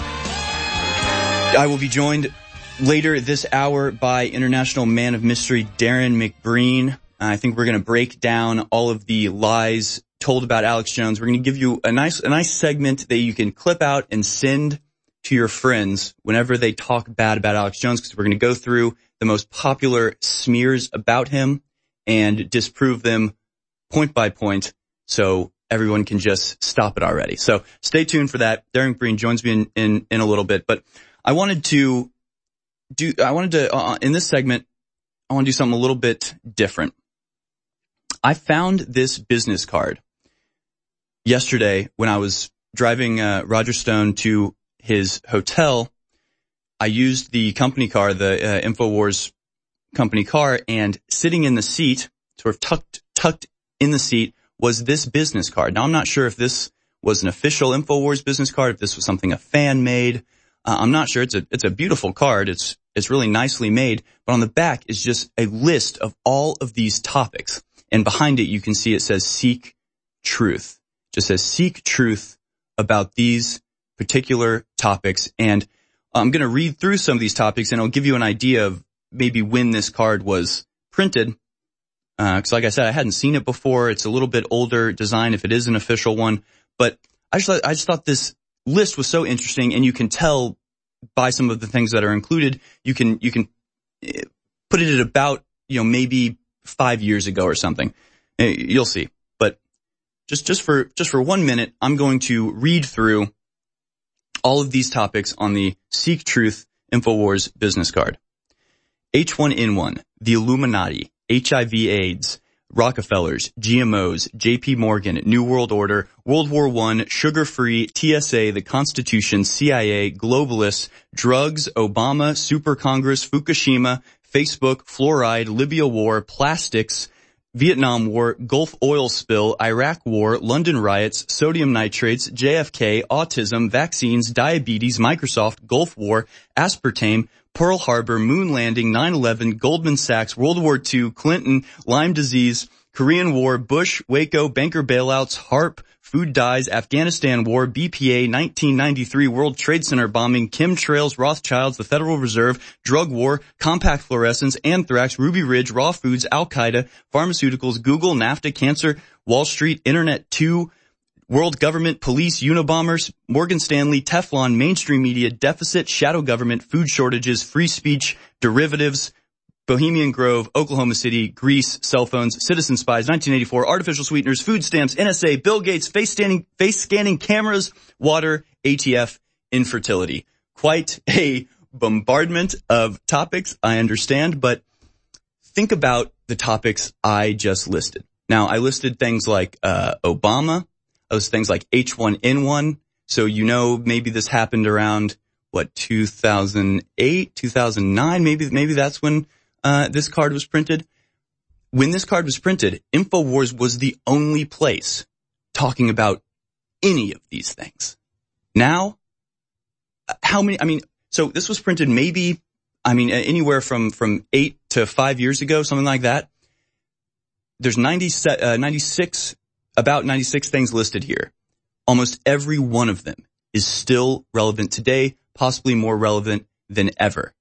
I will be joined later this hour by international man of mystery Darren McBreen. I think we're going to break down all of the lies told about Alex Jones. We're going to give you a nice segment that you can clip out and send to your friends whenever they talk bad about Alex Jones, because we're going to go through the most popular smears about him and disprove them point by point, so everyone can just stop it already. So stay tuned for that. Darren Green joins me in a little bit, but I wanted to in this segment, I want to do something a little bit different. I found this business card yesterday when I was driving Roger Stone to his hotel. I used the company car, the InfoWars company car, and sitting in the seat, sort of tucked in the seat, was this business card. Now, I'm not sure if this was an official InfoWars business card, if this was something a fan made. I'm not sure. It's a beautiful card. It's really nicely made, but on the back is just a list of all of these topics. And behind it, you can see it says Seek Truth. It just says Seek Truth about these particular topics. And I'm going to read through some of these topics, and I'll give you an idea of maybe when this card was printed. Because like I said, I hadn't seen it before. It's a little bit older design if it is an official one. But I just thought this list was so interesting, and you can tell by some of the things that are included. You can put it at about, maybe 5 years ago or something. You'll see. But just for 1 minute, I'm going to read through all of these topics on the Seek Truth InfoWars business card. H1N1, the Illuminati, HIV/AIDS, Rockefellers, GMOs, JP Morgan, New World Order, World War I, sugar-free, TSA, the Constitution, CIA, globalists, drugs, Obama, Super Congress, Fukushima, Facebook, fluoride, Libya war, plastics, Vietnam War, Gulf oil spill, Iraq war, London riots, sodium nitrates, JFK, autism, vaccines, diabetes, Microsoft, Gulf War, aspartame, Pearl Harbor, moon landing, 9/11, Goldman Sachs, World War II, Clinton, Lyme disease, Korean War, Bush, Waco, banker bailouts, HARP, food dyes, Afghanistan war, BPA, 1993 World Trade Center bombing, chemtrails, Rothschilds, the Federal Reserve, drug war, compact fluorescence, anthrax, Ruby Ridge, raw foods, Al-Qaeda, pharmaceuticals, Google, NAFTA, cancer, Wall Street, Internet 2, world government, police, Unabombers, Morgan Stanley, Teflon, mainstream media, deficit, shadow government, food shortages, free speech, derivatives, Bohemian Grove, Oklahoma City, Greece, cell phones, citizen spies, 1984, artificial sweeteners, food stamps, NSA, Bill Gates, face scanning cameras, water, ATF, infertility. Quite a bombardment of topics, I understand, but think about the topics I just listed. Now, I listed things like Obama. Those things like H1N1. So maybe this happened around 2008, 2009. Maybe that's when this card was printed. When this card was printed, InfoWars was the only place talking about any of these things. Now, how many, so this was printed maybe, anywhere from 8 to 5 years ago, something like that. There's 96 things listed here. Almost every one of them is still relevant today, possibly more relevant than ever.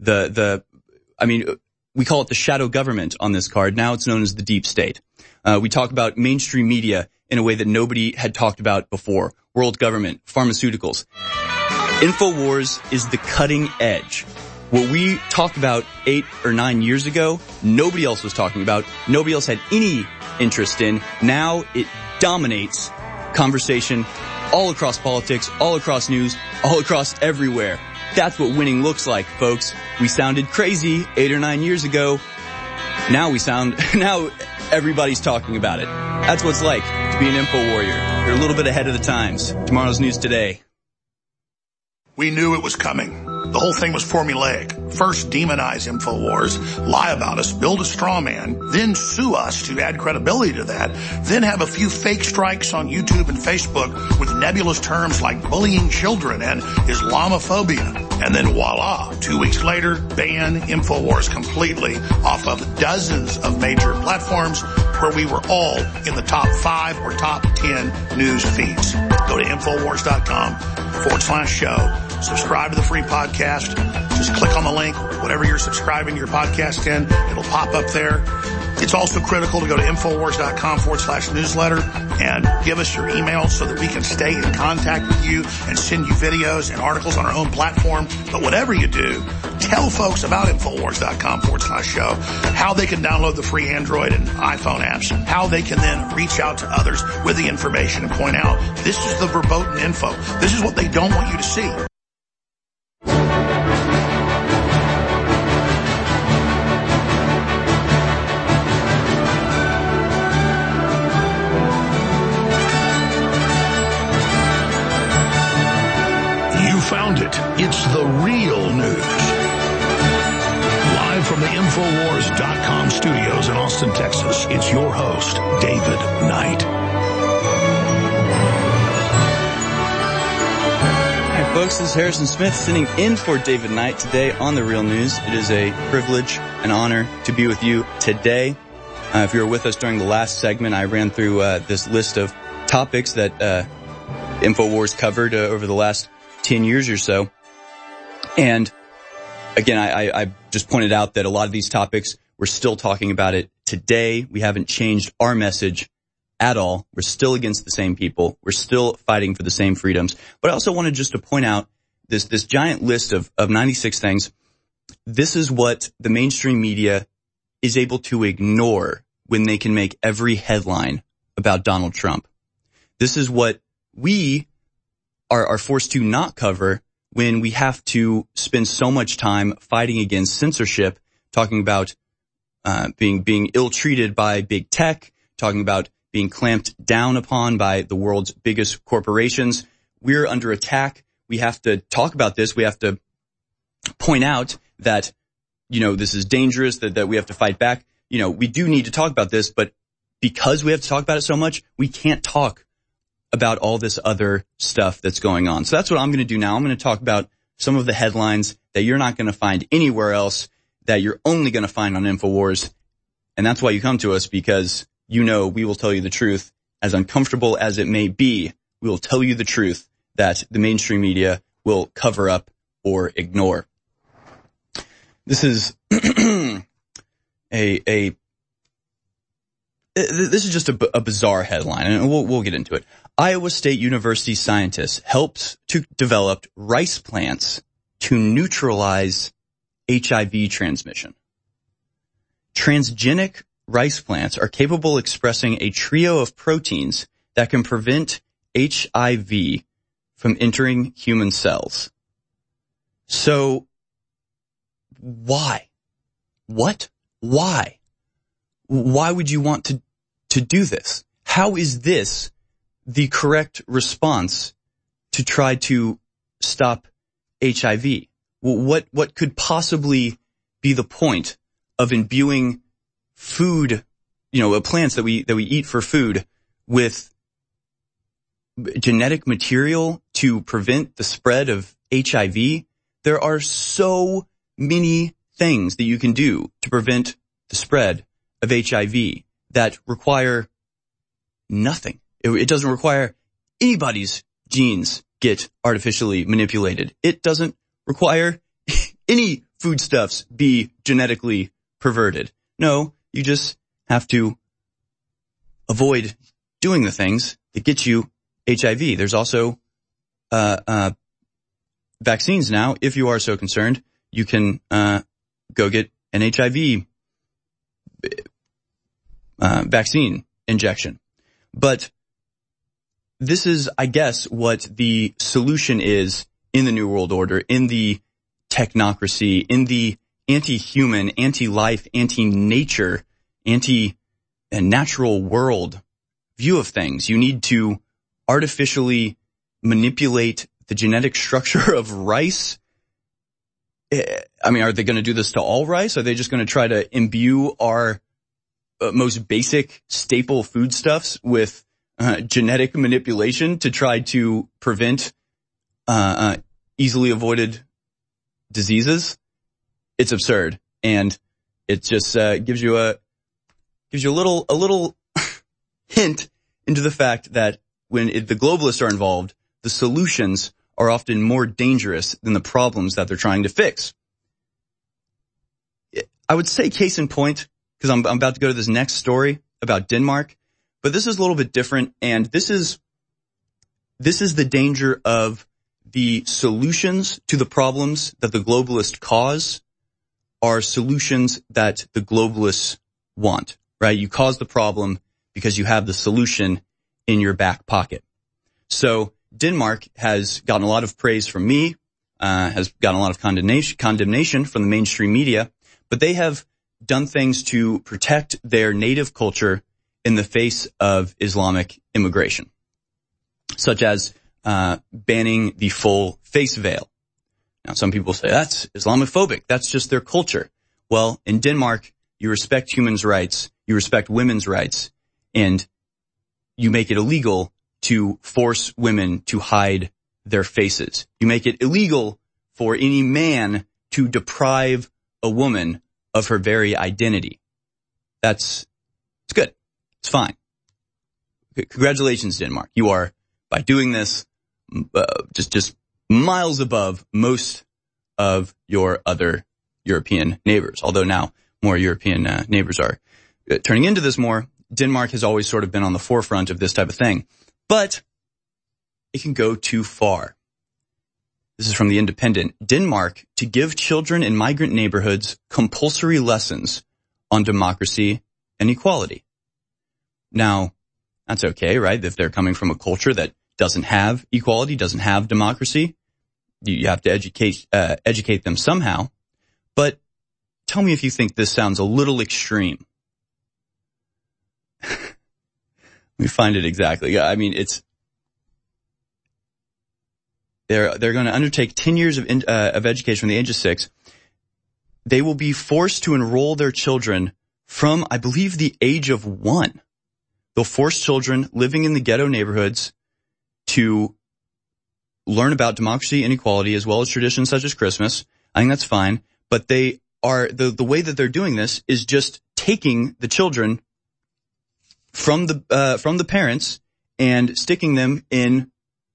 We call it the shadow government on this card. Now it's known as the deep state. We talk about mainstream media in a way that nobody had talked about before. World government, pharmaceuticals. InfoWars is the cutting edge. What we talked about 8 or 9 years ago, nobody else was talking about. Nobody else had any interest in. Now it dominates conversation all across politics, all across news, all across everywhere. That's what winning looks like, folks. We sounded crazy 8 or 9 years ago. Now everybody's talking about it. That's what it's like to be an info warrior. You're a little bit ahead of the times. Tomorrow's news today. We knew it was coming. The whole thing was formulaic. First, demonize InfoWars, lie about us, build a straw man, then sue us to add credibility to that, then have a few fake strikes on YouTube and Facebook with nebulous terms like bullying children and Islamophobia. And then voila, 2 weeks later, ban InfoWars completely off of dozens of major platforms where we were all in the top 5 or top 10 news feeds. Go to InfoWars.com/show. Subscribe to the free podcast. Just click on the link, whatever you're subscribing your podcast in, it'll pop up there. It's also critical to go to InfoWars.com/newsletter and give us your email so that we can stay in contact with you and send you videos and articles on our own platform. But whatever you do, tell folks about InfoWars.com/show, how they can download the free Android and iPhone apps, how they can then reach out to others with the information and point out, this is the verboten info. This is what they don't want you to see. Found it. It's the real news. Live from the Infowars.com studios in Austin, Texas, it's your host, David Knight. Hi folks, this is Harrison Smith sitting in for David Knight today on the Real News. It is a privilege, an honor to be with you today. If you were with us during the last segment, I ran through this list of topics that InfoWars covered over the last 10 years or so. And again, I just pointed out that a lot of these topics, we're still talking about it today. We haven't changed our message at all. We're still against the same people. We're still fighting for the same freedoms. But I also wanted just to point out this giant list of 96 things. This is what the mainstream media is able to ignore when they can make every headline about Donald Trump. This is what we are forced to not cover when we have to spend so much time fighting against censorship, talking about being ill-treated by big tech, talking about being clamped down upon by the world's biggest corporations. We're under attack. We have to talk about this. We have to point out that, this is dangerous, that we have to fight back. We do need to talk about this, but because we have to talk about it so much, we can't talk about all this other stuff that's going on. So that's what I'm going to do now. I'm going to talk about some of the headlines that you're not going to find anywhere else, that you're only going to find on InfoWars. And that's why you come to us, because we will tell you the truth. As uncomfortable as it may be, we will tell you the truth that the mainstream media will cover up or ignore. This is this is just a bizarre headline, and we'll get into it. Iowa State University scientists helped to develop rice plants to neutralize HIV transmission. Transgenic rice plants are capable of expressing a trio of proteins that can prevent HIV from entering human cells. So, why? What? Why? Why would you want to do this? How is this the correct response to try to stop HIV? What could possibly be the point of imbuing food, plants that we eat for food with genetic material to prevent the spread of HIV, there are so many things that you can do to prevent the spread of HIV that require nothing. It doesn't require anybody's genes get artificially manipulated. It doesn't require any foodstuffs be genetically perverted. No, you just have to avoid doing the things that get you HIV. There's also vaccines now. If you are so concerned, you can go get an HIV vaccine injection. But this is, I guess, what the solution is in the New World Order, in the technocracy, in the anti-human, anti-life, anti-nature, anti-natural world view of things. You need to artificially manipulate the genetic structure of rice. I mean, are they going to do this to all rice? Are they just going to try to imbue our most basic staple foodstuffs with genetic manipulation to try to prevent easily avoided diseases? It's absurd, and it just gives you a little hint into the fact that when the globalists are involved, the solutions are often more dangerous than the problems that they're trying to fix. I would say case in point, because I'm about to go to this next story about Denmark, but this is a little bit different, and this is the danger of the solutions to the problems that the globalists cause are solutions that the globalists want, right? You cause the problem because you have the solution in your back pocket. So Denmark has gotten a lot of praise from me, has gotten a lot of condemnation from the mainstream media, but they have done things to protect their native culture in the face of Islamic immigration, such as banning the full face veil. Now, some people say that's Islamophobic. That's just their culture. Well, in Denmark, you respect humans' rights, you respect women's rights, and you make it illegal to force women to hide their faces. You make it illegal for any man to deprive a woman of her very identity. It's good. It's fine. Congratulations, Denmark. You are, by doing this, just miles above most of your other European neighbors. Although now more European neighbors are turning into this more. Denmark has always sort of been on the forefront of this type of thing. But it can go too far. This is from The Independent. Denmark to give children in migrant neighborhoods compulsory lessons on democracy and equality. Now, that's okay, right? If they're coming from a culture that doesn't have equality, doesn't have democracy, you have to educate them somehow. But tell me if you think this sounds a little extreme. Let me find it exactly. I mean, they're going to undertake 10 years of education from the age of 6. They will be forced to enroll their children from, I believe, the age of 1. They'll force children living in the ghetto neighborhoods to learn about democracy and equality as well as traditions such as Christmas. I think that's fine. But they are, the way that they're doing this is just taking the children from the parents and sticking them in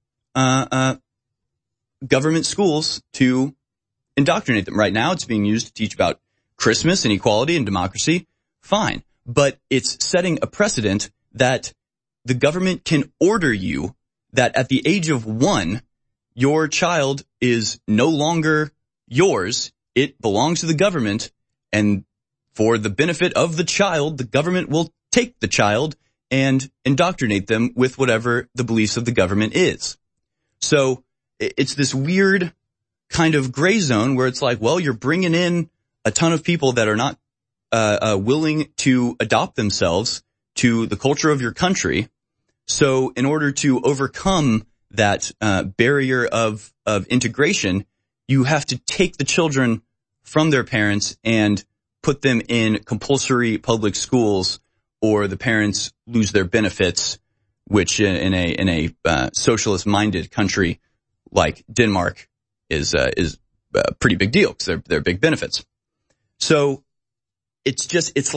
government schools to indoctrinate them. Right now it's being used to teach about Christmas and equality and democracy. Fine. But it's setting a precedent that the government can order you that at the age of 1, your child is no longer yours. It belongs to the government, and for the benefit of the child, the government will take the child and indoctrinate them with whatever the beliefs of the government is. So it's this weird kind of gray zone where it's like, well, you're bringing in a ton of people that are not willing to adopt themselves to the culture of your country. So in order to overcome that barrier of integration, you have to take the children from their parents and put them in compulsory public schools, or the parents lose their benefits, which in a socialist-minded country like Denmark is a pretty big deal because they're big benefits. So it's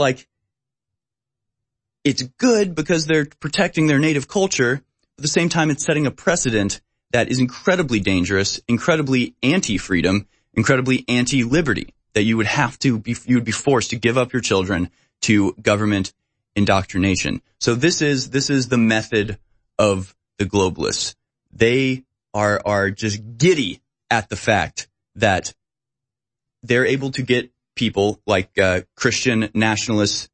good because they're protecting their native culture. At the same time, it's setting a precedent that is incredibly dangerous, incredibly anti-freedom, incredibly anti-liberty, that you would be forced to give up your children to government indoctrination. So this is the method of the globalists. They are just giddy at the fact that they're able to get people like Christian nationalist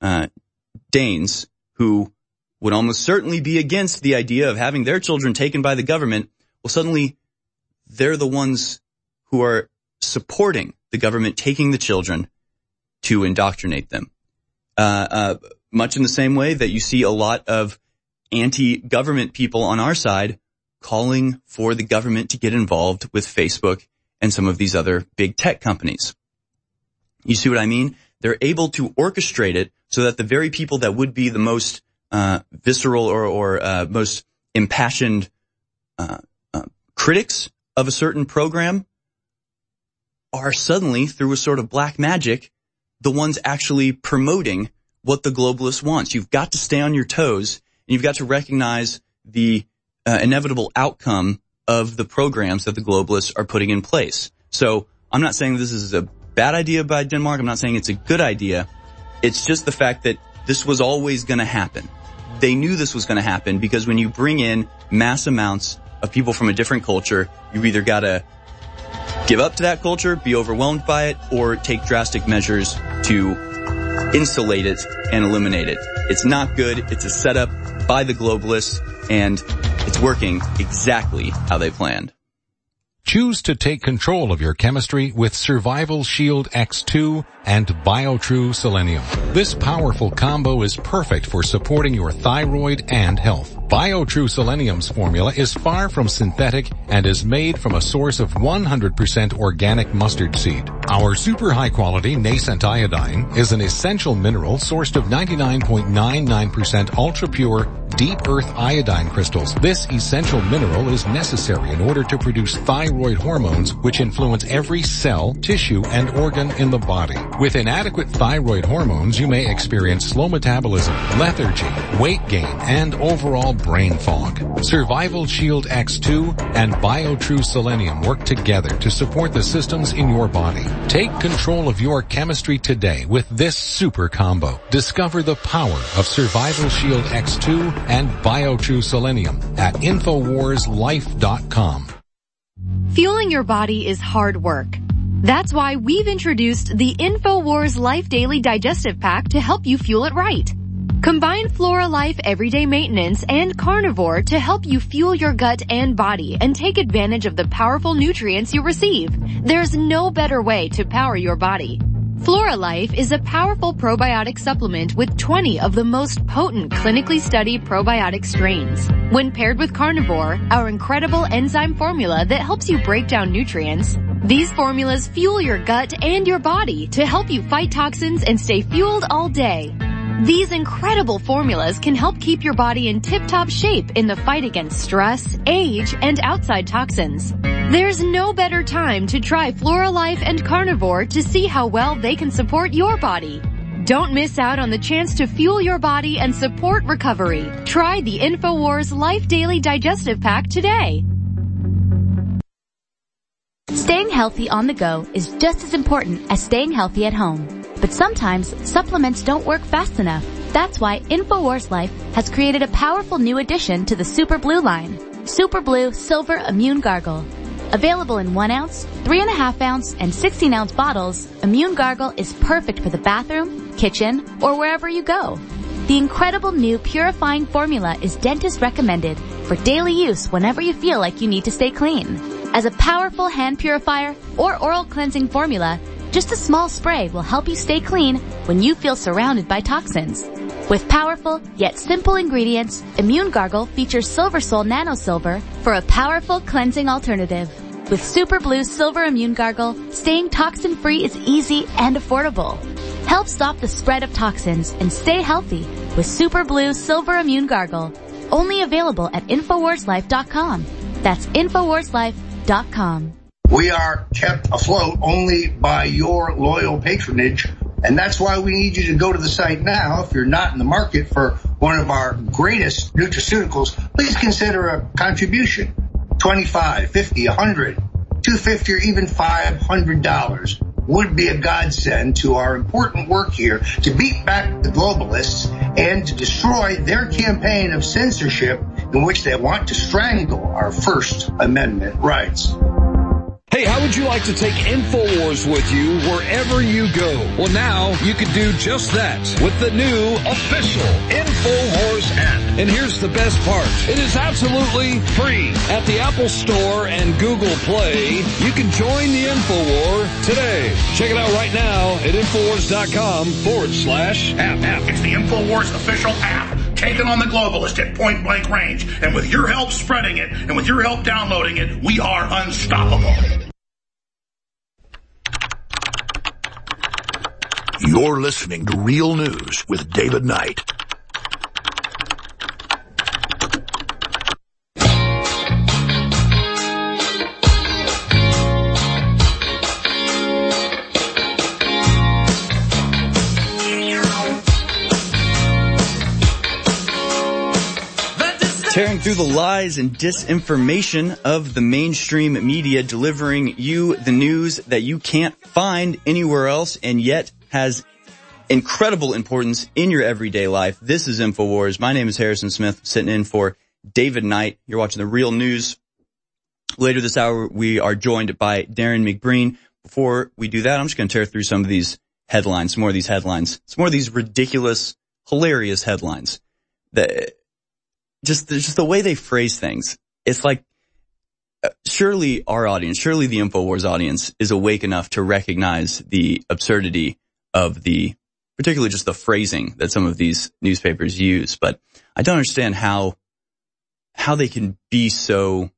Danes who would almost certainly be against the idea of having their children taken by the government. Well, suddenly they're the ones who are supporting the government taking the children to indoctrinate them. Much in the same way that you see a lot of anti-government people on our side calling for the government to get involved with Facebook and some of these other big tech companies. You see what I mean? They're able to orchestrate it so that the very people that would be the most visceral or most impassioned critics of a certain program are suddenly, through a sort of black magic, the ones actually promoting what the globalist wants. You've got to stay on your toes, and you've got to recognize the inevitable outcome of the programs that the globalists are putting in place. So I'm not saying this is a bad idea by Denmark. I'm not saying it's a good idea. It's just the fact that this was always going to happen. They knew this was going to happen because when you bring in mass amounts of people from a different culture, you either got to give up to that culture, be overwhelmed by it, or take drastic measures to insulate it and eliminate it. It's not good. It's a setup by the globalists, and it's working exactly how they planned. Choose to take control of your chemistry with Survival Shield X2 and BioTrue Selenium. This powerful combo is perfect for supporting your thyroid and health. BioTrue Selenium's formula is far from synthetic and is made from a source of 100% organic mustard seed. Our super high quality nascent iodine is an essential mineral sourced of 99.99% ultra pure deep earth iodine crystals. This essential mineral is necessary in order to produce thyroid hormones, which influence every cell, tissue, and organ in the body. With inadequate thyroid hormones, you may experience slow metabolism, lethargy, weight gain, and overall brain fog. Survival Shield X2 and BioTrue Selenium work together to support the systems in your body. Take control of your chemistry today with this super combo. Discover the power of Survival Shield X2 and BioTrue Selenium at InfoWarsLife.com. Fueling your body is hard work. That's why we've introduced the InfoWars Life Daily Digestive Pack to help you fuel it right. Combine Flora Life Everyday Maintenance and Carnivore to help you fuel your gut and body and take advantage of the powerful nutrients you receive. There's no better way to power your body. Flora Life is a powerful probiotic supplement with 20 of the most potent clinically studied probiotic strains. When paired with Carnivore, our incredible enzyme formula that helps you break down nutrients, these formulas fuel your gut and your body to help you fight toxins and stay fueled all day. These incredible formulas can help keep your body in tip-top shape in the fight against stress, age, and outside toxins. There's no better time to try Flora Life and Carnivore to see how well they can support your body. Don't miss out on the chance to fuel your body and support recovery. Try the InfoWars Life Daily Digestive Pack today. Staying healthy on the go is just as important as staying healthy at home. But sometimes supplements don't work fast enough. That's why InfoWars Life has created a powerful new addition to the Super Blue line. Super Blue Silver Immune Gargle. Available in 1 ounce, 3.5 ounce, and 16 ounce bottles, Immune Gargle is perfect for the bathroom, kitchen, or wherever you go. The incredible new purifying formula is dentist recommended for daily use whenever you feel like you need to stay clean. As a powerful hand purifier or oral cleansing formula, just a small spray will help you stay clean when you feel surrounded by toxins. With powerful yet simple ingredients, Immune Gargle features Silver Sol Nano Silver for a powerful cleansing alternative. With Super Blue Silver Immune Gargle, staying toxin-free is easy and affordable. Help stop the spread of toxins and stay healthy with Super Blue Silver Immune Gargle. Only available at InfoWarsLife.com. That's InfoWarsLife.com. We are kept afloat only by your loyal patronage, and that's why we need you to go to the site now. If you're not in the market for one of our greatest nutraceuticals, please consider a contribution. $25, $50, $100, $250, or even $500 would be a godsend to our important work here to beat back the globalists and to destroy their campaign of censorship in which they want to strangle our First Amendment rights. Hey, how would you like to take InfoWars with you wherever you go? Well, now you can do just that with the new official InfoWars app. And here's the best part. It is absolutely free. At the Apple Store and Google Play, you can join the InfoWar today. Check it out right now at InfoWars.com/app. It's the InfoWars official app. Taking on the globalists at point blank range. And with your help spreading it, and with your help downloading it, we are unstoppable. You're listening to Real News with David Knight. Tearing through the lies and disinformation of the mainstream media, delivering you the news that you can't find anywhere else and yet has incredible importance in your everyday life. This is InfoWars. My name is Harrison Smith, sitting in for David Knight. You're watching the Real News. Later this hour, we are joined by Darren McBreen. Before we do that, I'm just going to tear through some of these headlines, some more of these ridiculous, hilarious headlines that just the way they phrase things. It's like, surely our audience, surely the InfoWars audience is awake enough to recognize the absurdity of particularly just the phrasing that some of these newspapers use. But I don't understand how they can be so,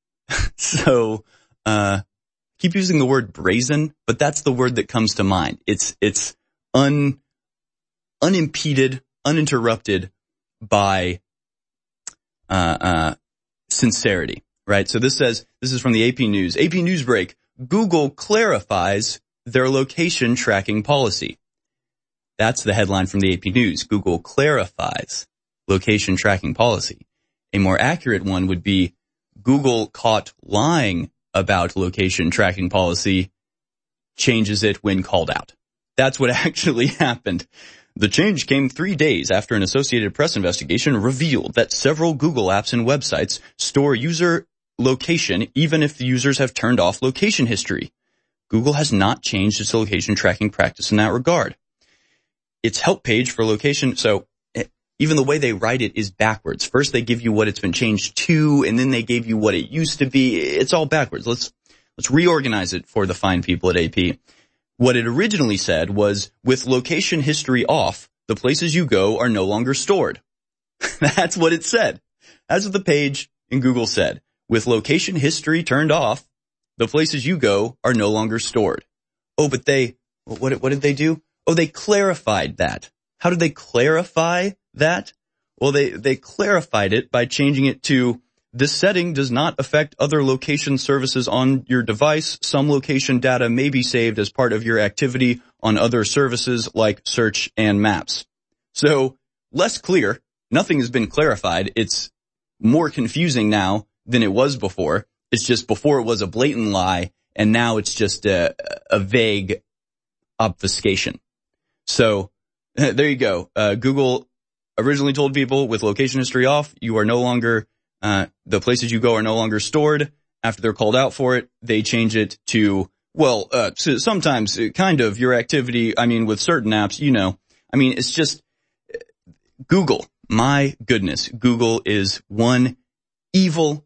keep using the word brazen, but that's the word that comes to mind. It's unimpeded, uninterrupted by sincerity, right? So this is from the AP News. AP News break. Google clarifies their location tracking policy. That's the headline from the AP News. Google clarifies location tracking policy. A more accurate one would be Google caught lying about location tracking policy, changes it when called out. That's what actually happened. The change came 3 days after an Associated Press investigation revealed that several Google apps and websites store user location even if the users have turned off location history. Google has not changed its location tracking practice in that regard. Its help page for location, so even the way they write it is backwards. First they give you what it's been changed to, and then they gave you what it used to be. It's all backwards. Let's reorganize it for the fine people at AP. What it originally said was, with location history off, the places you go are no longer stored. That's what it said. That's what the page in Google said. With location history turned off, the places you go are no longer stored. Oh, but what did they do? Oh, they clarified that. How did they clarify that? Well, they clarified it by changing it to, this setting does not affect other location services on your device. Some location data may be saved as part of your activity on other services like search and maps. So, less clear. Nothing has been clarified. It's more confusing now than it was before. It's just before it was a blatant lie, and now it's just a vague obfuscation. So, there you go. Google originally told people with location history off, you are no longer the places you go are no longer stored. After they're called out for it, they change it to, sometimes kind of your activity, with certain apps, it's just Google. My goodness, Google is one evil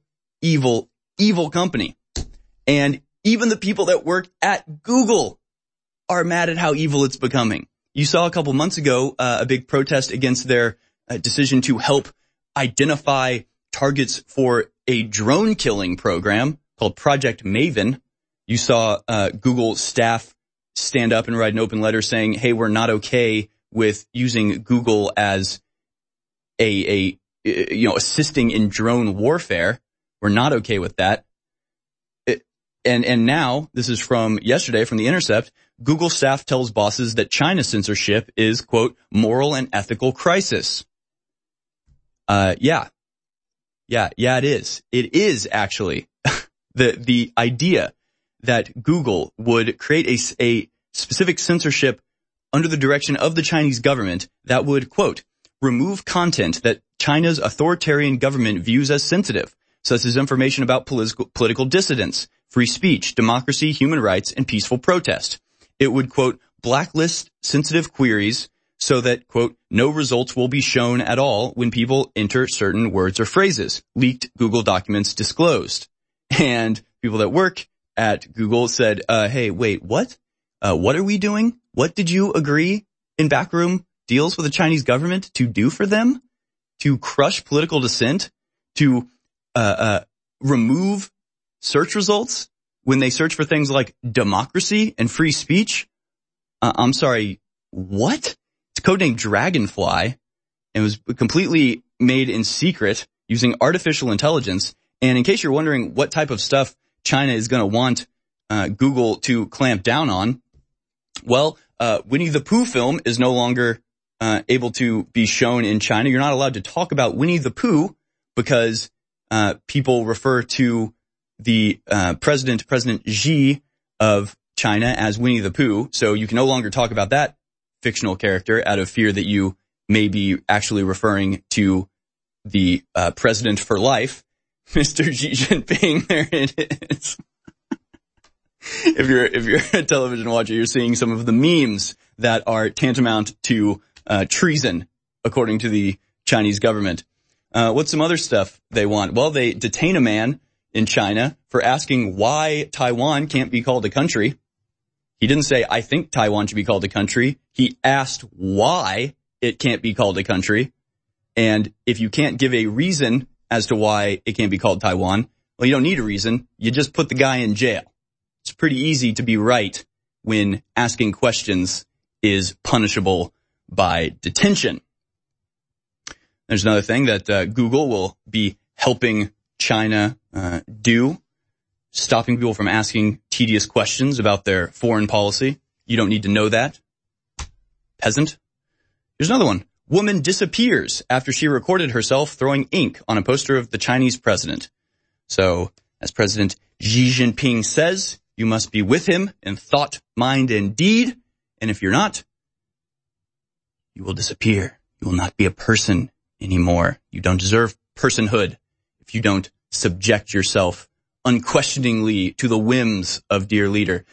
company. And even the people that work at Google are mad at how evil it's becoming. You saw a couple months ago a big protest against their decision to help identify targets for a drone killing program called Project Maven. You saw Google staff stand up and write an open letter saying, hey, we're not okay with using Google as assisting in drone warfare. We're not okay with that. And now, this is from yesterday from The Intercept, Google staff tells bosses that China censorship is, quote, moral and ethical crisis. Yeah, it is. It is actually the idea that Google would create a specific censorship under the direction of the Chinese government that would, quote, remove content that China's authoritarian government views as sensitive, such as information about political dissidents, free speech, democracy, human rights, and peaceful protest. It would, quote, blacklist sensitive queries so that, quote, no results will be shown at all when people enter certain words or phrases, leaked Google documents disclosed. And people that work at Google said, hey, wait, what? What are we doing? What did you agree in backroom deals with the Chinese government to do for them? To crush political dissent? To remove search results when they search for things like democracy and free speech? I'm sorry, what? It's codenamed Dragonfly and was completely made in secret using artificial intelligence. And in case you're wondering what type of stuff China is going to want Google to clamp down on, well, Winnie the Pooh film is no longer able to be shown in China. You're not allowed to talk about Winnie the Pooh because people refer to the President Xi of China as Winnie the Pooh. So you can no longer talk about that fictional character out of fear that you may be actually referring to the president for life, Mr. Xi Jinping. There it is. If you're a television watcher, you're seeing some of the memes that are tantamount to treason, according to the Chinese government. What's some other stuff they want? Well, they detain a man in China for asking why Taiwan can't be called a country. He didn't say, I think Taiwan should be called a country. He asked why it can't be called a country. And if you can't give a reason as to why it can't be called Taiwan, well, you don't need a reason. You just put the guy in jail. It's pretty easy to be right when asking questions is punishable by detention. There's another thing that Google will be helping China do, stopping people from asking tedious questions about their foreign policy. You don't need to know that. Peasant. Here's another one. Woman disappears after she recorded herself throwing ink on a poster of the Chinese president. So, as President Xi Jinping says, you must be with him in thought, mind, and deed. And if you're not, you will disappear. You will not be a person anymore. You don't deserve personhood if you don't subject yourself unquestioningly to the whims of dear leader.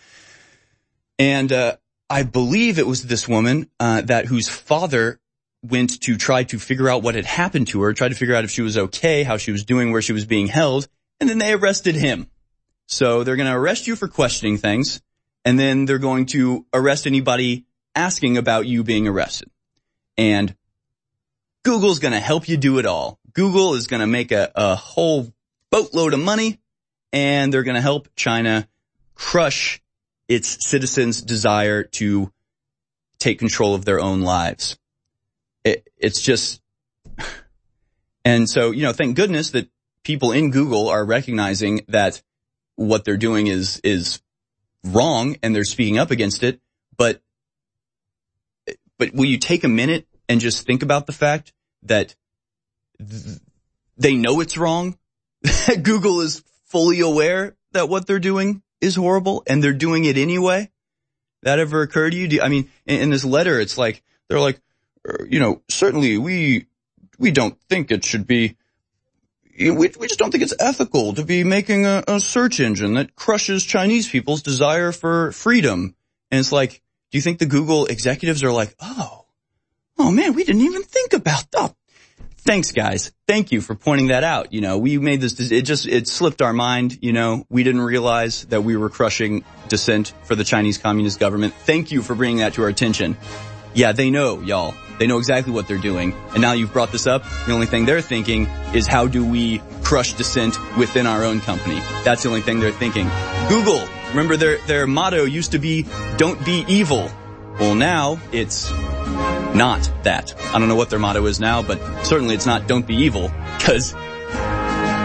And I believe it was this woman whose father went to try to figure out what had happened to her, tried to figure out if she was okay, how she was doing, where she was being held, and then they arrested him. So they're going to arrest you for questioning things, and then they're going to arrest anybody asking about you being arrested. And Google's going to help you do it all. Google is going to make a whole boatload of money, and they're going to help China crush its citizens' desire to take control of their own lives. It's just, and so, thank goodness that people in Google are recognizing that what they're doing is wrong and they're speaking up against it. But will you take a minute and just think about the fact that they know it's wrong? Google is fully aware that what they're doing is horrible and they're doing it anyway? That ever occurred to you? In this letter, it's like, they're like, certainly we don't think it should be, we just don't think it's ethical to be making a search engine that crushes Chinese people's desire for freedom. And it's like, do you think the Google executives are like, oh man, we didn't even think about that. Thanks, guys. Thank you for pointing that out. We made this, it slipped our mind. We didn't realize that we were crushing dissent for the Chinese Communist government. Thank you for bringing that to our attention. Yeah, they know, y'all. They know exactly what they're doing. And now you've brought this up, the only thing they're thinking is how do we crush dissent within our own company? That's the only thing they're thinking. Google, remember their motto used to be, don't be evil. Well, now it's not that. I don't know what their motto is now, but certainly it's not don't be evil, because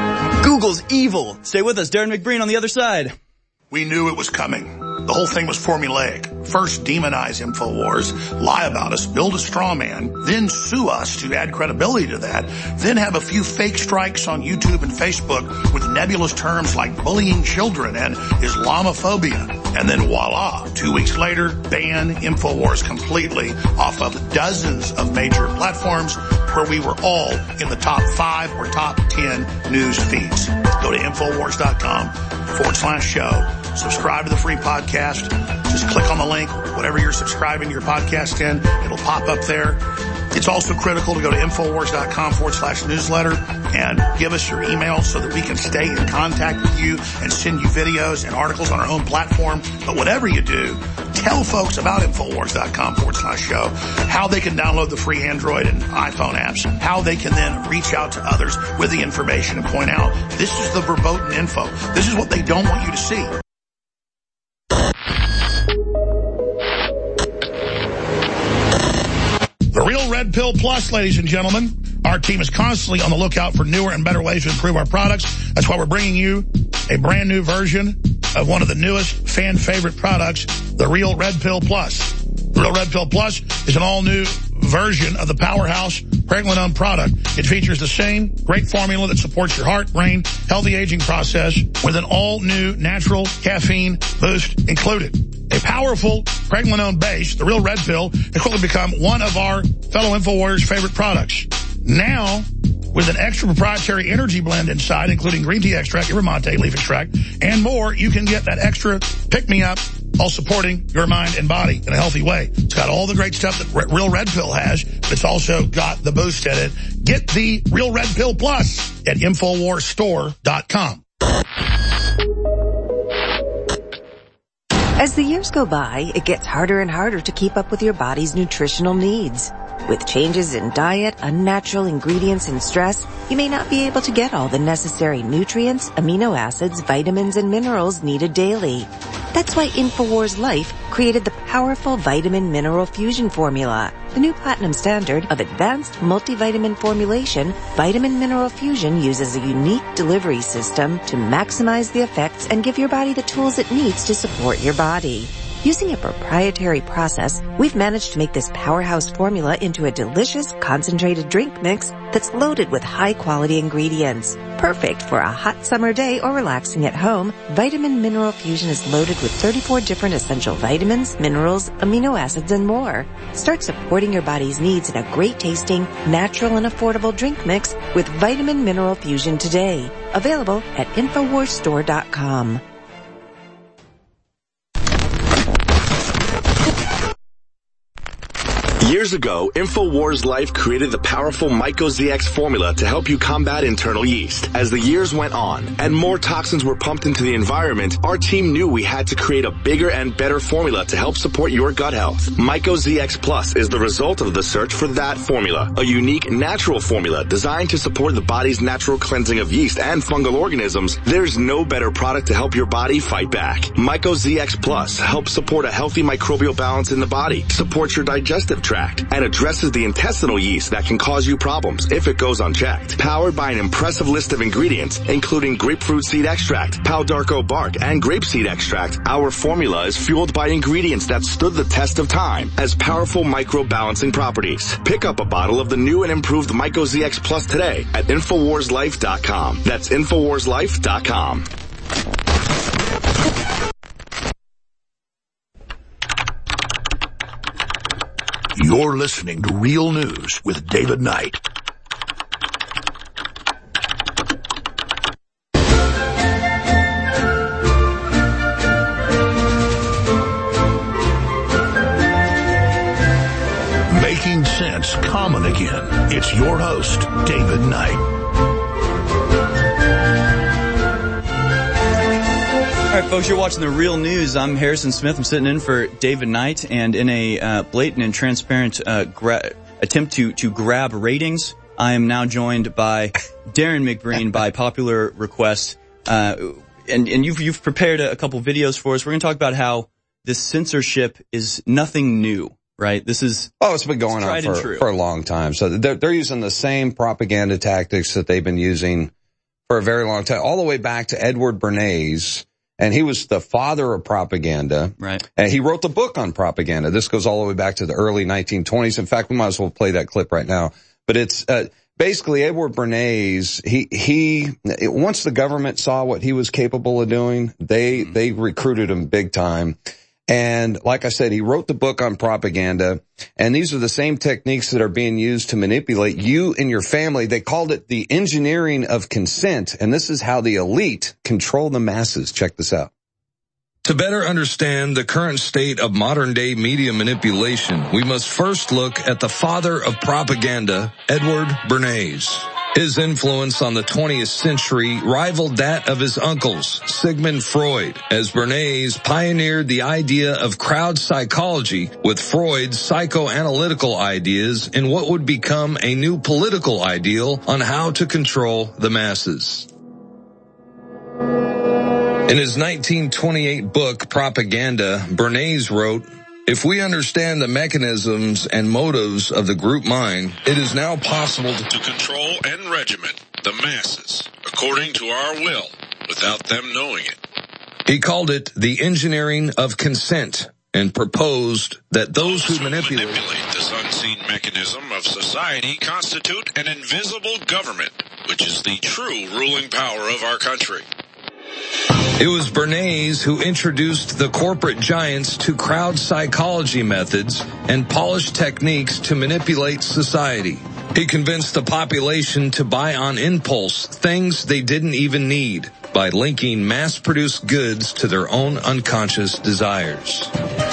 Google's evil. Stay with us. Darren McBreen on the other side. We knew it was coming. The whole thing was formulaic. First, demonize InfoWars, lie about us, build a straw man, then sue us to add credibility to that, then have a few fake strikes on YouTube and Facebook with nebulous terms like bullying children and Islamophobia. And then voila, 2 weeks later, ban InfoWars completely off of dozens of major platforms where we were all in the top 5 or top 10 news feeds. Go to InfoWars.com/show. Subscribe to the free podcast. Just click on the link, whatever you're subscribing your podcast in, it'll pop up there. It's also critical to go to Infowars.com/newsletter and give us your email so that we can stay in contact with you and send you videos and articles on our own platform. But whatever you do, tell folks about Infowars.com/show, how they can download the free Android and iPhone apps, how they can then reach out to others with the information and point out, this is the verboten info. This is what they don't want you to see. The Real Red Pill Plus, ladies and gentlemen. Our team is constantly on the lookout for newer and better ways to improve our products. That's why we're bringing you a brand new version of one of the newest fan favorite products, the Real Red Pill Plus. The Real Red Pill Plus is an all-new version of the powerhouse pregnenolone product. It features the same great formula that supports your heart, brain, healthy aging process with an all-new natural caffeine boost included. A powerful pregnenolone base, the Real Red Pill, has quickly become one of our fellow InfoWarriors' favorite products. Now, with an extra proprietary energy blend inside, including green tea extract, yerba mate, leaf extract, and more, you can get that extra pick-me-up while supporting your mind and body in a healthy way. It's got all the great stuff that Real Red Pill has, but it's also got the boost in it. Get the Real Red Pill Plus at InfoWarsStore.com. As the years go by, it gets harder and harder to keep up with your body's nutritional needs. With changes in diet, unnatural ingredients, and stress, you may not be able to get all the necessary nutrients, amino acids, vitamins, and minerals needed daily. That's why InfoWars Life created the powerful Vitamin Mineral Fusion formula. The new platinum standard of advanced multivitamin formulation, Vitamin Mineral Fusion uses a unique delivery system to maximize the effects and give your body the tools it needs to support your body. Using a proprietary process, we've managed to make this powerhouse formula into a delicious, concentrated drink mix that's loaded with high-quality ingredients. Perfect for a hot summer day or relaxing at home, Vitamin Mineral Fusion is loaded with 34 different essential vitamins, minerals, amino acids, and more. Start supporting your body's needs in a great-tasting, natural, and affordable drink mix with Vitamin Mineral Fusion today. Available at InfoWarsStore.com. Years ago, InfoWars Life created the powerful MycoZX formula to help you combat internal yeast. As the years went on and more toxins were pumped into the environment, our team knew we had to create a bigger and better formula to help support your gut health. MycoZX Plus is the result of the search for that formula, a unique natural formula designed to support the body's natural cleansing of yeast and fungal organisms. There's no better product to help your body fight back. MycoZX Plus helps support a healthy microbial balance in the body, supports your digestive tract, and addresses the intestinal yeast that can cause you problems if it goes unchecked. Powered by an impressive list of ingredients, including grapefruit seed extract, Pau d'Arco bark, and grapeseed extract, our formula is fueled by ingredients that stood the test of time as powerful microbalancing properties. Pick up a bottle of the new and improved MycoZX Plus today at InfoWarsLife.com. That's InfoWarsLife.com. You're listening to Real News with David Knight. Making sense common again. It's your host, David Knight. All right, folks, you're watching The Real News. I'm Harrison Smith. I'm sitting in for David Knight, and in a blatant and transparent attempt to grab ratings, I am now joined by Darren McBreen by popular request. And you've prepared a couple videos for us. We're going to talk about how this censorship is nothing new, right? This is it's been going on for a long time. So they're using the same propaganda tactics that they've been using for a very long time, all the way back to Edward Bernays. And he was the father of propaganda. Right. And he wrote the book on propaganda. This goes all the way back to the early 1920s. In fact, we might as well play that clip right now. But it's, basically Edward Bernays, once the government saw what he was capable of doing, they recruited him big time. And like I said, he wrote the book on propaganda, and these are the same techniques that are being used to manipulate you and your family. They called it the engineering of consent, and this is how the elite control the masses. Check this out. To better understand the current state of modern-day media manipulation, we must first look at the father of propaganda, Edward Bernays. His influence on the 20th century rivaled that of his uncles, Sigmund Freud, as Bernays pioneered the idea of crowd psychology with Freud's psychoanalytical ideas in what would become a new political ideal on how to control the masses. In his 1928 book, Propaganda, Bernays wrote, "If we understand the mechanisms and motives of the group mind, it is now possible to control and regiment the masses according to our will without them knowing it." He called it the engineering of consent and proposed that those who manipulate this unseen mechanism of society constitute an invisible government, which is the true ruling power of our country. It was Bernays who introduced the corporate giants to crowd psychology methods and polished techniques to manipulate society. He convinced the population to buy on impulse things they didn't even need by linking mass-produced goods to their own unconscious desires.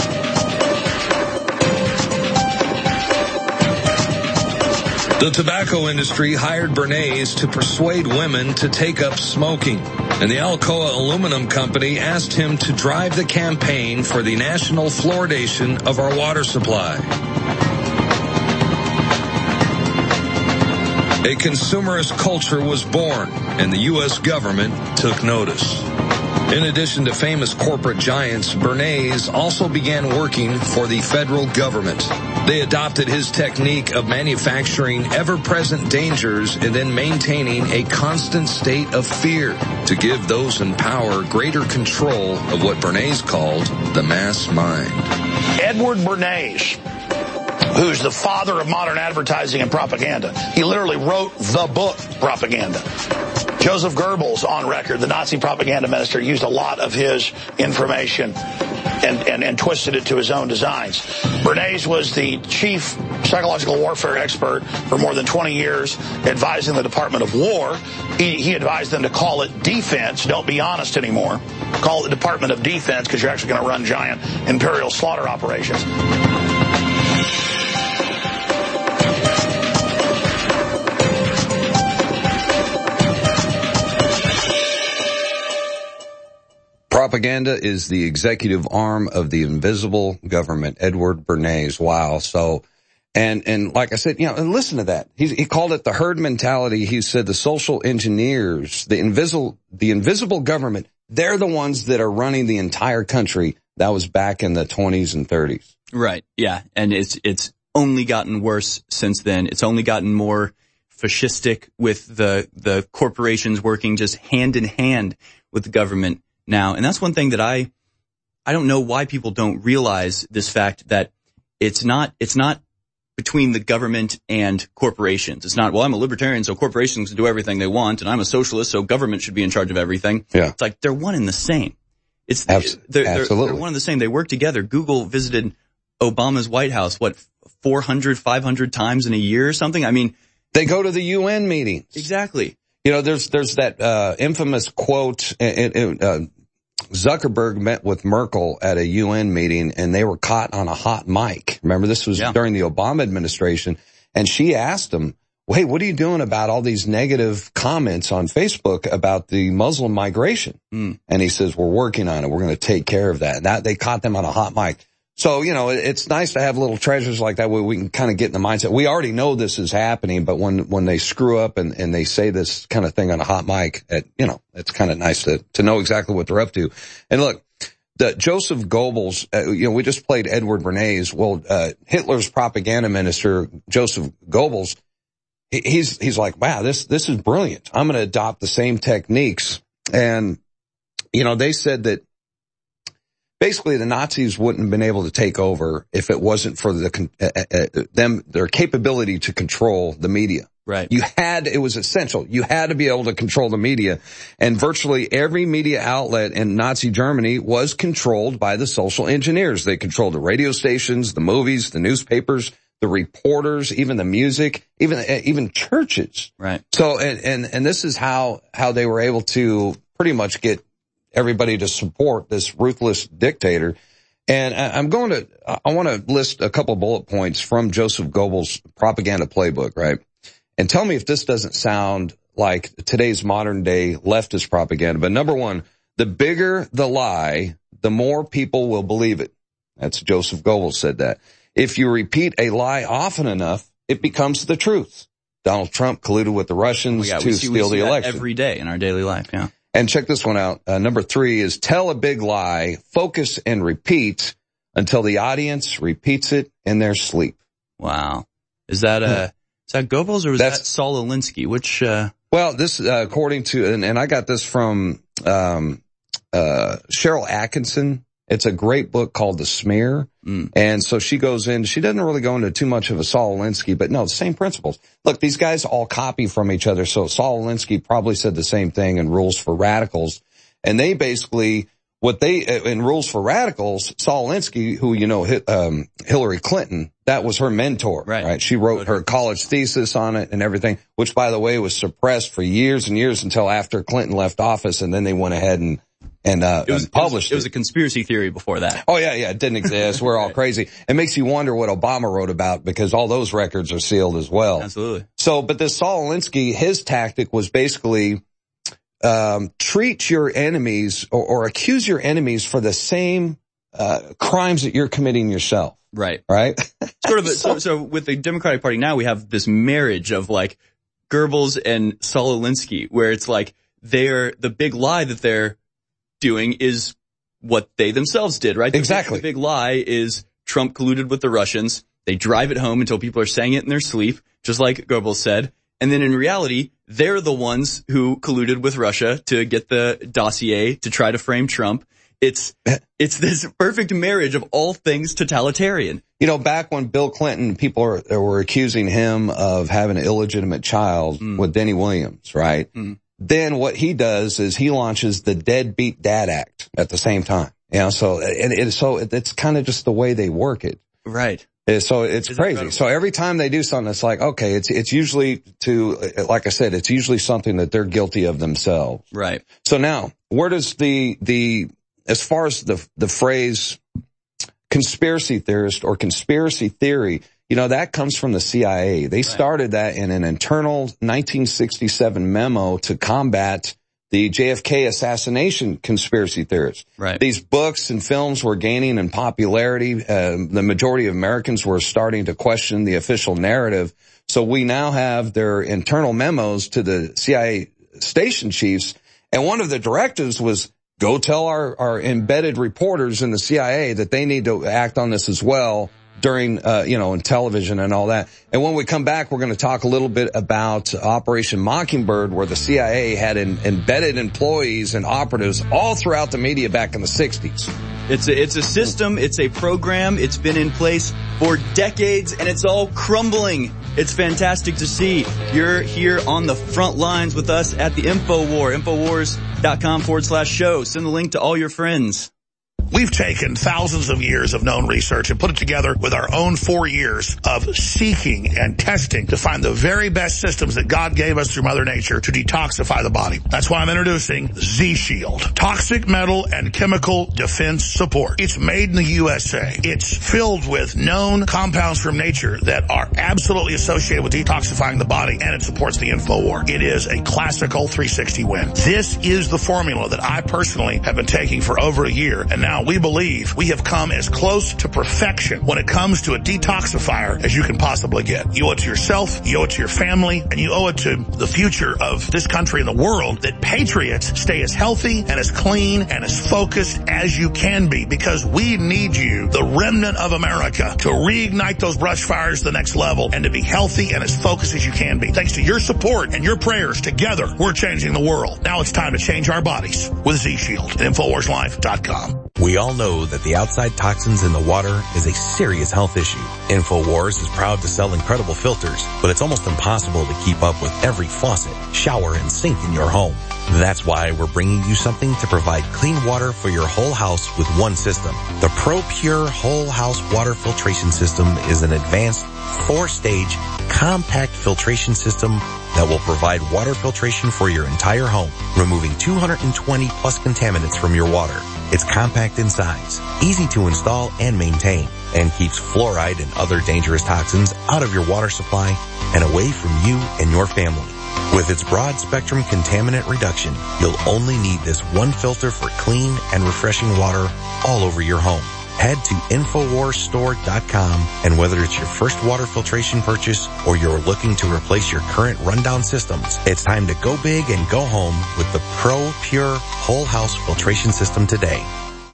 The tobacco industry hired Bernays to persuade women to take up smoking, and the Alcoa Aluminum Company asked him to drive the campaign for the national fluoridation of our water supply. A consumerist culture was born, and the U.S. government took notice. In addition to famous corporate giants, Bernays also began working for the federal government. They adopted his technique of manufacturing ever-present dangers and then maintaining a constant state of fear to give those in power greater control of what Bernays called the mass mind. Edward Bernays, who's the father of modern advertising and propaganda, he literally wrote the book Propaganda. Joseph Goebbels, on record, the Nazi propaganda minister, used a lot of his information and twisted it to his own designs. Bernays was the chief psychological warfare expert for more than 20 years, advising the Department of War. He advised them to call it defense. Don't be honest anymore. Call it the Department of Defense, because you're actually going to run giant imperial slaughter operations. Propaganda is the executive arm of the invisible government, Edward Bernays. Wow. So, and like I said, and listen to that. He called it the herd mentality. He said the social engineers, the invisible government, they're the ones that are running the entire country. That was back in the 20s and 30s. Right. Yeah. And it's only gotten worse since then. It's only gotten more fascistic with the corporations working just hand in hand with the government now. And that's one thing that I don't know why people don't realize this fact, that it's not between the government and corporations. It's not, well, I'm a libertarian, so corporations can do everything they want, and I'm a socialist, so government should be in charge of everything. Yeah. It's like they're one and the same. They're one and the same. They work together. Google visited Obama's White House, 400, 500 times in a year or something? I mean, they go to the UN meetings. Exactly. There's that infamous quote. Zuckerberg met with Merkel at a UN meeting, and they were caught on a hot mic. Remember, this was during the Obama administration, and she asked him, well, hey, what are you doing about all these negative comments on Facebook about the Muslim migration? And he says, we're working on it. We're going to take care of that. And they caught them on a hot mic. So, it's nice to have little treasures like that where we can kind of get in the mindset. We already know this is happening, but when they screw up and they say this kind of thing on a hot mic, it's kind of nice to know exactly what they're up to. And look, Joseph Goebbels, we just played Edward Bernays. Well, Hitler's propaganda minister, Joseph Goebbels, he's like, wow, this is brilliant. I'm going to adopt the same techniques. And, they said that basically the Nazis wouldn't have been able to take over if it wasn't for their capability to control the media. Right. It was essential. You had to be able to control the media. And virtually every media outlet in Nazi Germany was controlled by the social engineers. They controlled the radio stations, the movies, the newspapers, the reporters, even the music, even churches. Right. So, and this is how they were able to pretty much get everybody to support this ruthless dictator. And I want to list a couple bullet points from Joseph Goebbels' propaganda playbook, right? And tell me if this doesn't sound like today's modern day leftist propaganda. But number one, the bigger the lie, the more people will believe it. That's Joseph Goebbels said that. If you repeat a lie often enough, it becomes the truth. Donald Trump colluded with the Russians to steal the election. Every day in our daily life, yeah. And check this one out. Number 3 is tell a big lie, focus and repeat until the audience repeats it in their sleep. Wow. Is that Goebbels or was that Saul Alinsky? Which, Well, this, according to, and I got this from, Cheryl Atkinson. It's a great book called The Smear. And so she doesn't really go into too much of a Saul Alinsky, but no, the same principles. Look, these guys all copy from each other. So Saul Alinsky probably said the same thing in Rules for Radicals. And they basically, in Rules for Radicals, Saul Alinsky, who, Hillary Clinton, that was her mentor, right? She wrote her college thesis on it and everything, which by the way was suppressed for years and years until after Clinton left office. And then they went ahead and published it. It was a conspiracy theory before that. Oh yeah, it didn't exist. We're all crazy. It makes you wonder what Obama wrote about because all those records are sealed as well. Absolutely. So, but this Saul Alinsky, his tactic was basically, treat your enemies or accuse your enemies for the same, crimes that you're committing yourself. Right. Right? So with the Democratic Party now, we have this marriage of like Goebbels and Saul Alinsky, where it's like the big lie that they're doing is what they themselves did, right? Exactly. The big lie is Trump colluded with the Russians. They drive it home until people are saying it in their sleep, just like Goebbels said. And then in reality, they're the ones who colluded with Russia to get the dossier to try to frame Trump. It's this perfect marriage of all things totalitarian. Back when Bill Clinton, people were accusing him of having an illegitimate child with Denny Williams, right? Then what he does is he launches the Deadbeat Dad Act at the same time. So it's kind of just the way they work it. Right. So it's crazy. Incredible. So every time they do something, it's like, okay, it's usually like I said, it's usually something that they're guilty of themselves. Right. So now, where does as far as the phrase conspiracy theorist or conspiracy theory, that comes from the CIA. They started that in an internal 1967 memo to combat the JFK assassination conspiracy theorists. Right. These books and films were gaining in popularity. The majority of Americans were starting to question the official narrative. So we now have their internal memos to the CIA station chiefs. And one of the directives was go tell our embedded reporters in the CIA that they need to act on this as well during, in television and all that. And when we come back, we're going to talk a little bit about Operation Mockingbird, where the CIA had embedded employees and operatives all throughout the media back in the 60s. It's a system. It's a program. It's been in place for decades and it's all crumbling. It's fantastic to see. You're here on the front lines with us at the InfoWar, Infowars.com/show. Send the link to all your friends. We've taken thousands of years of known research and put it together with our own 4 years of seeking and testing to find the very best systems that God gave us through Mother Nature to detoxify the body. That's why I'm introducing Z-Shield, Toxic Metal and Chemical Defense Support. It's made in the USA. It's filled with known compounds from nature that are absolutely associated with detoxifying the body, and it supports the InfoWar. It is a classical 360 win. This is the formula that I personally have been taking for over a year, and now Now, we believe we have come as close to perfection when it comes to a detoxifier as you can possibly get. You owe it to yourself, you owe it to your family, and you owe it to the future of this country and the world that patriots stay as healthy and as clean and as focused as you can be, because we need you, the remnant of America, to reignite those brush fires to the next level and to be healthy and as focused as you can be. Thanks to your support and your prayers, together, we're changing the world. Now it's time to change our bodies with Z-Shield at InfoWarsLife.com. We all know that the outside toxins in the water is a serious health issue. InfoWars is proud to sell incredible filters, but it's almost impossible to keep up with every faucet, shower, and sink in your home. That's why we're bringing you something to provide clean water for your whole house with one system. The ProPure Whole House Water Filtration System is an advanced 4-stage compact filtration system that will provide water filtration for your entire home, removing 220 plus contaminants from your water. It's compact in size, easy to install and maintain, and keeps fluoride and other dangerous toxins out of your water supply and away from you and your family. With its broad spectrum contaminant reduction, you'll only need this one filter for clean and refreshing water all over your home. Head to InfoWarsStore.com, and whether it's your first water filtration purchase or you're looking to replace your current rundown systems, it's time to go big and go home with the ProPure Whole House Filtration System today.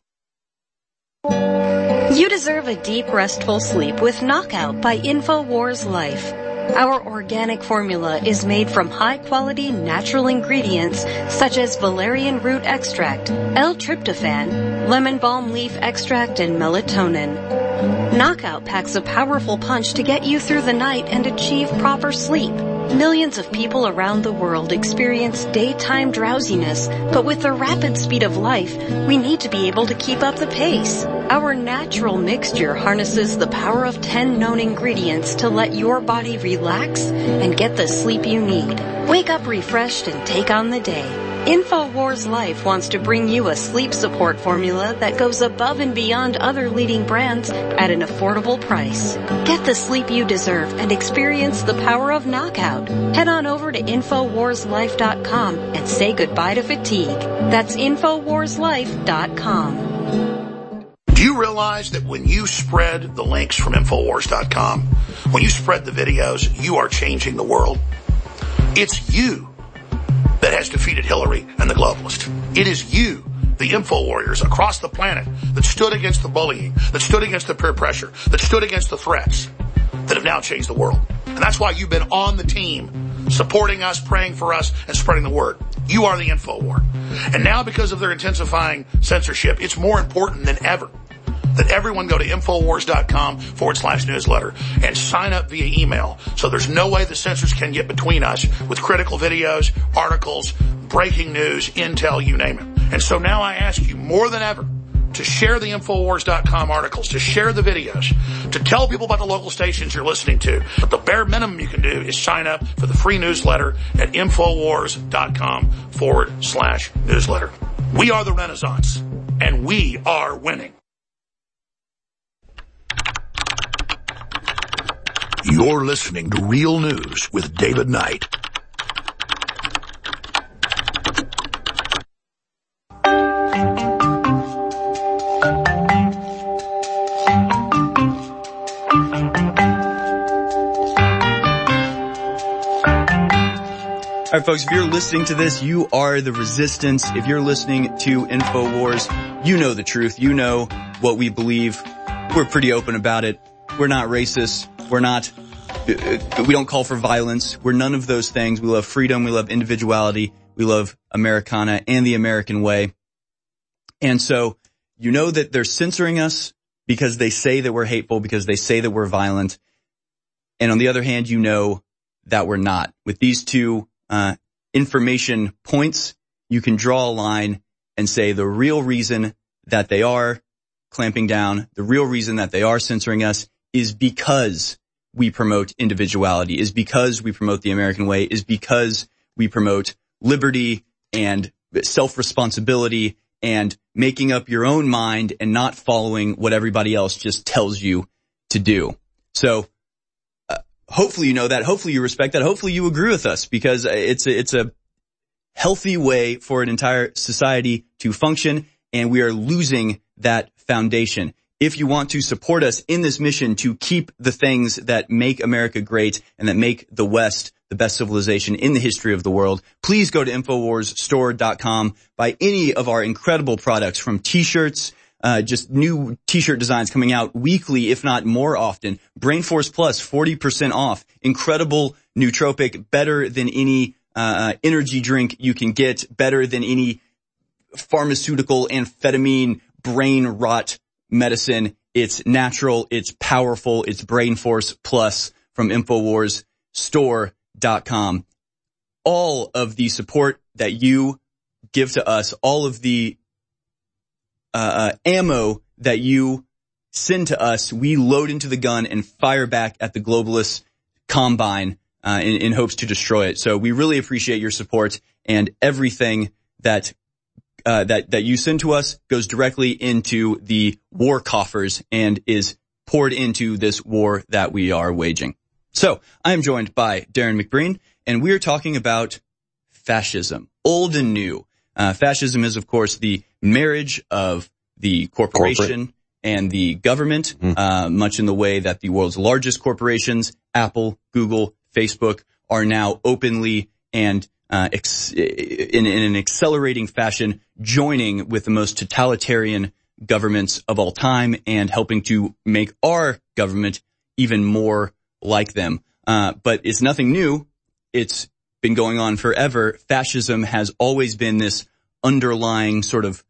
You deserve a deep, restful sleep with Knockout by InfoWars Life. Our organic formula is made from high-quality natural ingredients such as valerian root extract, L-tryptophan, lemon balm leaf extract, and melatonin. Knockout packs a powerful punch to get you through the night and achieve proper sleep. Millions of people around the world experience daytime drowsiness, but with the rapid speed of life, we need to be able to keep up the pace. Our natural mixture harnesses the power of 10 known ingredients to let your body relax and get the sleep you need. Wake up refreshed and take on the day. InfoWars Life wants to bring you a sleep support formula that goes above and beyond other leading brands at an affordable price. Get the sleep you deserve and experience the power of Knockout. Head on over to InfoWarsLife.com and say goodbye to fatigue. That's InfoWarsLife.com. Do you realize that when you spread the links from InfoWars.com, when you spread the videos, you are changing the world? It's you that has defeated Hillary and the globalists. It is you, the info warriors across the planet, that stood against the bullying, that stood against the peer pressure, that stood against the threats, that have now changed the world. And that's why you've been on the team, supporting us, praying for us, and spreading the word. You are the info war. And now, because of their intensifying censorship, it's more important than ever that everyone go to InfoWars.com/newsletter and sign up via email, so there's no way the censors can get between us with critical videos, articles, breaking news, intel, you name it. And so now I ask you more than ever to share the InfoWars.com articles, to share the videos, to tell people about the local stations you're listening to. But the bare minimum you can do is sign up for the free newsletter at InfoWars.com/newsletter. We are the Renaissance, and we are winning. You're listening to Real News with David Knight. All right, folks, if you're listening to this, you are the resistance. If you're listening to InfoWars, you know the truth. You know what we believe. We're pretty open about it. We're not racist. We don't call for violence. We're none of those things. We love freedom. We love individuality. We love Americana and the American way. And so you know that they're censoring us because they say that we're hateful, because they say that we're violent. And on the other hand, you know that we're not. With these two information points, you can draw a line and say the real reason that they are clamping down, the real reason that they are censoring us is because we promote individuality, is because we promote the American way, is because we promote liberty and self-responsibility and making up your own mind and not following what everybody else just tells you to do. So hopefully you know that. Hopefully you respect that. Hopefully you agree with us, because it's a healthy way for an entire society to function, and we are losing that foundation. If you want to support us in this mission to keep the things that make America great and that make the West the best civilization in the history of the world, please go to InfoWarsStore.com. Buy any of our incredible products, from T-shirts, just new T-shirt designs coming out weekly, if not more often. BrainForce Plus, 40% off. Incredible nootropic, better than any energy drink you can get, better than any pharmaceutical amphetamine brain rot medicine. It's natural, it's powerful, it's BrainForce Plus from InfoWarsStore.com. All of the support that you give to us, all of the ammo that you send to us, we load into the gun and fire back at the globalist combine in hopes to destroy it. So we really appreciate your support, and everything that you send to us goes directly into the war coffers and is poured into this war that we are waging. So I am joined by Darren McBreen, and we are talking about fascism, old and new. Fascism is, of course, the marriage of the corporation and the government, much in the way that the world's largest corporations, Apple, Google, Facebook, are now openly and in an accelerating fashion joining with the most totalitarian governments of all time and helping to make our government even more like them. But it's nothing new. It's been going on forever. Fascism has always been this underlying sort of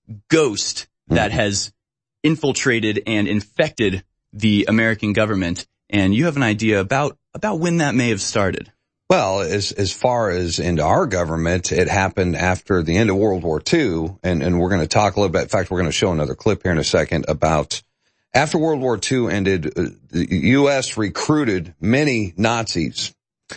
ghost that has infiltrated and infected the American government. And you have an idea about when that may have started. Well, as far as into our government, it happened after the end of World War II, and we're going to talk a little bit. In fact, we're going to show another clip here in a second about after World War II ended, the U.S. recruited many Nazis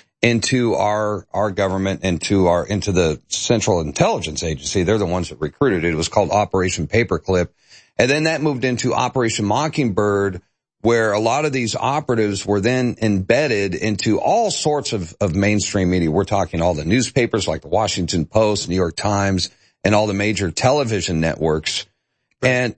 into our government, into the Central Intelligence Agency. They're the ones that recruited it. It was called Operation Paperclip. And then that moved into Operation Mockingbird, where a lot of these operatives were then embedded into all sorts of mainstream media. We're talking all the newspapers like the Washington Post, New York Times, and all the major television networks. And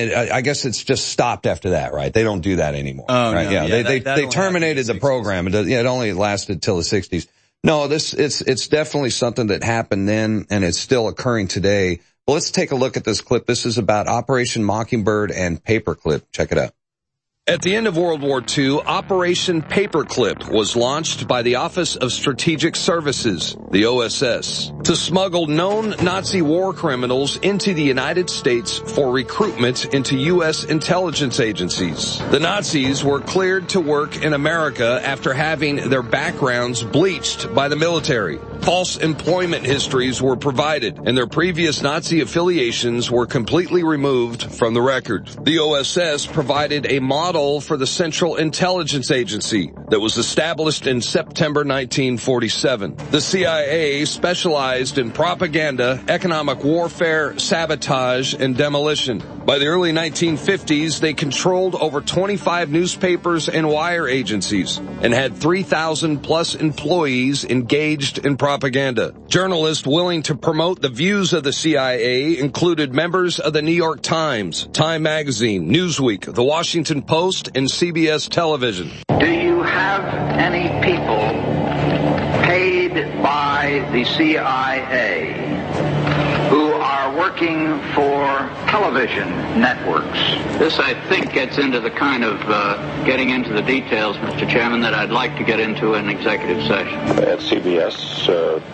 I guess it's just stopped after that, right? They don't do that anymore. Oh, right? No, yeah. They terminated the program. It only lasted till the 60s. No, it's definitely something that happened then, and it's still occurring today. Well, let's take a look at this clip. This is about Operation Mockingbird and Paperclip. Check it out. At the end of World War II, Operation Paperclip was launched by the Office of Strategic Services, the OSS, to smuggle known Nazi war criminals into the United States for recruitment into U.S. intelligence agencies. The Nazis were cleared to work in America after having their backgrounds bleached by the military. False employment histories were provided, and their previous Nazi affiliations were completely removed from the record. The OSS provided a model for the Central Intelligence Agency that was established in September 1947. The CIA specialized in propaganda, economic warfare, sabotage, and demolition. By the early 1950s, they controlled over 25 newspapers and wire agencies and had 3,000 plus employees engaged in propaganda. Journalists willing to promote the views of the CIA included members of the New York Times, Time Magazine, Newsweek, the Washington Post, and CBS Television. Do you have any people paid by the CIA who are working for television networks? This, I think, gets into the kind of getting into the details, Mr. Chairman, that I'd like to get into in executive session. At CBS,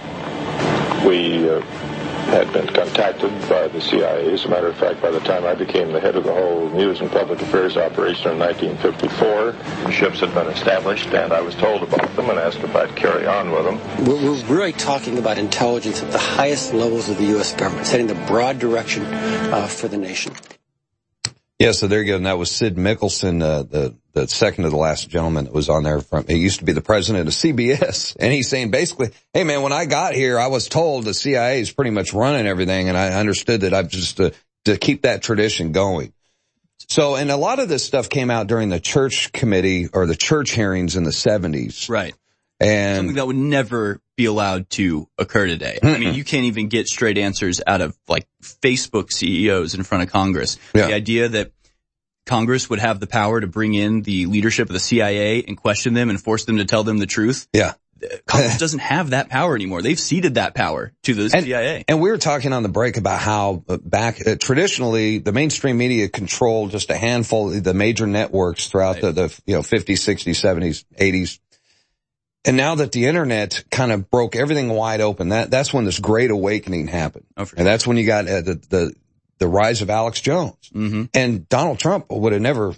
we had been contacted by the CIA. As a matter of fact, by the time I became the head of the whole news and public affairs operation in 1954, ships had been established, and I was told about them and asked if I'd carry on with them. We're really talking about intelligence at the highest levels of the U.S. government, setting the broad direction for the nation. Yeah, so there you go. And that was Sid Mickelson, the second to the last gentleman that was on there. He used to be the president of CBS. And he's saying basically, hey, man, when I got here, I was told the CIA is pretty much running everything. And I understood that I've just to keep that tradition going. So, and a lot of this stuff came out during the church committee or the church hearings in the 70s. Right. And something that would never be allowed to occur today. I mean, you can't even get straight answers out of like Facebook CEOs in front of Congress. Yeah. The idea that Congress would have the power to bring in the leadership of the CIA and question them and force them to tell them the truth. Yeah. Congress doesn't have that power anymore. They've ceded that power to the CIA. And we were talking on the break about how traditionally the mainstream media controlled just a handful of the major networks throughout the 50s, 60s, 70s, 80s. And now that the internet kind of broke everything wide open, that's when this great awakening happened. Oh, for sure. And that's when you got the rise of Alex Jones. Mm-hmm. And Donald Trump would have never,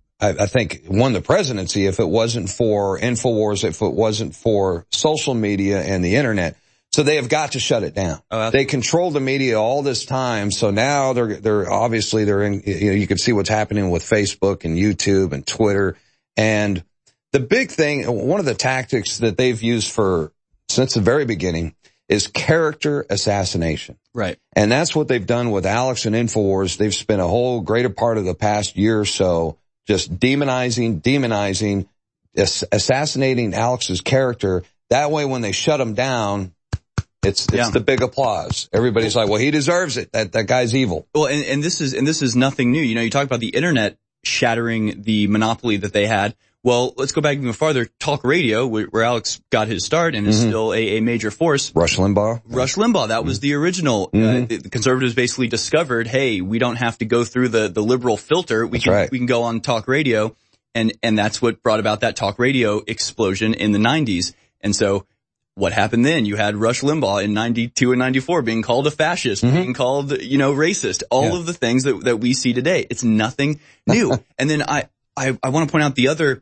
I think, won the presidency if it wasn't for InfoWars, if it wasn't for social media and the internet. So they have got to shut it down. They controlled the media all this time. So now they're obviously in, you can see what's happening with Facebook and YouTube and Twitter. And the big thing, one of the tactics that they've used since the very beginning is character assassination. Right. And that's what they've done with Alex and InfoWars. They've spent a whole greater part of the past year or so just demonizing, assassinating Alex's character. That way, when they shut him down, it's the big applause. Everybody's like, well, he deserves it. That guy's evil. Well, and this is nothing new. You know, you talk about the internet shattering the monopoly that they had. Well, let's go back even farther. Talk radio, where Alex got his start and is still a major force. Rush Limbaugh. That was the original. The conservatives basically discovered, hey, we don't have to go through the liberal filter. We can go on talk radio. And that's what brought about that talk radio explosion in the 90s. And so what happened then? You had Rush Limbaugh in 92 and 94 being called a fascist, being called, racist, all of the things that we see today. It's nothing new. And then I want to point out the other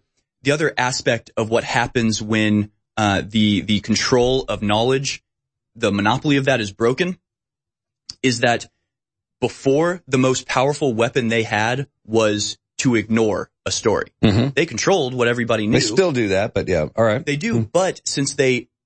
aspect of what happens when the control of knowledge, the monopoly of that is broken, is that before the most powerful weapon they had was to ignore a story. They controlled what everybody knew. They still do that, but yeah, all right. They do, but since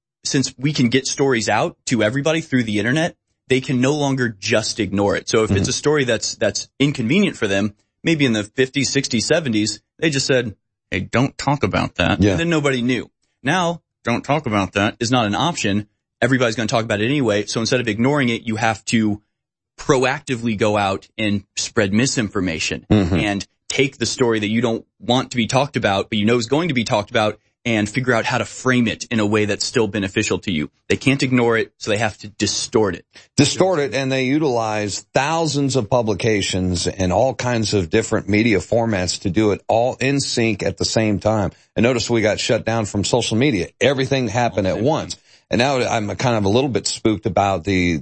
we can get stories out to everybody through the internet, they can no longer just ignore it. So if it's a story that's inconvenient for them, maybe in the 50s, 60s, 70s, they just said, hey, don't talk about that. Yeah. And then nobody knew. Now, don't talk about that is not an option. Everybody's going to talk about it anyway. So instead of ignoring it, you have to proactively go out and spread misinformation and take the story that you don't want to be talked about, but you know is going to be talked about, and figure out how to frame it in a way that's still beneficial to you. They can't ignore it, so they have to distort it. And they utilize thousands of publications and all kinds of different media formats to do it all in sync at the same time. And notice we got shut down from social media. Everything happened at once. And now I'm kind of a little bit spooked about the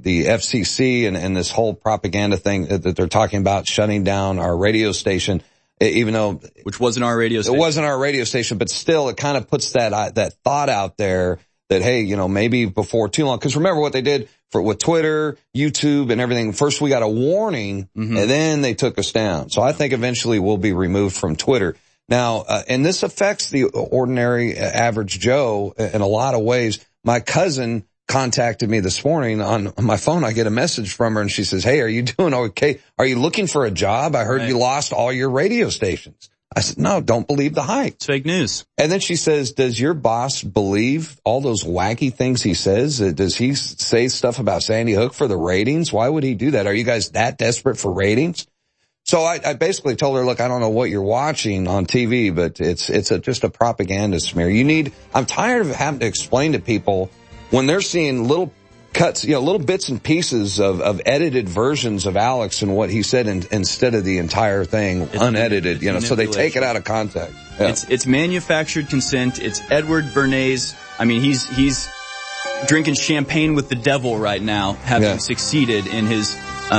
FCC and this whole propaganda thing that they're talking about, shutting down our radio station. Even though which wasn't our radio station. It wasn't our radio station, but still it kind of puts that thought out there that, hey, maybe before too long, because remember what they did with Twitter, YouTube and everything. First we got a warning and then they took us down. So I think eventually we'll be removed from Twitter. Now, and this affects the ordinary average Joe in a lot of ways. My cousin contacted me this morning on my phone. I get a message from her and she says, hey, are you doing okay? Are you looking for a job? I heard you lost all your radio stations. I said, no, don't believe the hype. It's fake news. And then she says, does your boss believe all those wacky things he says? Does he say stuff about Sandy Hook for the ratings? Why would he do that? Are you guys that desperate for ratings? So I basically told her, look, I don't know what you're watching on TV, but it's just a propaganda smear. I'm tired of having to explain to people when they're seeing little cuts, little bits and pieces of edited versions of Alex and what he said instead of the entire thing unedited, so they take it out of context. Yeah. It's manufactured consent. It's Edward Bernays. I mean, he's drinking champagne with the devil right now, having succeeded in his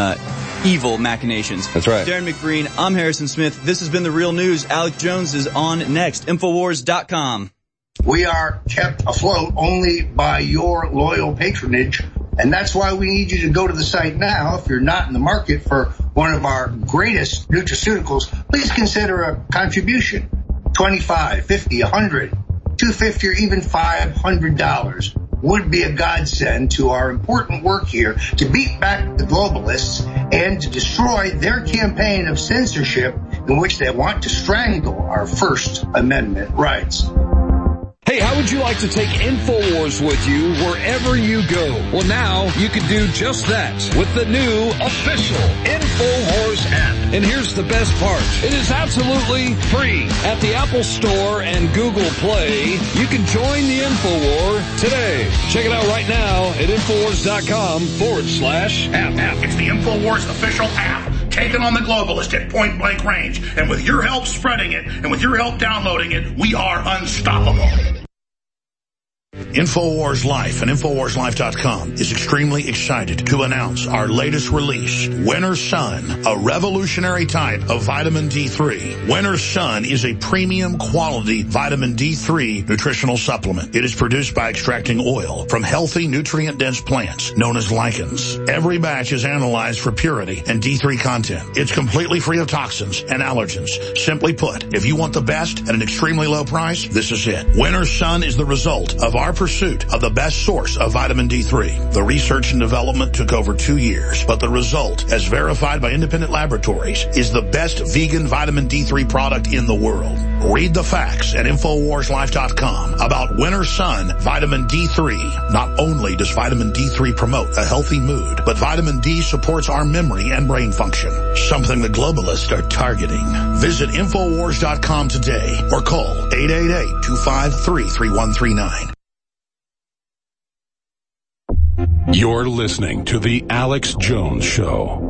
evil machinations. That's right. Darren McBreen, I'm Harrison Smith. This has been The Real News. Alex Jones is on next. Infowars.com. We are kept afloat only by your loyal patronage, and that's why we need you to go to the site now. If you're not in the market for one of our greatest nutraceuticals, please consider a contribution. $25, $50, $100, $250, or even $500 would be a godsend to our important work here to beat back the globalists and to destroy their campaign of censorship in which they want to strangle our First Amendment rights. Hey, Hey, how would you like to take InfoWars with you wherever you go? Well, now you can do just that with the new official InfoWars app. And here's the best part. It is absolutely free. At the Apple Store and Google Play, you can join the InfoWar today. Check it out right now at InfoWars.com/app. It's the InfoWars official app. Taking on the globalist at point blank range. And with your help spreading it, and with your help downloading it, we are unstoppable. InfoWars Life and InfoWarsLife.com is extremely excited to announce our latest release, Winter Sun, a revolutionary type of vitamin D3. Winter Sun is a premium quality vitamin D3 nutritional supplement. It is produced by extracting oil from healthy, nutrient-dense plants known as lichens. Every batch is analyzed for purity and D3 content. It's completely free of toxins and allergens. Simply put, if you want the best at an extremely low price, this is it. Winter Sun is the result of our pursuit of the best source of vitamin D3. The research and development took over 2 years, but the result, as verified by independent laboratories, is the best vegan vitamin D3 product in the world. Read the facts at InfoWarsLife.com about Winter Sun Vitamin D3. Not only does vitamin D3 promote a healthy mood, but vitamin D supports our memory and brain function, something the globalists are targeting. Visit InfoWars.com today or call 888-253-3139. You're listening to The Alex Jones Show.